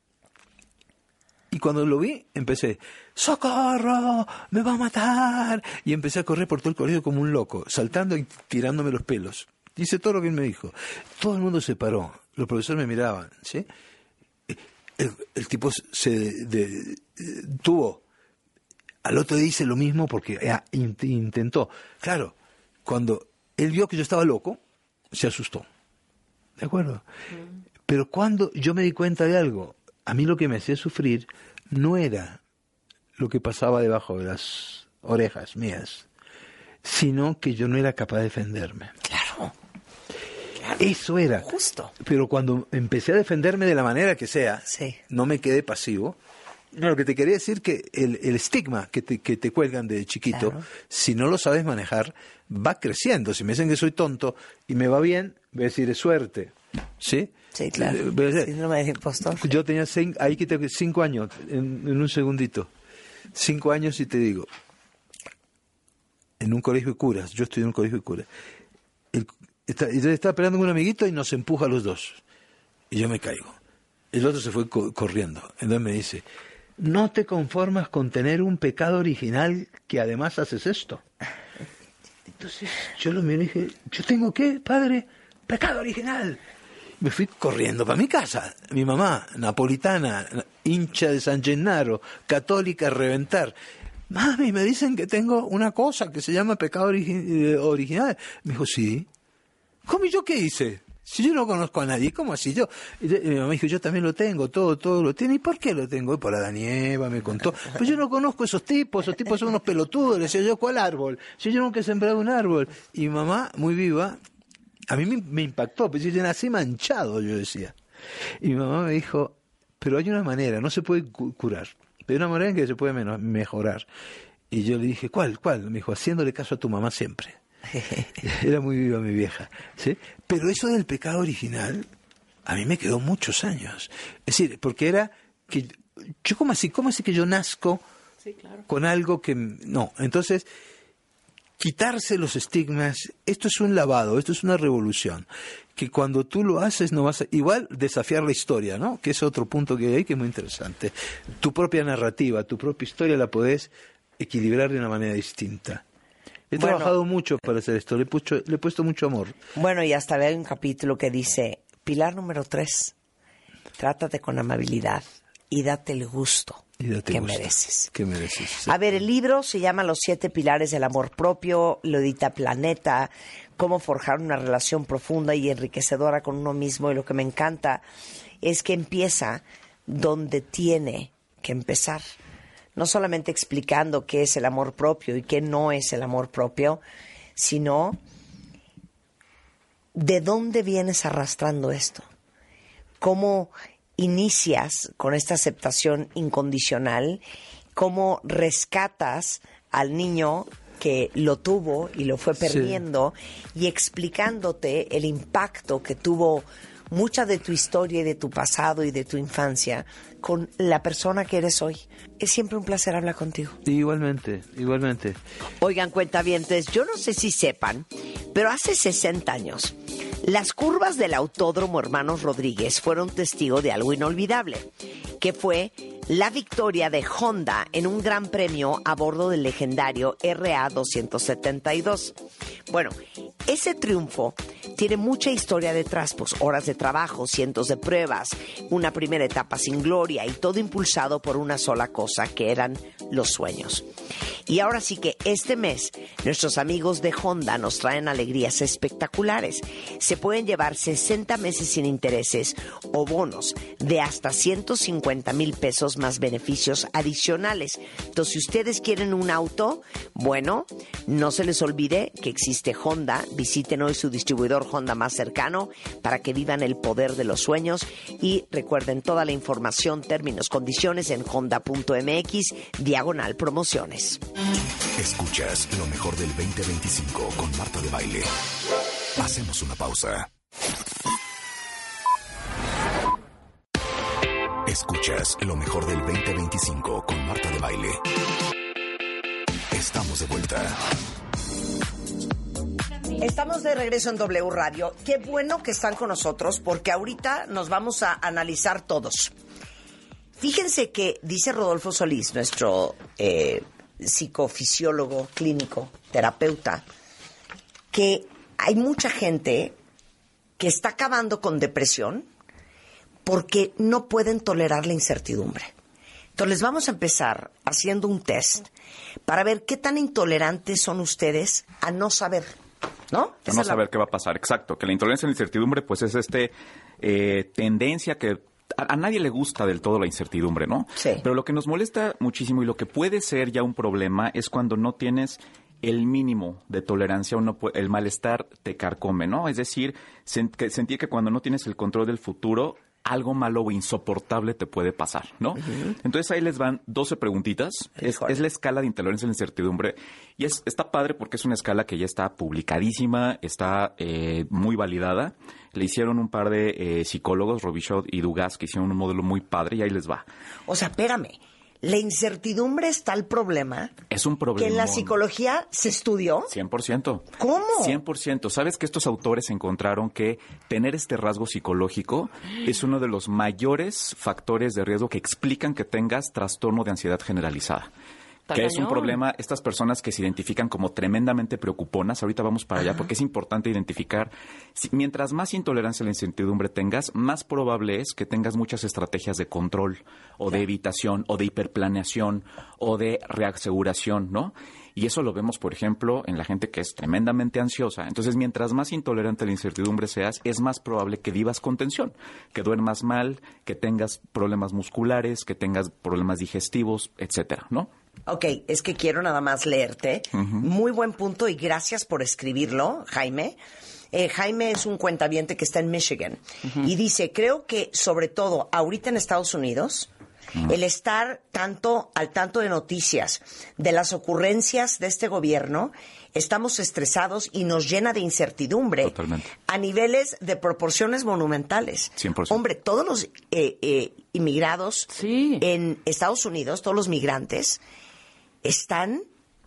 y cuando lo vi, empecé, ¡socorro! ¡Me va a matar! Y empecé a correr por todo el colegio como un loco, saltando y tirándome los pelos. Hice todo lo que él me dijo. Todo el mundo se paró, los profesores me miraban, ¿sí? El tipo se tuvo... Al otro día hice lo mismo porque intentó. Claro, cuando él vio que yo estaba loco, se asustó. ¿De acuerdo? Pero cuando yo me di cuenta de algo, a mí lo que me hacía sufrir no era lo que pasaba debajo de las orejas mías, sino que yo no era capaz de defenderme. Claro. Eso era. Justo. Pero cuando empecé a defenderme de la manera que sea, Sí. no me quedé pasivo. No, lo que te quería decir que el estigma que te cuelgan de chiquito, Claro. si no lo sabes manejar, va creciendo. Si me dicen que soy tonto y me va bien, voy a decir es suerte. ¿Sí? Sí, claro. Voy a decir, Síndrome de impostor. yo tenía 5 años, en un segundito. 5 años y te digo, en un colegio de curas, yo estudié en un colegio de curas. Yo estaba peleando con un amiguito y nos empuja a los dos. Y yo me caigo. El otro se fue corriendo. Entonces me dice, ¿no te conformas con tener un pecado original que además haces esto? Entonces yo lo miré y dije, ¿yo tengo qué, padre? Pecado original. Me fui corriendo para mi casa. Mi mamá, napolitana, hincha de San Gennaro, católica a reventar. Mami, me dicen que tengo una cosa que se llama pecado original. Me dijo, sí. ¿Cómo y yo qué hice? Si yo no conozco a nadie, ¿cómo así yo? Y mi mamá dijo, yo también lo tengo, todo lo tiene. ¿Y por qué lo tengo? Y por Adán y Eva me contó. Pues yo no conozco esos tipos son unos pelotudos. Le decía yo, ¿cuál árbol? Si yo nunca he sembrado un árbol. Y mi mamá, muy viva, a mí me impactó, pues yo nací manchado, yo decía. Y mi mamá me dijo, pero hay una manera, no se puede curar, pero hay una manera en que se puede mejorar. Y yo le dije, ¿cuál? Me dijo, haciéndole caso a tu mamá siempre. Era muy viva mi vieja, ¿sí? Pero eso del pecado original a mí me quedó muchos años. Es decir, porque era que yo ¿cómo así que yo nazco con algo que no? Entonces, quitarse los estigmas, esto es un lavado, esto es una revolución, que cuando tú lo haces no vas a... Igual desafiar la historia, ¿no? Que es otro punto que hay que es muy interesante. Tu propia narrativa, tu propia historia la podés equilibrar de una manera distinta. He trabajado mucho para hacer esto, le he puesto mucho amor. Bueno, y hasta hay un capítulo que dice, pilar número 3, trátate con amabilidad y date el gusto Y date que gusto. mereces. Que mereces. Sí. A ver, el libro se llama Los 7 pilares del amor propio, lo edita Planeta, cómo forjar una relación profunda y enriquecedora con uno mismo. Y lo que me encanta es que empieza donde tiene que empezar. No solamente explicando qué es el amor propio y qué no es el amor propio, sino de dónde vienes arrastrando esto. Cómo inicias con esta aceptación incondicional, cómo rescatas al niño que lo tuvo y lo fue perdiendo, y explicándote el impacto que tuvo mucha de tu historia y de tu pasado y de tu infancia con la persona que eres hoy. Es siempre un placer hablar contigo. Igualmente, igualmente. Oigan, cuentavientes, yo no sé si sepan, pero hace 60 años, las curvas del Autódromo Hermanos Rodríguez fueron testigo de algo inolvidable, que fue la victoria de Honda en un gran premio a bordo del legendario RA272. Bueno, ese triunfo tiene mucha historia detrás, pues horas de trabajo, cientos de pruebas, una primera etapa sin gloria y todo impulsado por una sola cosa, que eran los sueños. Y ahora sí que este mes nuestros amigos de Honda nos traen alegrías espectaculares. Se pueden llevar 60 meses sin intereses o bonos de hasta 150,000 pesos más beneficios adicionales. Entonces, si ustedes quieren un auto, bueno, no se les olvide que existe Honda. Visiten hoy su distribuidor Honda más cercano para que vivan el poder de los sueños. Y recuerden toda la información, términos, condiciones en honda.mx/promociones. Escuchas lo mejor del 2025 con Marta de Baile. Hacemos una pausa. Escuchas lo mejor del 2025 con Marta de Baile. Estamos de vuelta. Estamos de regreso en W Radio. Qué bueno que están con nosotros, porque ahorita nos vamos a analizar todos. Fíjense que dice Rodolfo Solís, nuestro psicofisiólogo clínico, terapeuta, que hay mucha gente que está acabando con depresión porque no pueden tolerar la incertidumbre. Entonces les vamos a empezar haciendo un test para ver qué tan intolerantes son ustedes a no saber, ¿no? A no saber qué va a pasar, exacto. Que la intolerancia a la incertidumbre pues es tendencia que a nadie le gusta del todo la incertidumbre, ¿no? Sí. Pero lo que nos molesta muchísimo y lo que puede ser ya un problema es cuando no tienes el mínimo de tolerancia o el malestar te carcome, ¿no? Es decir, sentir que cuando no tienes el control del futuro, algo malo o insoportable te puede pasar, ¿no? Uh-huh. Entonces ahí les van 12 preguntitas. Es la escala de intolerancia a la incertidumbre. Y está padre porque es una escala que ya está publicadísima, está muy validada. Le hicieron un par de psicólogos, Robichaud y Dugas, que hicieron un modelo muy padre, y ahí les va. O sea, espérame. ¿La incertidumbre es tal problema? Es un problema. ¿Que en la psicología se estudió? 100%. ¿Cómo? 100%. ¿Sabes que estos autores encontraron que tener este rasgo psicológico es uno de los mayores factores de riesgo que explican que tengas trastorno de ansiedad generalizada? Que es un problema, estas personas que se identifican como tremendamente preocuponas, ahorita vamos para allá, porque es importante identificar, mientras más intolerancia a la incertidumbre tengas, más probable es que tengas muchas estrategias de control, o de evitación, o de hiperplaneación, o de reaseguración, ¿no? Y eso lo vemos, por ejemplo, en la gente que es tremendamente ansiosa. Entonces, mientras más intolerante a la incertidumbre seas, es más probable que vivas con tensión, que duermas mal, que tengas problemas musculares, que tengas problemas digestivos, etcétera, ¿no? Ok, es que quiero nada más leerte. Uh-huh. Muy buen punto y gracias por escribirlo, Jaime. Jaime es un cuentaviente que está en Michigan. Uh-huh. Y dice, creo que sobre todo ahorita en Estados Unidos, el estar al tanto de noticias, de las ocurrencias de este gobierno, estamos estresados y nos llena de incertidumbre. Totalmente. A niveles de proporciones monumentales. 100%. Hombre, todos los inmigrados en Estados Unidos, todos los migrantes, están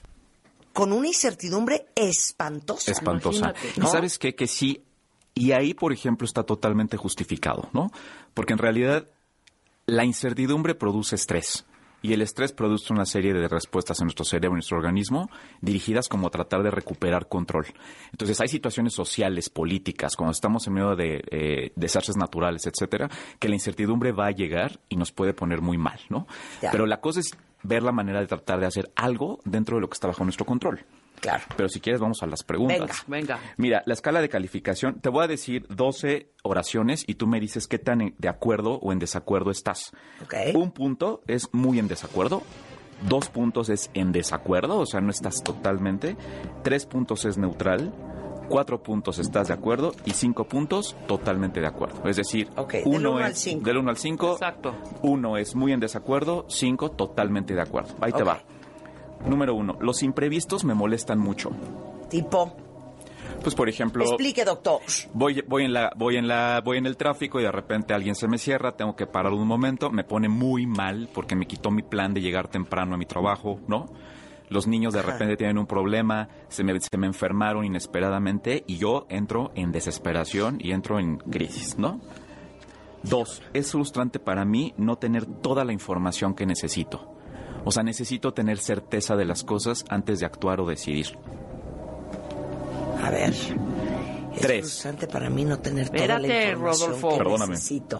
con una incertidumbre espantosa. Espantosa. Imagínate, ¿no? ¿Y sabes qué? Que sí, y ahí, por ejemplo, está totalmente justificado, ¿no? Porque en realidad la incertidumbre produce estrés. Y el estrés produce una serie de respuestas en nuestro cerebro, en nuestro organismo, dirigidas como a tratar de recuperar control. Entonces, hay situaciones sociales, políticas, cuando estamos en medio de desastres naturales, etcétera, que la incertidumbre va a llegar y nos puede poner muy mal, ¿no? Ya. Pero la cosa es ver la manera de tratar de hacer algo dentro de lo que está bajo nuestro control. Claro. Pero si quieres, vamos a las preguntas. Venga. Mira, la escala de calificación, te voy a decir 12 oraciones y tú me dices qué tan de acuerdo o en desacuerdo estás. Ok. 1 punto es muy en desacuerdo. 2 puntos es en desacuerdo, o sea, no estás totalmente. 3 puntos es neutral. 4 puntos estás de acuerdo y 5 puntos totalmente de acuerdo. Es decir, Ok, del 1 al 5. Del 1 al 5. Exacto. 1 es muy en desacuerdo, 5 totalmente de acuerdo. Ahí te Ok. va. Número 1, los imprevistos me molestan mucho. Tipo, Pues, por ejemplo, explique, doctor. voy en el tráfico y de repente alguien se me cierra, tengo que parar un momento, me pone muy mal porque me quitó mi plan de llegar temprano a mi trabajo, ¿no? Los niños de repente tienen un problema, se me enfermaron inesperadamente y yo entro en desesperación y entro en crisis, ¿no? 2, es frustrante para mí no tener toda la información que necesito. O sea, necesito tener certeza de las cosas antes de actuar o decidir. A ver. Es 3. frustrante para mí no tener toda la Espérate, información Rodolfo. que Perdóname. necesito.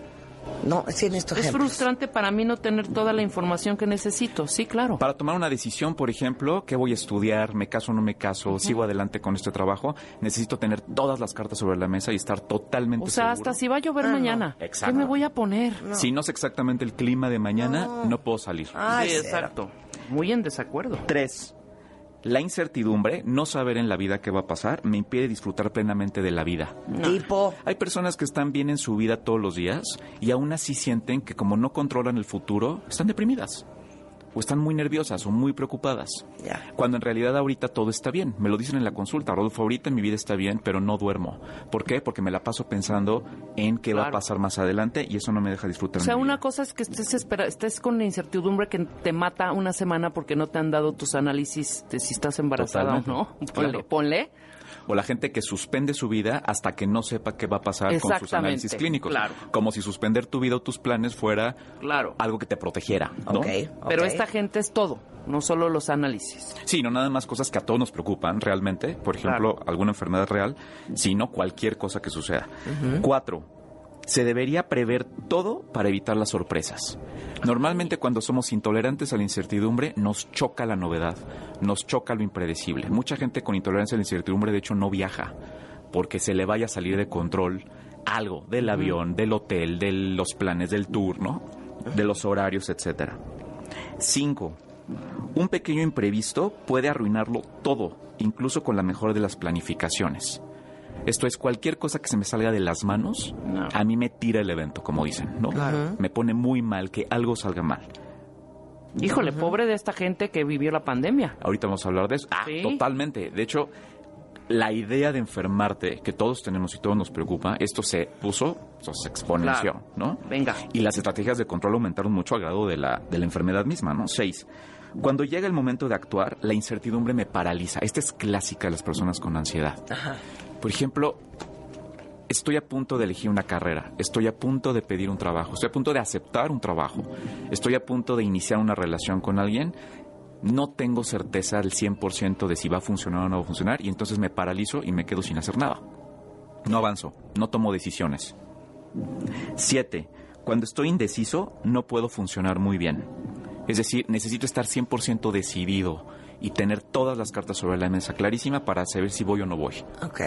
No, sí, en estos Es ejemplos. frustrante para mí no tener toda la información que necesito. Sí, claro. Para tomar una decisión, por ejemplo, ¿qué voy a estudiar? ¿Me caso o no me caso? ¿Sigo adelante con este trabajo? Necesito tener todas las cartas sobre la mesa y estar totalmente O sea, seguro. hasta si va a llover mañana. Exacto. ¿Qué me voy a poner? Si no sé exactamente el clima de mañana, no puedo salir. Ay, Sí, cero. exacto. Muy en desacuerdo. 3. La incertidumbre, no saber en la vida qué va a pasar, me impide disfrutar plenamente de la vida. Tipo, Hay personas que están bien en su vida todos los días y aún así sienten que como no controlan el futuro, están deprimidas. O están muy nerviosas o muy preocupadas. Ya. Cuando en realidad ahorita todo está bien. Me lo dicen en la consulta. Rodolfo, ahorita mi vida está bien, pero no duermo. ¿Por qué? Porque me la paso pensando en qué va a Claro. pasar más adelante y eso no me deja disfrutar O sea, mi una vida. cosa es que estés con la incertidumbre que te mata una semana porque no te han dado tus análisis de si estás embarazada Totalmente. o no. Claro. Ponle. O la gente que suspende su vida hasta que no sepa qué va a pasar con sus Exactamente, análisis clínicos. claro. Como si suspender tu vida o tus planes fuera Claro. algo que te protegiera, ¿no? ok. Pero ok. esta gente es todo, no solo los análisis. Sí, no nada más cosas que a todos nos preocupan realmente. Por ejemplo, alguna enfermedad real, sino cualquier cosa que suceda. 4. Se debería prever todo para evitar las sorpresas. Normalmente cuando somos intolerantes a la incertidumbre, nos choca la novedad, nos choca lo impredecible. Mucha gente con intolerancia a la incertidumbre, de hecho, no viaja porque se le vaya a salir de control algo del avión, del hotel, de los planes del tour, ¿no? De los horarios, etcétera. 5. Un pequeño imprevisto puede arruinarlo todo, incluso con la mejor de las planificaciones. Esto es, cualquier cosa que se me salga de las manos, No. a mí me tira el evento, como dicen, ¿no? Me pone muy mal que algo salga mal. Híjole, pobre de esta gente que vivió la pandemia. Ahorita vamos a hablar de eso. Sí. Totalmente. De hecho, la idea de enfermarte, que todos tenemos y todos nos preocupa, esto se exponenció, Claro. ¿no? Venga. Y las estrategias de control aumentaron mucho al grado de la enfermedad misma, ¿no? 6. Cuando llega el momento de actuar, la incertidumbre me paraliza. Esta es clásica de las personas con ansiedad. Por ejemplo, estoy a punto de elegir una carrera, estoy a punto de pedir un trabajo, estoy a punto de aceptar un trabajo, estoy a punto de iniciar una relación con alguien, no tengo certeza al 100% de si va a funcionar o no va a funcionar y entonces me paralizo y me quedo sin hacer nada. No avanzo, no tomo decisiones. 7. Cuando estoy indeciso, no puedo funcionar muy bien. Es decir, necesito estar 100% decidido y tener todas las cartas sobre la mesa clarísima para saber si voy o no voy. Ok.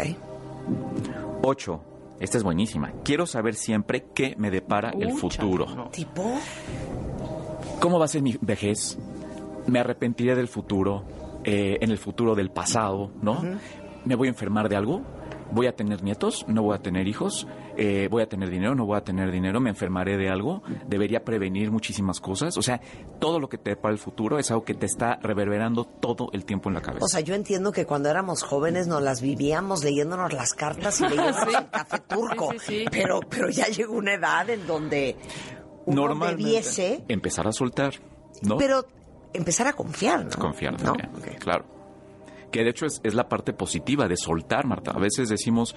8. Esta es buenísima. Quiero saber siempre qué me depara el futuro. No. Tipo, ¿Cómo va a ser mi vejez? ¿Me arrepentiré del futuro? ¿En el futuro del pasado? ¿No? ¿Me voy a enfermar de algo? ¿Voy a tener nietos? ¿No voy a tener hijos? ¿Voy a tener dinero? ¿No voy a tener dinero? ¿Me enfermaré de algo? ¿Debería prevenir muchísimas cosas? O sea, todo lo que te depara el futuro es algo que te está reverberando todo el tiempo en la cabeza. o sea, yo entiendo que cuando éramos jóvenes nos las vivíamos leyéndonos las cartas y leyéndonos el café turco. Sí, sí, sí. Pero ya llegó una edad en donde uno Normalmente debiese, empezar a soltar, ¿no? pero empezar a confiar, ¿no? Confiar ¿No? también, Ok. claro. Que de hecho es la parte positiva de soltar, Marta. A veces decimos,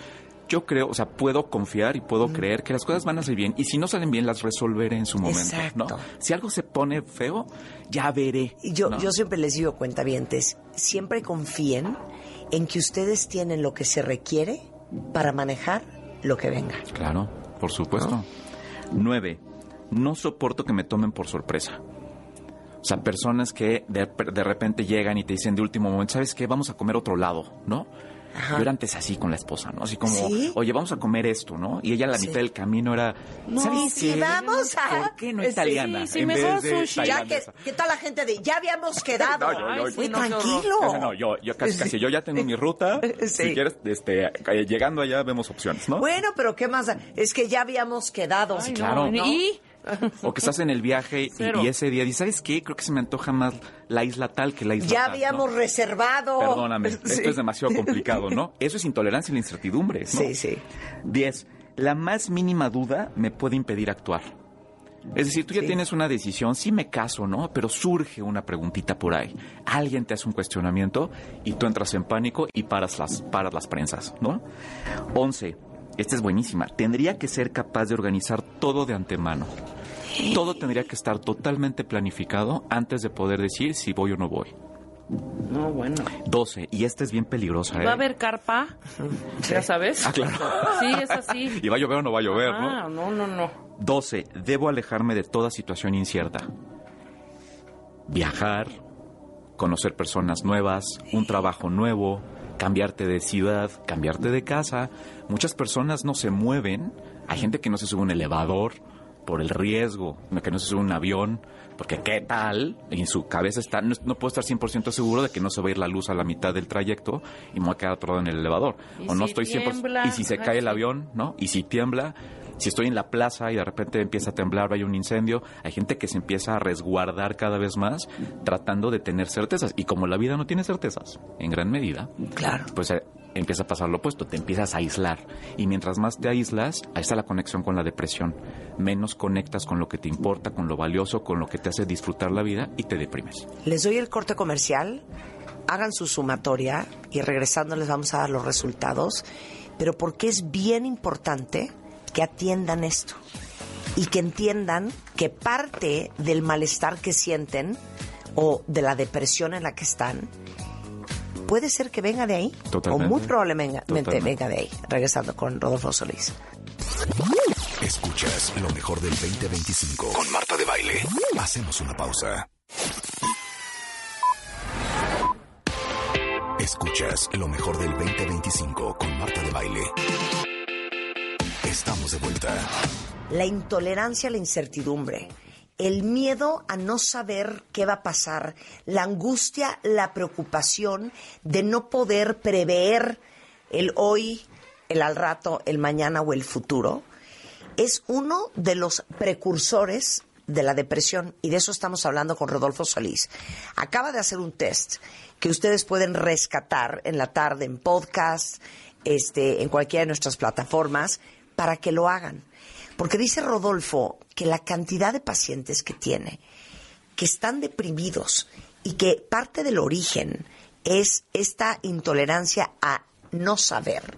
yo creo, o sea, puedo confiar y puedo creer que las cosas van a salir bien. Y si no salen bien, las resolveré en su momento, ¿no? Si algo se pone feo, ya veré. Yo ¿no? siempre les digo, cuentavientes, siempre confíen en que ustedes tienen lo que se requiere para manejar lo que venga. Claro, por supuesto. 9. No soporto que me tomen por sorpresa. O sea, personas que de repente llegan y te dicen de último momento, ¿sabes qué? Vamos a comer otro lado, ¿no? Ajá. Yo era antes así con la esposa, ¿no? Así como, ¿sí? Oye, vamos a comer esto, ¿no? Y ella a la mitad del camino era, ¿sabes qué? Vamos a... ¿Por qué no italiana? Sí, mejor sushi. Ya ¿qué tal la gente de, ya habíamos quedado? Tranquilo. No, yo casi, yo ya tengo mi ruta. Si quieres, llegando allá vemos opciones, ¿no? Bueno, pero ¿qué más? Es que ya habíamos quedado. Sí, claro. ¿No? ¿Y? O que estás en el viaje y ese día dices, ¿sabes qué? Creo que se me antoja más la isla tal que la isla ya tal. Ya habíamos reservado. Perdóname, esto es demasiado complicado, ¿no? Eso es intolerancia a la incertidumbre, ¿no? Sí. 10. La más mínima duda me puede impedir actuar. Es decir, tú ya tienes una decisión, sí me caso, ¿no? Pero surge una preguntita por ahí. Alguien te hace un cuestionamiento y tú entras en pánico y paras las prensas, ¿no? 11. Esta es buenísima. Tendría que ser capaz de organizar todo de antemano. Todo tendría que estar totalmente planificado antes de poder decir si voy o no voy. No, bueno. 12. Y esta es bien peligrosa. ¿Va a haber carpa? ¿Ya sabes? Ah, claro. Sí, es así. ¿Y va a llover o no va a llover, no? No. 12. Debo alejarme de toda situación incierta. Viajar, conocer personas nuevas, un trabajo nuevo, cambiarte de ciudad, cambiarte de casa. Muchas personas no se mueven. Hay gente que no se sube a un elevador por el riesgo, que no se sube a un avión, porque ¿qué tal? En su cabeza está, no puedo estar 100% seguro de que no se va a ir la luz a la mitad del trayecto y me voy a quedar atorado en el elevador. O no estoy 100%. Y si se cae el avión, ¿no? Y si tiembla. Si estoy en la plaza y de repente empieza a temblar, hay un incendio, hay gente que se empieza a resguardar cada vez más tratando de tener certezas. Y como la vida no tiene certezas, en gran medida, claro, pues empieza a pasar lo opuesto, te empiezas a aislar. Y mientras más te aíslas, ahí está la conexión con la depresión. Menos conectas con lo que te importa, con lo valioso, con lo que te hace disfrutar la vida y te deprimes. Les doy el corte comercial, hagan su sumatoria y regresando les vamos a dar los resultados. Pero porque es bien importante que atiendan esto y que entiendan que parte del malestar que sienten o de la depresión en la que están puede ser que venga de ahí. Totalmente. O muy probablemente venga de ahí. Regresando con Rodolfo Solís. Escuchas lo mejor del 2025 con Marta de Baile. Hacemos una pausa. Escuchas lo mejor del 2025 con Marta de Baile. Estamos de vuelta. La intolerancia a la incertidumbre, el miedo a no saber qué va a pasar, la angustia, la preocupación de no poder prever el hoy, el al rato, el mañana o el futuro, es uno de los precursores de la depresión, y de eso estamos hablando con Rodolfo Solís. Acaba de hacer un test que ustedes pueden rescatar en la tarde en podcast, en cualquiera de nuestras plataformas, para que lo hagan. Porque dice Rodolfo que la cantidad de pacientes que tiene, que están deprimidos y que parte del origen es esta intolerancia a no saber,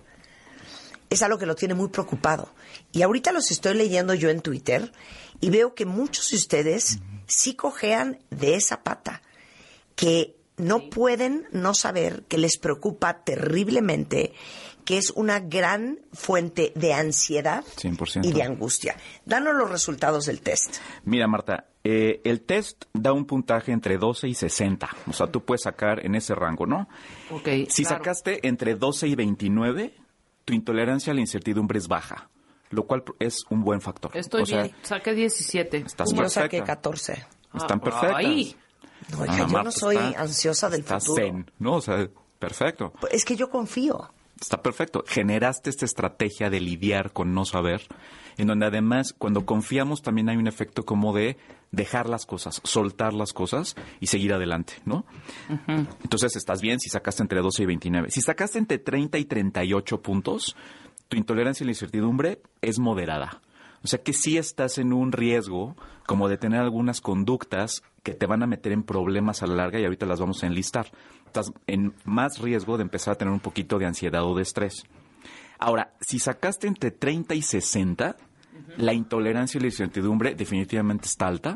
es algo que lo tiene muy preocupado. Y ahorita los estoy leyendo yo en Twitter y veo que muchos de ustedes sí cojean de esa pata, que no pueden no saber, que les preocupa terriblemente, que es una gran fuente de ansiedad 100%. Y de angustia. Danos los resultados del test. Mira, Marta, el test da un puntaje entre 12 y 60. O sea, tú puedes sacar en ese rango, ¿no? Ok, Si claro. sacaste entre 12 y 29, tu intolerancia a la incertidumbre es baja, lo cual es un buen factor. Estoy bien, saqué 17. Estás Yo perfecta. saqué 14. Están perfectas. Ay. No, oiga, yo Marta, no soy ansiosa del estás futuro. zen, ¿no? O sea, perfecto. Es que yo confío. Está perfecto. Generaste esta estrategia de lidiar con no saber, en donde además cuando confiamos también hay un efecto como de dejar las cosas, soltar las cosas y seguir adelante, ¿no? Uh-huh. Entonces estás bien si sacaste entre 12 y 29. Si sacaste entre 30 y 38 puntos, tu intolerancia a la incertidumbre es moderada. O sea que sí estás en un riesgo como de tener algunas conductas que te van a meter en problemas a la larga y ahorita las vamos a enlistar. Estás en más riesgo de empezar a tener un poquito de ansiedad o de estrés. Ahora, si sacaste entre 30 y 60, la intolerancia y la incertidumbre definitivamente está alta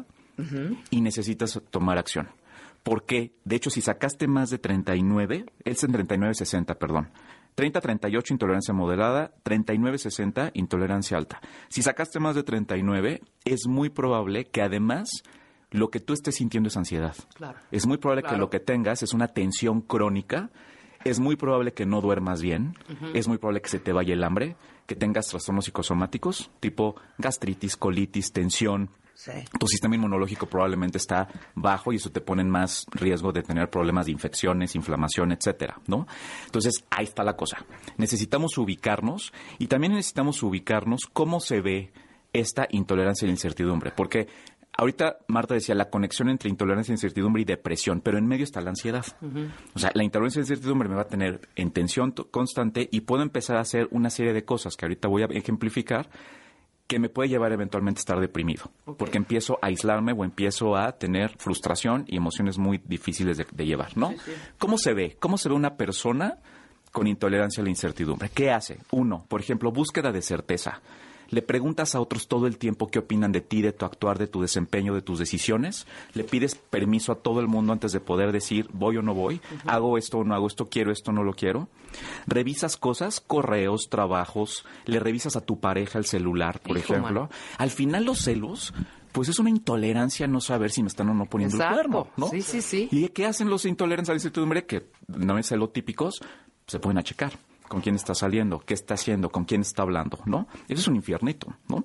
y necesitas tomar acción. ¿Por qué? De hecho, si sacaste más de 39, es en 39-60, perdón. 30-38, intolerancia moderada, 39-60, intolerancia alta. Si sacaste más de 39, es muy probable que además lo que tú estés sintiendo es ansiedad. Claro. Es muy probable que lo que tengas es una tensión crónica. Es muy probable que no duermas bien. Es muy probable que se te vaya el hambre, que tengas trastornos psicosomáticos, tipo gastritis, colitis, tensión. Sí. Tu sistema inmunológico probablemente está bajo y eso te pone en más riesgo de tener problemas de infecciones, inflamación, etcétera, ¿no? Entonces, ahí está la cosa. Necesitamos ubicarnos y también necesitamos ubicarnos cómo se ve esta intolerancia y la incertidumbre. Porque ahorita Marta decía la conexión entre intolerancia, incertidumbre y depresión, pero en medio está la ansiedad. O sea, la intolerancia y la incertidumbre me va a tener en tensión constante y puedo empezar a hacer una serie de cosas que ahorita voy a ejemplificar que me puede llevar eventualmente a estar deprimido, porque empiezo a aislarme o empiezo a tener frustración y emociones muy difíciles de llevar, ¿no? Sí. ¿Cómo se ve? ¿Cómo se ve una persona con intolerancia a la incertidumbre? ¿Qué hace? 1, por ejemplo, búsqueda de certeza. Le preguntas a otros todo el tiempo qué opinan de ti, de tu actuar, de tu desempeño, de tus decisiones. Le pides permiso a todo el mundo antes de poder decir voy o no voy, hago esto o no hago esto, quiero esto o no lo quiero. Revisas cosas, correos, trabajos, le revisas a tu pareja el celular, por ejemplo. Al final los celos, pues es una intolerancia a no saber si me están o no poniendo el cuerno, ¿no? Sí, sí, sí. ¿Y qué hacen los intolerantes a la incertidumbre? Que no es celotípicos, se pueden a checar. ¿Con quién está saliendo? ¿Qué está haciendo? ¿Con quién está hablando? ¿No? Eso es un infiernito, ¿no?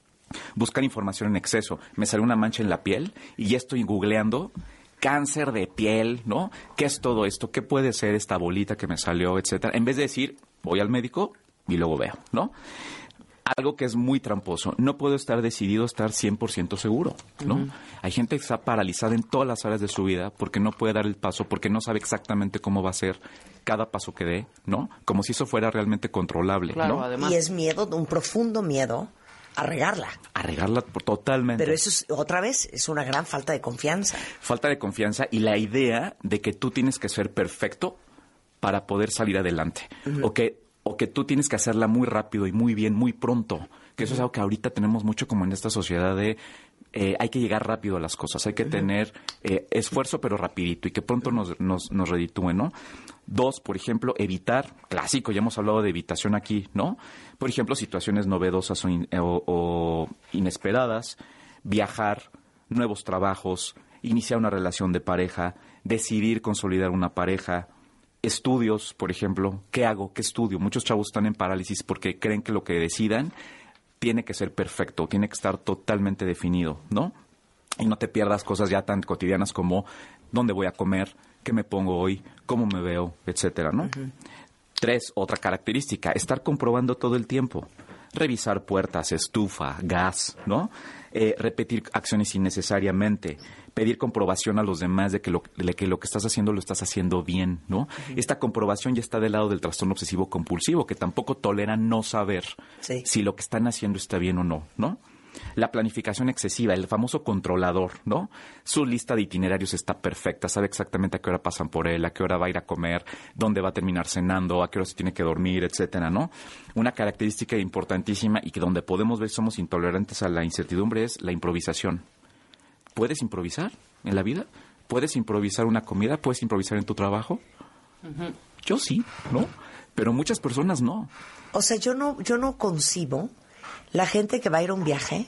Buscar información en exceso. Me sale una mancha en la piel y ya estoy googleando cáncer de piel, ¿no? ¿Qué es todo esto? ¿Qué puede ser esta bolita que me salió, etcétera? En vez de decir, voy al médico y luego veo, ¿no? Algo que es muy tramposo. No puedo estar decidido a estar 100% seguro, ¿no? Hay gente que está paralizada en todas las áreas de su vida porque no puede dar el paso, porque no sabe exactamente cómo va a ser cada paso que dé, ¿no? Como si eso fuera realmente controlable, claro, ¿no? Además. Y es miedo, un profundo miedo a regarla. A regarla totalmente. Pero eso es, otra vez, es una gran falta de confianza. Falta de confianza y la idea de que tú tienes que ser perfecto para poder salir adelante. O que tú tienes que hacerla muy rápido y muy bien, muy pronto. Que eso es algo que ahorita tenemos mucho como en esta sociedad de hay que llegar rápido a las cosas. Hay que tener esfuerzo pero rapidito y que pronto nos reditúe, ¿no? 2, por ejemplo, evitar, clásico, ya hemos hablado de evitación aquí, ¿no? Por ejemplo, situaciones novedosas o inesperadas, viajar, nuevos trabajos, iniciar una relación de pareja, decidir consolidar una pareja, estudios, por ejemplo. ¿Qué hago? ¿Qué estudio? Muchos chavos están en parálisis porque creen que lo que decidan tiene que ser perfecto, tiene que estar totalmente definido, ¿no? Y no te pierdas cosas ya tan cotidianas como dónde voy a comer, qué me pongo hoy, cómo me veo, etcétera, ¿no? 3, otra característica, estar comprobando todo el tiempo. Revisar puertas, estufa, gas, ¿no? Repetir acciones innecesariamente, pedir comprobación a los demás de que lo que estás haciendo lo estás haciendo bien, ¿no? Esta comprobación ya está del lado del trastorno obsesivo compulsivo, que tampoco tolera no saber si lo que están haciendo está bien o no, ¿no? La planificación excesiva, el famoso controlador, ¿no? Su lista de itinerarios está perfecta, sabe exactamente a qué hora pasan por él, a qué hora va a ir a comer, dónde va a terminar cenando, a qué hora se tiene que dormir, etcétera, ¿no? Una característica importantísima y que donde podemos ver somos intolerantes a la incertidumbre es la improvisación. ¿Puedes improvisar en la vida? ¿Puedes improvisar una comida? ¿Puedes improvisar en tu trabajo? Yo sí, ¿no? Pero muchas personas no. O sea, yo no concibo la gente que va a ir a un viaje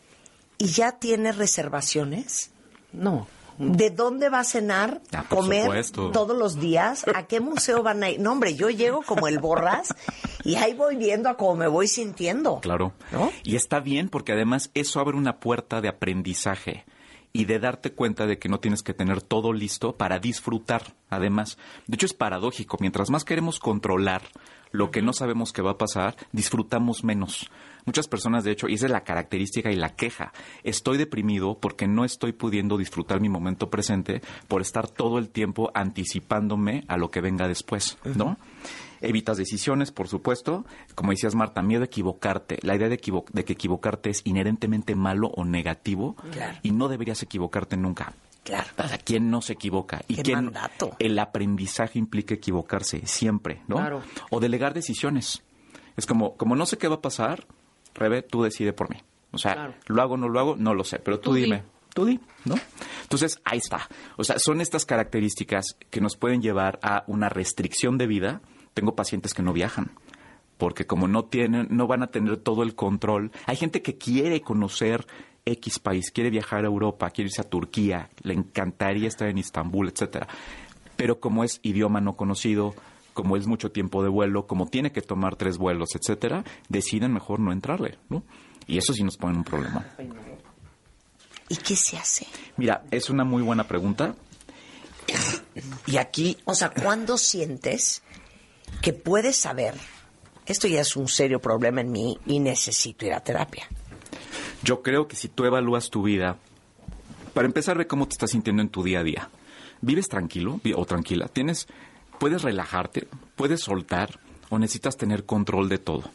y ya tiene reservaciones. No. ¿De dónde va a cenar, comer supuesto. Todos los días? ¿A qué museo van a ir? No, hombre, yo llego como el Borras y ahí voy viendo a cómo me voy sintiendo. Claro. ¿No? Y está bien porque además eso abre una puerta de aprendizaje y de darte cuenta de que no tienes que tener todo listo para disfrutar, además. De hecho, es paradójico. Mientras más queremos controlar lo que no sabemos que va a pasar, disfrutamos menos. Muchas personas, de hecho, y esa es la característica y la queja, estoy deprimido porque no estoy pudiendo disfrutar mi momento presente por estar todo el tiempo anticipándome a lo que venga después, ¿no? Evitas decisiones, por supuesto. Como decías, Marta, miedo a equivocarte. La idea de que equivocarte es inherentemente malo o negativo y no deberías equivocarte nunca. Claro. O sea, ¿quién no se equivoca? Y ¡Qué mandato! El aprendizaje implica equivocarse siempre, ¿no? Claro. O delegar decisiones. Es como no sé qué va a pasar, Rebe, tú decide por mí. O sea, Claro. ¿lo hago o no lo hago? No lo sé, pero tú dime. Tú di, ¿no? Entonces, ahí está. O sea, son estas características que nos pueden llevar a una restricción de vida. Tengo pacientes que no viajan, porque como no van a tener todo el control. Hay gente que quiere conocer X país, quiere viajar a Europa, quiere irse a Turquía, le encantaría estar en Istambul, etcétera. Pero como es idioma no conocido, como es mucho tiempo de vuelo, como tiene que tomar 3 vuelos, etcétera, deciden mejor no entrarle, ¿no? Y eso sí nos pone un problema. ¿Y qué se hace? Mira, es una muy buena pregunta. Y aquí... O sea, ¿cuándo sientes que puedes saber, esto ya es un serio problema en mí y necesito ir a terapia? Yo creo que si tú evalúas tu vida, para empezar, ve cómo te estás sintiendo en tu día a día. ¿Vives tranquilo o tranquila? ¿Puedes relajarte? ¿Puedes soltar? ¿O necesitas tener control de todo?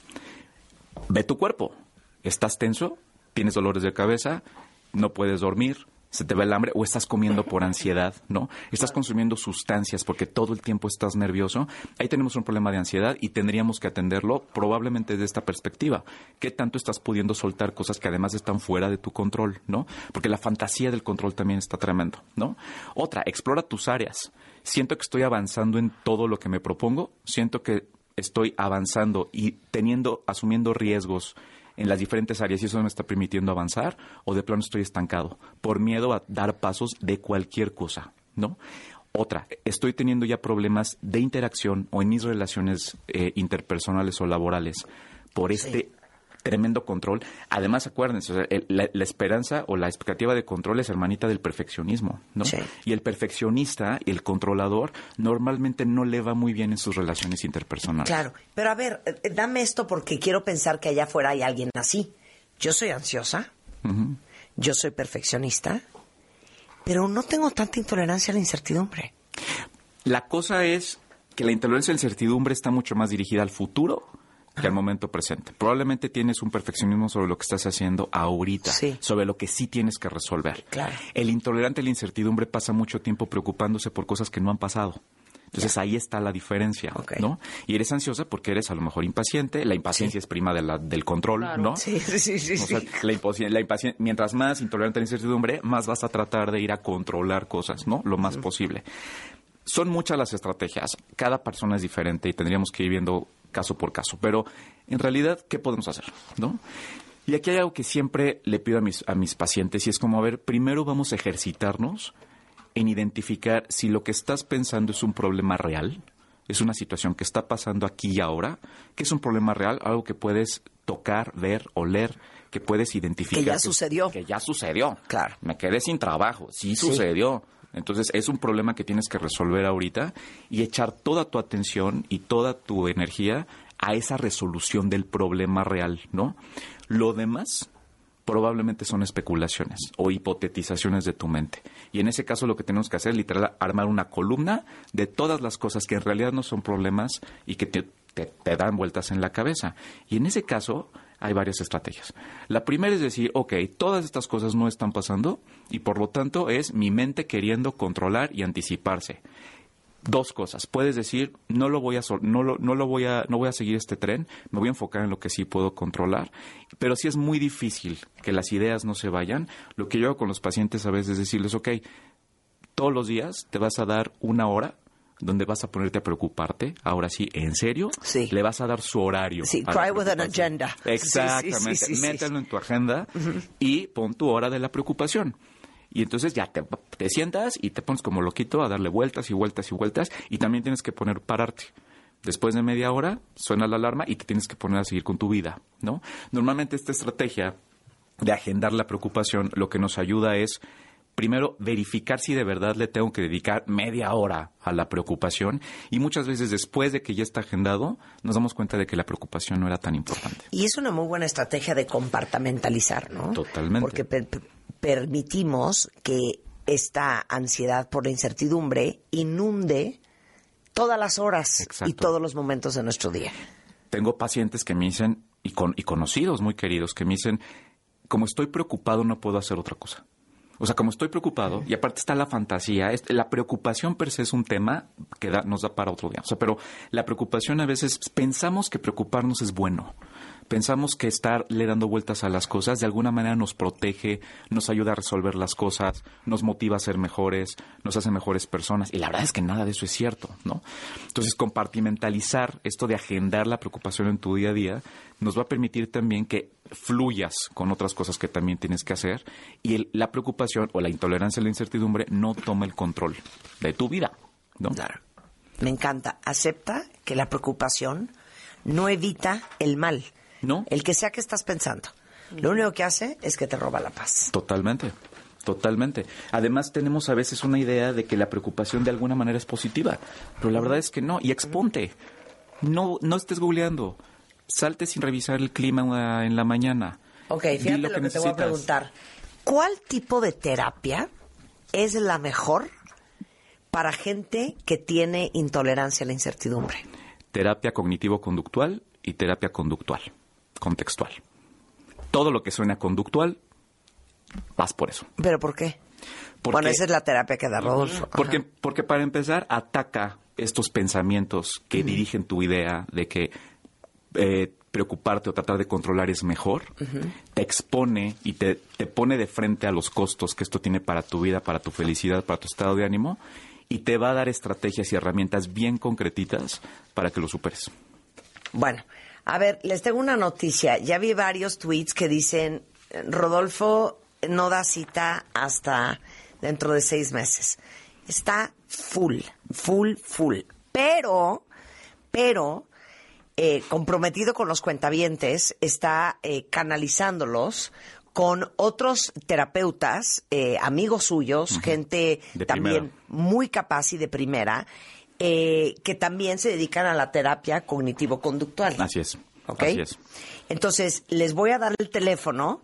Ve tu cuerpo. ¿Estás tenso? ¿Tienes dolores de cabeza? ¿No puedes dormir? ¿Se te va el hambre? ¿O estás comiendo por ansiedad? ¿No? ¿Estás consumiendo sustancias porque todo el tiempo estás nervioso? Ahí tenemos un problema de ansiedad y tendríamos que atenderlo probablemente desde esta perspectiva. ¿Qué tanto estás pudiendo soltar cosas que además están fuera de tu control? ¿No? Porque la fantasía del control también está tremendo, ¿no? Otra, explora tus áreas. Siento que estoy avanzando en todo lo que me propongo. Siento que estoy avanzando y asumiendo riesgos en las diferentes áreas y eso me está permitiendo avanzar, o de plano estoy estancado por miedo a dar pasos de cualquier cosa, ¿no? Otra, estoy teniendo ya problemas de interacción o en mis relaciones interpersonales o laborales por este tremendo control. Además, acuérdense, o sea, la esperanza o la expectativa de control es hermanita del perfeccionismo, ¿no? Sí. Y el perfeccionista, el controlador, normalmente no le va muy bien en sus relaciones interpersonales. Claro, pero a ver, dame esto porque quiero pensar que allá afuera hay alguien así. Yo soy ansiosa, yo soy perfeccionista, pero no tengo tanta intolerancia a la incertidumbre. La cosa es que la intolerancia a la incertidumbre está mucho más dirigida al futuro que al momento presente. Probablemente tienes un perfeccionismo sobre lo que estás haciendo ahorita, sobre lo que sí tienes que resolver. Claro. El intolerante a la incertidumbre pasa mucho tiempo preocupándose por cosas que no han pasado. Entonces ahí está la diferencia, ¿no? Y eres ansiosa porque eres a lo mejor impaciente. La impaciencia es prima del control, ¿no? Sí. O sea, la impaciencia, mientras más intolerante a la incertidumbre, más vas a tratar de ir a controlar cosas, ¿no? Lo más posible. Son muchas las estrategias. Cada persona es diferente y tendríamos que ir viendo caso por caso. Pero, en realidad, ¿qué podemos hacer? ¿No? Y aquí hay algo que siempre le pido a mis pacientes y es como, a ver, primero vamos a ejercitarnos en identificar si lo que estás pensando es un problema real, es una situación que está pasando aquí y ahora, que es un problema real, algo que puedes tocar, ver, oler, que puedes identificar. Que ya sucedió. Que ya sucedió. Claro. Me quedé sin trabajo. Sí sucedió. Entonces, es un problema que tienes que resolver ahorita y echar toda tu atención y toda tu energía a esa resolución del problema real, ¿no? Lo demás probablemente son especulaciones o hipotetizaciones de tu mente. Y en ese caso lo que tenemos que hacer es literal armar una columna de todas las cosas que en realidad no son problemas y que te dan vueltas en la cabeza. Y en ese caso hay varias estrategias. La primera es decir, ok, todas estas cosas no están pasando y por lo tanto es mi mente queriendo controlar y anticiparse. Dos cosas. Puedes decir, no voy a seguir este tren, me voy a enfocar en lo que sí puedo controlar. Pero si es muy difícil que las ideas no se vayan, lo que yo hago con los pacientes a veces es decirles, ok, todos los días te vas a dar 1 hora donde vas a ponerte a preocuparte, ahora sí, en serio, le vas a dar su horario. Sí, try with an agenda. Exactamente, mételo en tu agenda y pon tu hora de la preocupación. Y entonces ya te sientas y te pones como loquito a darle vueltas y vueltas y vueltas y también tienes que pararte. Después de media hora suena la alarma y te tienes que poner a seguir con tu vida, ¿no? Normalmente esta estrategia de agendar la preocupación lo que nos ayuda es primero verificar si de verdad le tengo que dedicar media hora a la preocupación y muchas veces después de que ya está agendado nos damos cuenta de que la preocupación no era tan importante. Y es una muy buena estrategia de compartamentalizar, ¿no? Totalmente. Porque permitimos que esta ansiedad por la incertidumbre inunde todas las horas y todos los momentos de nuestro día. Tengo pacientes que me dicen, y conocidos muy queridos, que me dicen, como estoy preocupado no puedo hacer otra cosa. O sea, como estoy preocupado, y aparte está la fantasía, la preocupación per se es un tema que nos da para otro día. O sea, pero la preocupación a veces, pensamos que preocuparnos es bueno. Pensamos que estarle dando vueltas a las cosas de alguna manera nos protege, nos ayuda a resolver las cosas, nos motiva a ser mejores, nos hace mejores personas. Y la verdad es que nada de eso es cierto, ¿no? Entonces, compartimentalizar esto de agendar la preocupación en tu día a día nos va a permitir también que fluyas con otras cosas que también tienes que hacer y la preocupación o la intolerancia a la incertidumbre no toma el control de tu vida, ¿no? Claro. Me encanta. Acepta que la preocupación no evita el mal. No. El que sea que estás pensando. Lo único que hace es que te roba la paz. Totalmente. Totalmente. Además, tenemos a veces una idea de que la preocupación de alguna manera es positiva, pero la verdad es que no. Y exponte. No estés googleando. Salte sin revisar el clima en la mañana. Ok, fíjate lo que te voy a preguntar. ¿Cuál tipo de terapia es la mejor para gente que tiene intolerancia a la incertidumbre? Terapia cognitivo-conductual y terapia conductual. Contextual. Todo lo que suena conductual, vas por eso. ¿Pero por qué? Bueno, esa es la terapia que da Rodolfo. Porque para empezar, ataca estos pensamientos que dirigen tu idea de que preocuparte o tratar de controlar es mejor. Te expone y te pone de frente a los costos que esto tiene para tu vida, para tu felicidad, para tu estado de ánimo, y te va a dar estrategias y herramientas bien concretitas para que lo superes. Bueno, a ver, les tengo una noticia. Ya vi varios tweets que dicen, Rodolfo no da cita hasta dentro de 6 meses. Está full. Pero, comprometido con los cuentavientes, está canalizándolos con otros terapeutas, amigos suyos, gente de también primera, muy capaz y de primera, que también se dedican a la terapia cognitivo-conductual. Así es. ¿Ok? Así es. Entonces, les voy a dar el teléfono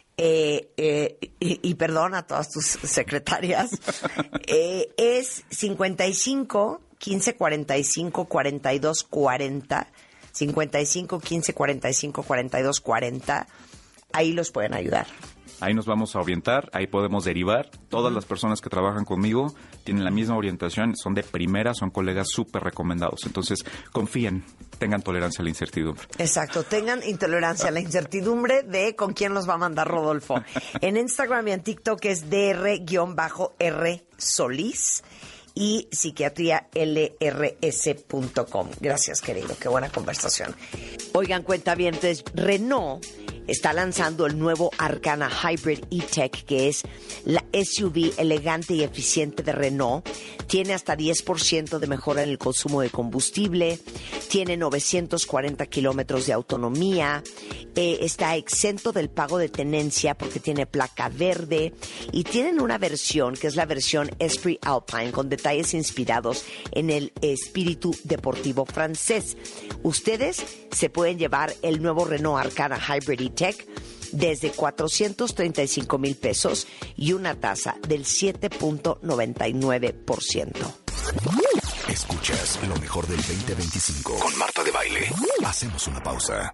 y perdón a todas tus secretarias. Es 55 15 45 42 40. 55 15 45 42 40. Ahí los pueden ayudar. Ahí nos vamos a orientar, ahí podemos derivar. Todas las personas que trabajan conmigo tienen la misma orientación, son de primera, son colegas súper recomendados. Entonces, confíen, tengan tolerancia a la incertidumbre. Exacto, tengan intolerancia a la incertidumbre de con quién los va a mandar Rodolfo. En Instagram y en TikTok es dr-r Solís y psiquiatrialrs.com. Gracias, querido, qué buena conversación. Oigan, cuentavientes, Renault está lanzando el nuevo Arcana Hybrid E-Tech, que es la SUV elegante y eficiente de Renault. Tiene hasta 10% de mejora en el consumo de combustible, tiene 940 kilómetros de autonomía, está exento del pago de tenencia porque tiene placa verde y tienen una versión que es la versión Esprit Alpine con detalles inspirados en el espíritu deportivo francés. Ustedes se pueden llevar el nuevo Renault Arcana Hybrid E-Tech desde 435,000 pesos y una tasa del 7.99%. Escuchas lo mejor del 2025 con Marta de Baile. Hacemos una pausa.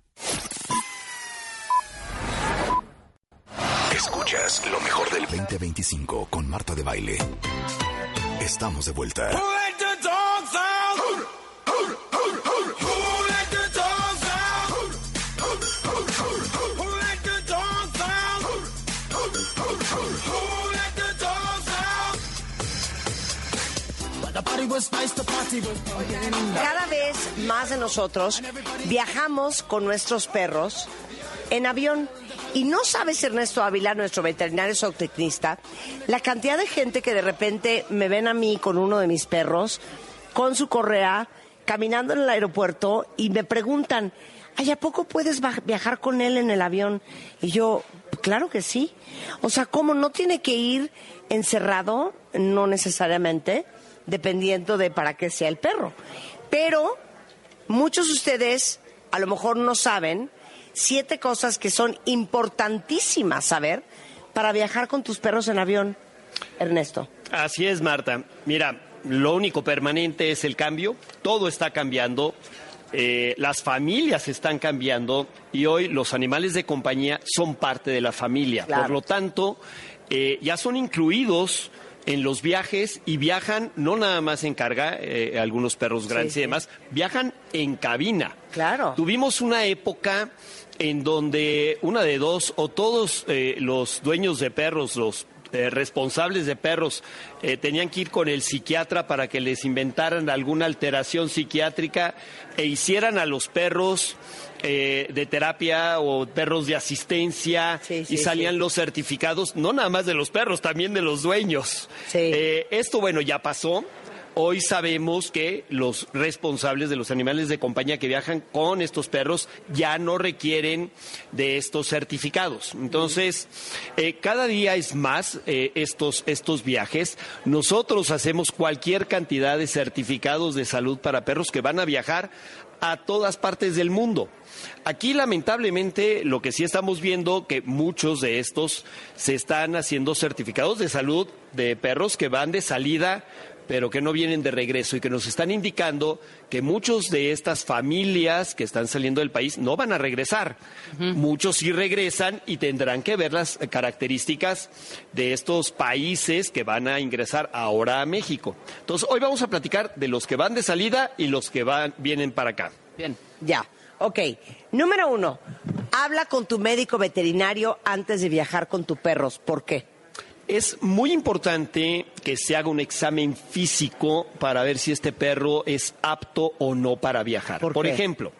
Escuchas lo mejor del 2025 con Marta de Baile. Estamos de vuelta. Cada vez más de nosotros viajamos con nuestros perros en avión. Y no sabes, Ernesto Ávila, nuestro veterinario zootecnista, la cantidad de gente que de repente me ven a mí con uno de mis perros, con su correa, caminando en el aeropuerto y me preguntan, ay, ¿a poco puedes viajar con él en el avión? Y yo, claro que sí. O sea, ¿cómo? ¿No tiene que ir encerrado? No necesariamente, dependiendo de para qué sea el perro. Pero muchos de ustedes a lo mejor no saben 7 cosas que son importantísimas saber para viajar con tus perros en avión, Ernesto. Así es, Marta. Mira, lo único permanente es el cambio. Todo está cambiando. Las familias están cambiando y hoy los animales de compañía son parte de la familia. Claro. Por lo tanto, ya son incluidos en los viajes y viajan no nada más en carga, algunos perros grandes y demás, viajan en cabina. Claro. Tuvimos una época en donde una de dos o todos los dueños de perros, los responsables de perros, tenían que ir con el psiquiatra para que les inventaran alguna alteración psiquiátrica e hicieran a los perros de terapia o perros de asistencia y salían los certificados, no nada más de los perros, también de los dueños. Sí. Esto, bueno, ya pasó. Hoy sabemos que los responsables de los animales de compañía que viajan con estos perros ya no requieren de estos certificados. Entonces, cada día es más estos viajes. Nosotros hacemos cualquier cantidad de certificados de salud para perros que van a viajar a todas partes del mundo. Aquí, lamentablemente, lo que sí estamos viendo que muchos de estos se están haciendo certificados de salud de perros que van de salida, pero que no vienen de regreso y que nos están indicando que muchos de estas familias que están saliendo del país no van a regresar. Muchos sí regresan y tendrán que ver las características de estos países que van a ingresar ahora a México. Entonces, hoy vamos a platicar de los que van de salida y los que vienen para acá. Bien. Ya, ok. Número 1, habla con tu médico veterinario antes de viajar con tus perros. ¿Por qué? Es muy importante que se haga un examen físico para ver si este perro es apto o no para viajar. Por ejemplo,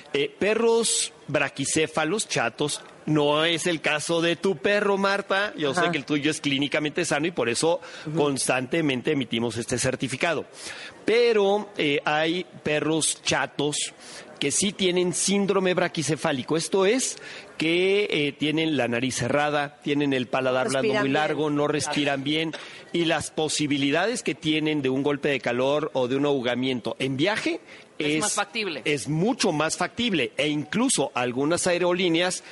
perros braquicéfalos, chatos, no es el caso de tu perro, Marta. Yo sé que el tuyo es clínicamente sano y por eso constantemente emitimos este certificado. Pero hay perros chatos que sí tienen síndrome braquicefálico. Esto es que tienen la nariz cerrada, tienen el paladar blando muy largo, no respiran bien y las posibilidades que tienen de un golpe de calor o de un ahogamiento en viaje es más factible. Es mucho más factible e incluso algunas aerolíneas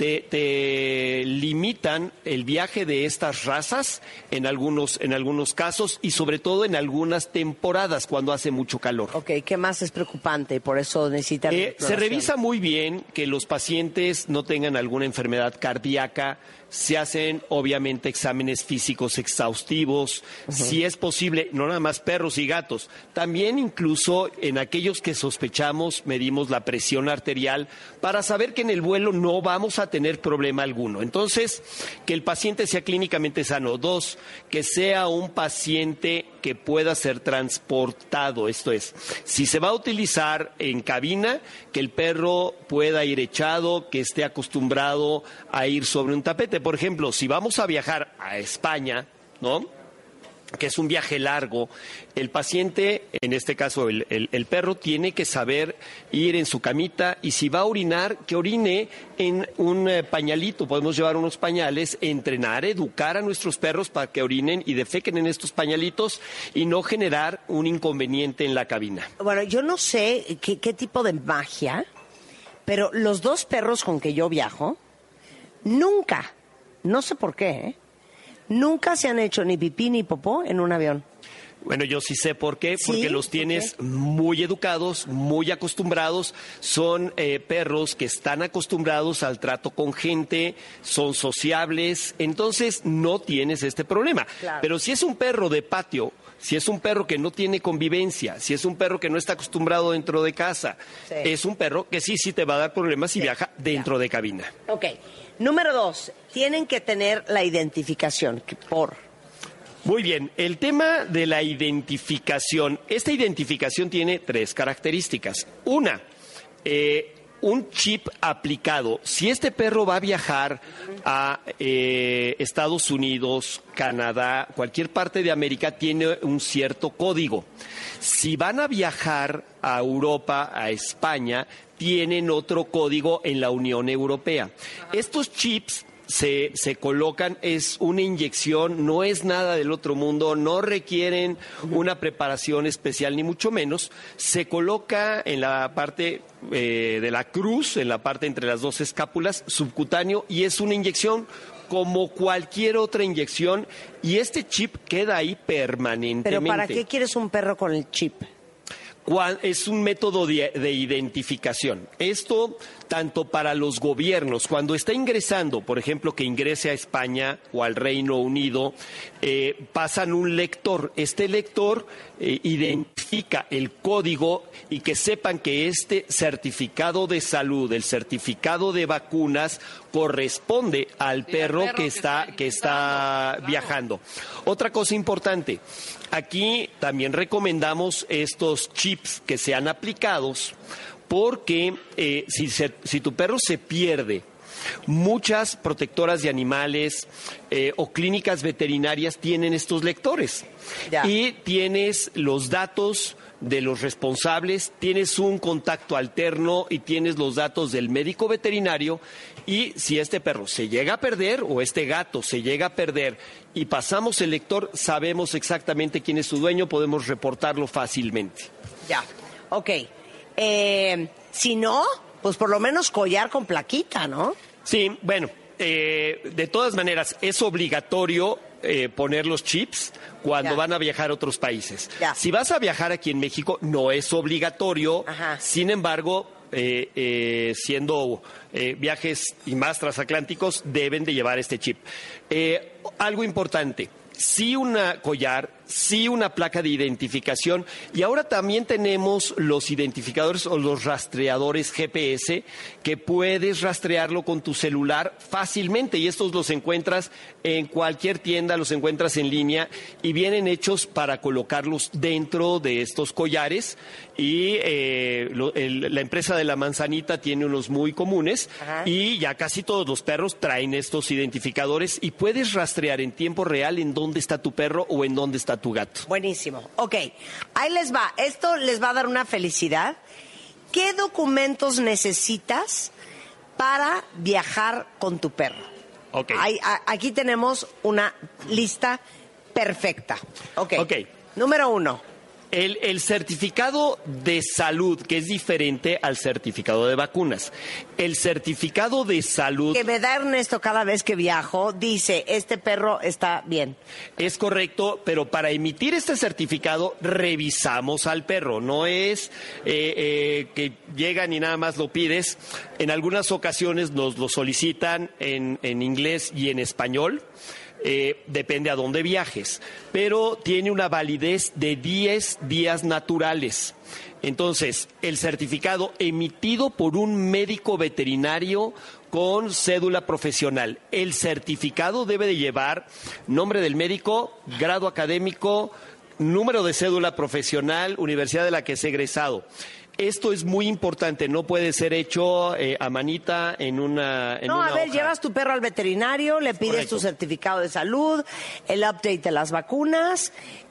te limitan el viaje de estas razas en algunos casos y sobre todo en algunas temporadas cuando hace mucho calor. Ok, ¿qué más es preocupante? Por eso necesitan se revisa muy bien que los pacientes no tengan alguna enfermedad cardíaca. Se hacen, obviamente, exámenes físicos exhaustivos, si es posible, no nada más perros y gatos. También incluso en aquellos que sospechamos, medimos la presión arterial para saber que en el vuelo no vamos a tener problema alguno. Entonces, que el paciente sea clínicamente sano. 2, que sea un paciente que pueda ser transportado. Esto es, si se va a utilizar en cabina, que el perro pueda ir echado, que esté acostumbrado a ir sobre un tapete. Por ejemplo, si vamos a viajar a España, ¿no?, que es un viaje largo, el paciente, en este caso el perro, tiene que saber ir en su camita y si va a orinar, que orine en un pañalito. Podemos llevar unos pañales, entrenar, educar a nuestros perros para que orinen y defequen en estos pañalitos y no generar un inconveniente en la cabina. Bueno, yo no sé qué tipo de magia, pero los 2 perros con que yo viajo, nunca, no sé por qué, nunca se han hecho ni pipí ni popó en un avión. Bueno, yo sí sé por qué, porque los tienes muy educados, muy acostumbrados, son perros que están acostumbrados al trato con gente, son sociables, entonces no tienes este problema. Claro. Pero si es un perro de patio, si es un perro que no tiene convivencia, si es un perro que no está acostumbrado dentro de casa, es un perro que sí te va a dar problemas si viaja dentro de cabina. Ok. Número 2, tienen que tener la identificación Muy bien, el tema de la identificación. Esta identificación tiene 3 características. Una, un chip aplicado. Si este perro va a viajar a Estados Unidos, Canadá, cualquier parte de América, tiene un cierto código. Si van a viajar a Europa, a España, tienen otro código en la Unión Europea. Estos chips se colocan, es una inyección, no es nada del otro mundo, no requieren una preparación especial, ni mucho menos. Se coloca en la parte de la cruz, en la parte entre las 2 escápulas, subcutáneo, y es una inyección como cualquier otra inyección, y este chip queda ahí permanentemente. ¿Pero para qué quieres un perro con el chip? Es un método de identificación. Esto tanto para los gobiernos. Cuando está ingresando, por ejemplo, que ingrese a España o al Reino Unido, pasan un lector. Este lector identifica el código y que sepan que este certificado de salud, el certificado de vacunas, corresponde al perro que está viajando. Otra cosa importante, aquí también recomendamos estos chips que sean aplicados porque si tu perro se pierde, muchas protectoras de animales o clínicas veterinarias tienen estos lectores. Ya. Y tienes los datos de los responsables, tienes un contacto alterno y tienes los datos del médico veterinario, y si este perro se llega a perder o este gato se llega a perder y pasamos el lector, sabemos exactamente quién es su dueño, podemos reportarlo fácilmente. Ya, ok. Si no, pues por lo menos collar con plaquita, ¿no? Sí, bueno, de todas maneras es obligatorio poner los chips cuando van a viajar a otros países. Ya. Si vas a viajar aquí en México, no es obligatorio. Ajá. Sin embargo, siendo viajes y más transatlánticos, deben de llevar este chip. Algo importante, sí una collar, sí una placa de identificación, y ahora también tenemos los identificadores o los rastreadores GPS que puedes rastrearlo con tu celular fácilmente, y estos los encuentras en cualquier tienda, los encuentras en línea y vienen hechos para colocarlos dentro de estos collares, y la empresa de la manzanita tiene unos muy comunes. Ajá. Y ya casi todos los perros traen estos identificadores y puedes rastrear en tiempo real en dónde está tu perro o en dónde está tu gato. Buenísimo. Ok, ahí les va. Esto les va a dar una felicidad. ¿Qué documentos necesitas para viajar con tu perro? Okay. Aquí tenemos una lista perfecta. Ok. Número 1. El certificado de salud, que es diferente al certificado de vacunas. El certificado de salud... Que me da Ernesto cada vez que viajo, dice, este perro está bien. Es correcto, pero para emitir este certificado revisamos al perro. No es que llegan y nada más lo pides. En algunas ocasiones nos lo solicitan en inglés y en español. Depende a dónde viajes, pero tiene una validez de 10 días naturales. Entonces, el certificado emitido por un médico veterinario con cédula profesional. El certificado debe de llevar nombre del médico, grado académico, número de cédula profesional, universidad de la que es egresado. Esto es muy importante, no puede ser hecho a manita en una hoja. Llevas tu perro al veterinario, le pides Correcto. Tu certificado de salud, el update de las vacunas.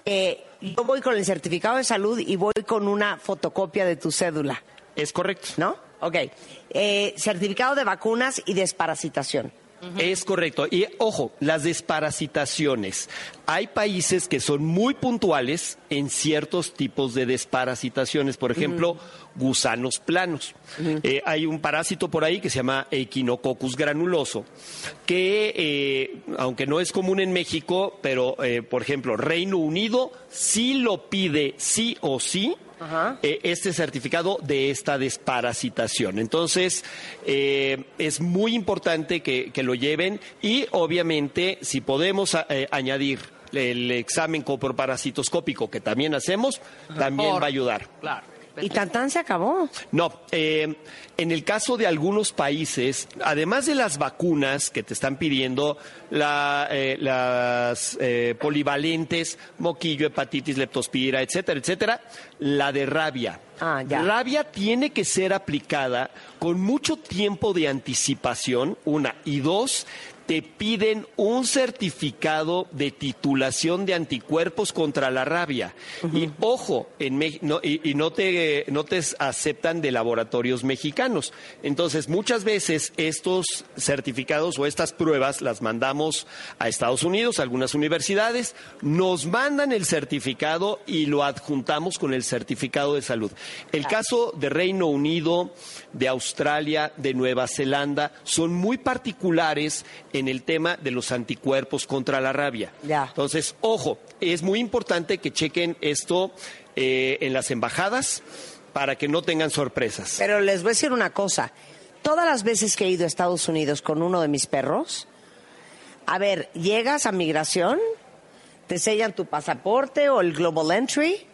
Yo voy con el certificado de salud y voy con una fotocopia de tu cédula. Es correcto. ¿No? Ok. Certificado de vacunas y desparasitación. Es correcto. Y ojo, las desparasitaciones. Hay países que son muy puntuales en ciertos tipos de desparasitaciones. Por ejemplo, gusanos planos. Hay un parásito por ahí que se llama Echinococcus granuloso, que aunque no es común en México, pero por ejemplo, Reino Unido sí lo pide sí o sí. Este certificado de esta desparasitación. Entonces, es muy importante que lo lleven, y obviamente si podemos añadir el examen coproparasitoscópico que también hacemos, también va a ayudar. Claro. ¿Y tan se acabó? No, en el caso de algunos países, además de las vacunas que te están pidiendo, las polivalentes, moquillo, hepatitis, leptospira, etcétera, etcétera, la de rabia. Rabia tiene que ser aplicada con mucho tiempo de anticipación, 1, y 2, te piden un certificado de titulación de anticuerpos contra la rabia. Y ojo, en México, no te aceptan de laboratorios mexicanos. Entonces, muchas veces estos certificados o estas pruebas las mandamos a Estados Unidos, a algunas universidades, nos mandan el certificado y lo adjuntamos con el certificado de salud. El caso de Reino Unido, de Australia, de Nueva Zelanda, son muy particulares en el tema de los anticuerpos contra la rabia. Entonces, ojo, es muy importante que chequen esto en las embajadas para que no tengan sorpresas. Pero les voy a decir una cosa. todas las veces que he ido a Estados Unidos con uno de mis perros, a ver, llegas a migración, te sellan tu pasaporte o el Global Entry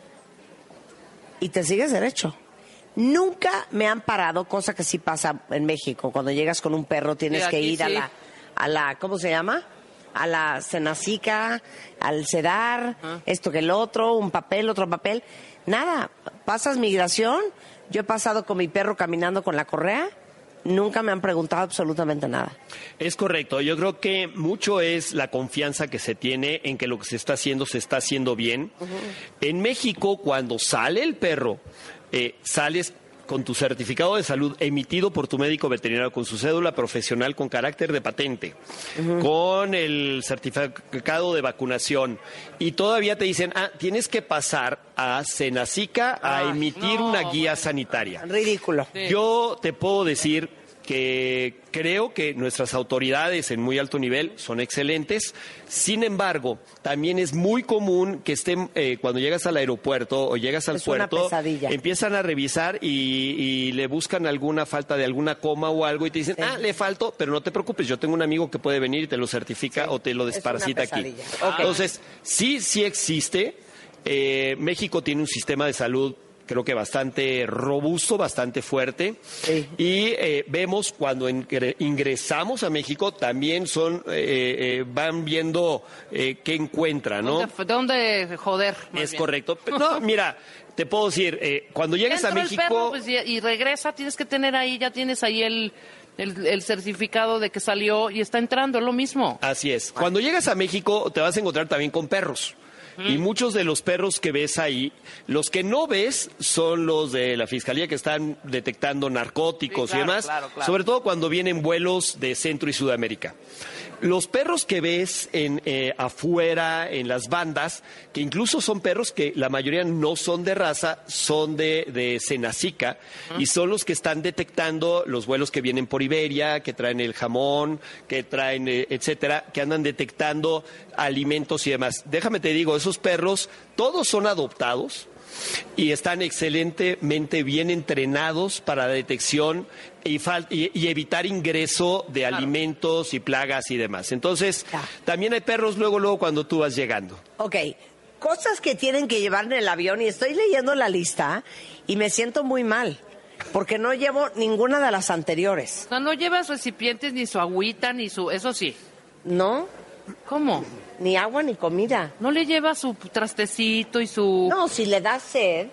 y te sigues derecho. Nunca me han parado, cosa que sí pasa en México. Cuando llegas con un perro tienes que ir a la, ¿cómo se llama? A la Senacica, al CEDAR, esto que el otro, un papel, otro papel. Nada, pasas migración. Yo he pasado con mi perro caminando con la correa. Nunca me han preguntado absolutamente nada. Es correcto. Yo creo que mucho es la confianza que se tiene en que lo que se está haciendo bien. En México, cuando sale el perro, sales con tu certificado de salud emitido por tu médico veterinario, con su cédula profesional con carácter de patente, con el certificado de vacunación, y todavía te dicen, tienes que pasar a Senacica a emitir una guía sanitaria. Ridículo. Sí. Yo te puedo decir que creo que nuestras autoridades en muy alto nivel son excelentes. Sin embargo, también es muy común que estén, cuando llegas al aeropuerto o llegas al puerto, empiezan a revisar y le buscan alguna falta de alguna coma o algo y te dicen, le faltó, pero no te preocupes, yo tengo un amigo que puede venir y te lo certifica o te lo desparasita aquí. Okay. Entonces, sí existe. México tiene un sistema de salud creo que bastante robusto, bastante fuerte. Sí. Y vemos cuando ingresamos a México también van viendo qué encuentran, ¿no? ¿Dónde joder? Es correcto. No, mira, te puedo decir, cuando llegas a México... El perro, pues, y regresa, tienes que tener ahí, ya tienes ahí el certificado de que salió y está entrando, es lo mismo. Así es. Cuando llegas a México te vas a encontrar también con perros. Y muchos de los perros que ves ahí, los que no ves son los de la Fiscalía que están detectando narcóticos y demás, claro. Sobre todo cuando vienen vuelos de Centro y Sudamérica. Los perros que ves afuera, en las bandas, que incluso son perros que la mayoría no son de raza, son de Senacica, y son los que están detectando los vuelos que vienen por Iberia, que traen el jamón, que traen, etcétera, que andan detectando alimentos y demás. Déjame te digo, esos perros, todos son adoptados y están excelentemente bien entrenados para la detección y evitar ingreso de alimentos y plagas y demás. Entonces, también hay perros luego cuando tú vas llegando. Ok, cosas que tienen que llevar en el avión, y estoy leyendo la lista y me siento muy mal, porque no llevo ninguna de las anteriores. No llevas recipientes, ni su agüita, ni su... Eso sí. ¿No? ¿Cómo? Ni agua ni comida. ¿No le lleva su trastecito y su...? No, si le das sed,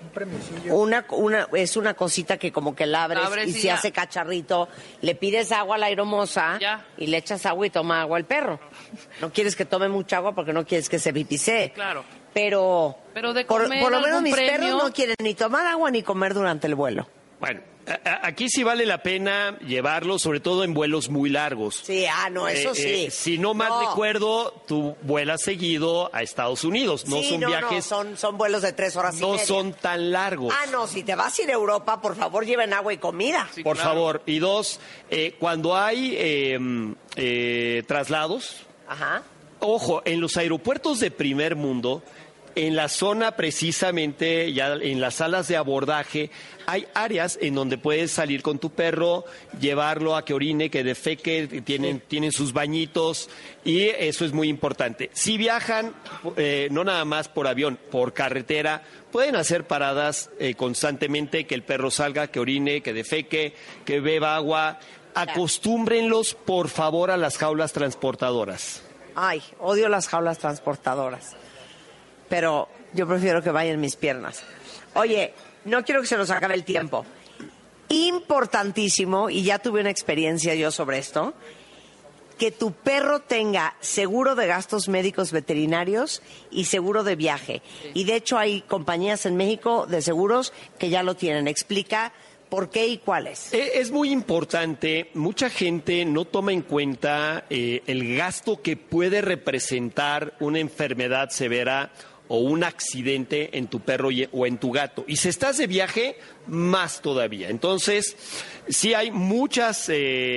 es una cosita que como que la abres y si hace cacharrito, le pides agua a la aeromoza y le echas agua y toma agua al perro. No quieres que tome mucha agua porque no quieres que se pipicee. Claro. Pero de comer, por lo menos mis perros no quieren ni tomar agua ni comer durante el vuelo. Bueno, aquí sí vale la pena llevarlo, sobre todo en vuelos muy largos. Sí, eso sí. Si no mal recuerdo, tú vuelas seguido a Estados Unidos. No son viajes... No, son vuelos de 3 horas y media. No son tan largos. No, si te vas a ir a Europa, por favor, lleven agua y comida. Sí, por favor. Y dos, cuando hay traslados, ojo, en los aeropuertos de primer mundo... En la zona precisamente, ya en las salas de abordaje, hay áreas en donde puedes salir con tu perro, llevarlo a que orine, que defeque, tienen sus bañitos y eso es muy importante. Si viajan, no nada más por avión, por carretera, pueden hacer paradas constantemente, que el perro salga, que orine, que defeque, que beba agua. Acostúmbrenlos, por favor, a las jaulas transportadoras. Ay, odio las jaulas transportadoras. Pero yo prefiero que vayan mis piernas. Oye, no quiero que se nos acabe el tiempo. Importantísimo, y ya tuve una experiencia yo sobre esto, que tu perro tenga seguro de gastos médicos veterinarios y seguro de viaje. Y de hecho hay compañías en México de seguros que ya lo tienen. Explica por qué y cuáles. Es muy importante. Mucha gente no toma en cuenta el gasto que puede representar una enfermedad severa o un accidente en tu perro o en tu gato. Y si estás de viaje, más todavía. Entonces, sí hay muchas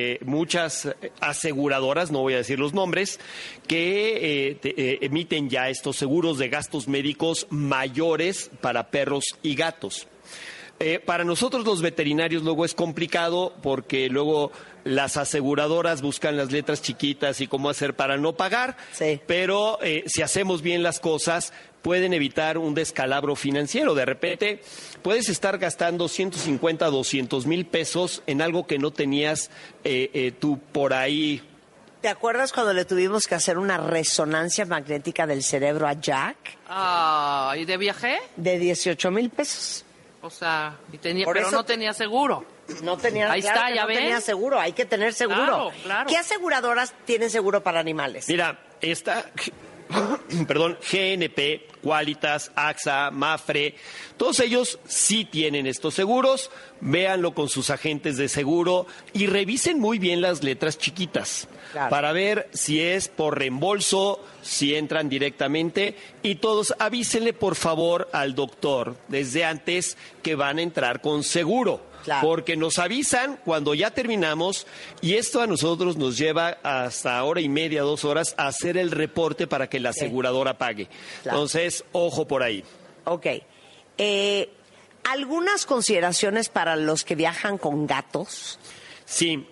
aseguradoras, no voy a decir los nombres, que emiten ya estos seguros de gastos médicos mayores para perros y gatos. Para nosotros los veterinarios luego es complicado porque luego las aseguradoras buscan las letras chiquitas y cómo hacer para no pagar, sí. Pero si hacemos bien las cosas pueden evitar un descalabro financiero. De repente puedes estar gastando 150, 200 mil pesos en algo que no tenías tú por ahí. ¿Te acuerdas cuando le tuvimos que hacer una resonancia magnética del cerebro a Jack? ¿Y de viaje? De 18 mil pesos. O sea, pero eso, no tenía seguro. No tenía, Ahí claro está, que ya no ves. tenía seguro, hay que tener seguro. Claro. ¿Qué aseguradoras tienen seguro para animales? Mira, GNP, Qualitas, AXA, Mafre, todos ellos sí tienen estos seguros. Véanlo con sus agentes de seguro y revisen muy bien las letras chiquitas, claro, para ver si es por reembolso, si entran directamente, y todos avísenle por favor al doctor desde antes que van a entrar con seguro. Claro. Porque nos avisan cuando ya terminamos y esto a nosotros nos lleva hasta hora y media, 2 horas a hacer el reporte para que la aseguradora pague. Claro. Entonces, ojo por ahí. Ok. ¿Algunas consideraciones para los que viajan con gatos? Sí.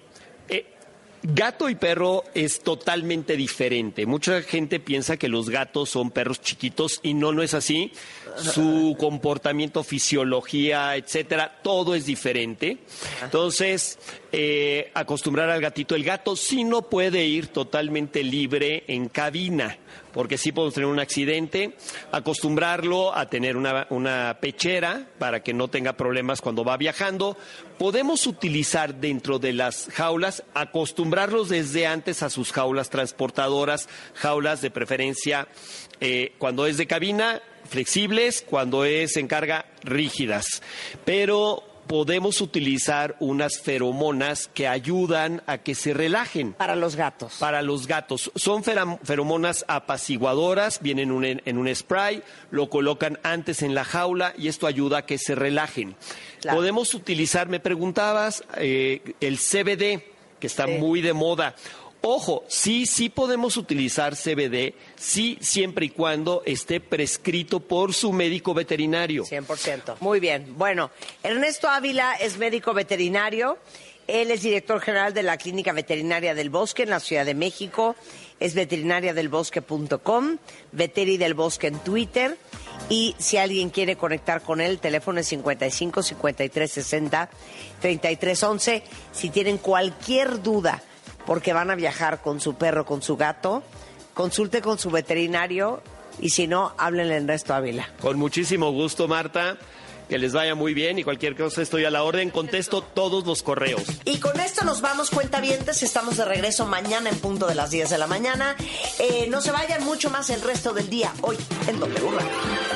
Gato y perro es totalmente diferente. Mucha gente piensa que los gatos son perros chiquitos y no es así. Su comportamiento, fisiología, etcétera, todo es diferente. Entonces, acostumbrar al gatito. El gato sí no puede ir totalmente libre en cabina, porque sí podemos tener un accidente. Acostumbrarlo a tener una pechera para que no tenga problemas cuando va viajando. Podemos utilizar dentro de las jaulas, acostumbrarlos desde antes a sus jaulas transportadoras, jaulas de preferencia cuando es de cabina, flexibles, cuando es en carga, rígidas. Pero podemos utilizar unas feromonas que ayudan a que se relajen. Para los gatos. Para los gatos. Son feromonas apaciguadoras, vienen en un spray, lo colocan antes en la jaula y esto ayuda a que se relajen. Claro. Podemos utilizar, me preguntabas, el CBD, que está muy de moda. Ojo, sí podemos utilizar CBD, sí, siempre y cuando esté prescrito por su médico veterinario. 100%. Muy bien. Bueno, Ernesto Ávila es médico veterinario. Él es director general de la Clínica Veterinaria del Bosque en la Ciudad de México. Es veterinariadelbosque.com, Veteri del Bosque en Twitter. Y si alguien quiere conectar con él, el teléfono es 55 53 60 33 11. Si tienen cualquier duda, porque van a viajar con su perro, con su gato, consulte con su veterinario y si no, háblenle a Ernesto Ávila. Con muchísimo gusto, Marta. Que les vaya muy bien y cualquier cosa estoy a la orden. Contesto todos los correos. Y con esto nos vamos, cuentavientes. Estamos de regreso mañana en punto de las 10 de la mañana. No se vayan mucho más el resto del día hoy en W Radio.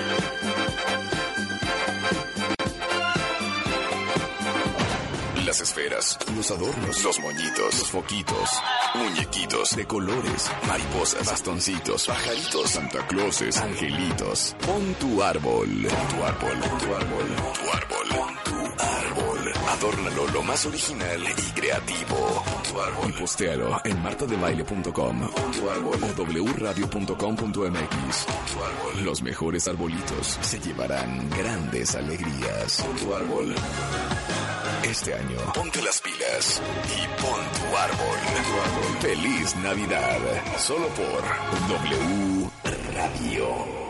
Las esferas, los adornos, los moñitos, los foquitos, muñequitos de colores, mariposas, bastoncitos, pajaritos, Santa Clauses, angelitos. Pon tu árbol. Pon tu árbol. Pon tu árbol. Pon tu árbol. Pon tu árbol. Adórnalo lo más original y creativo. Pon tu árbol. Y postéalo en martadebaile.com. Pon tu árbol. O wradio.com.mx. Pon tu árbol. Los mejores arbolitos se llevarán grandes alegrías. Pon tu árbol. Este año, ponte las pilas y pon tu árbol. ¡Feliz Navidad! Solo por W Radio.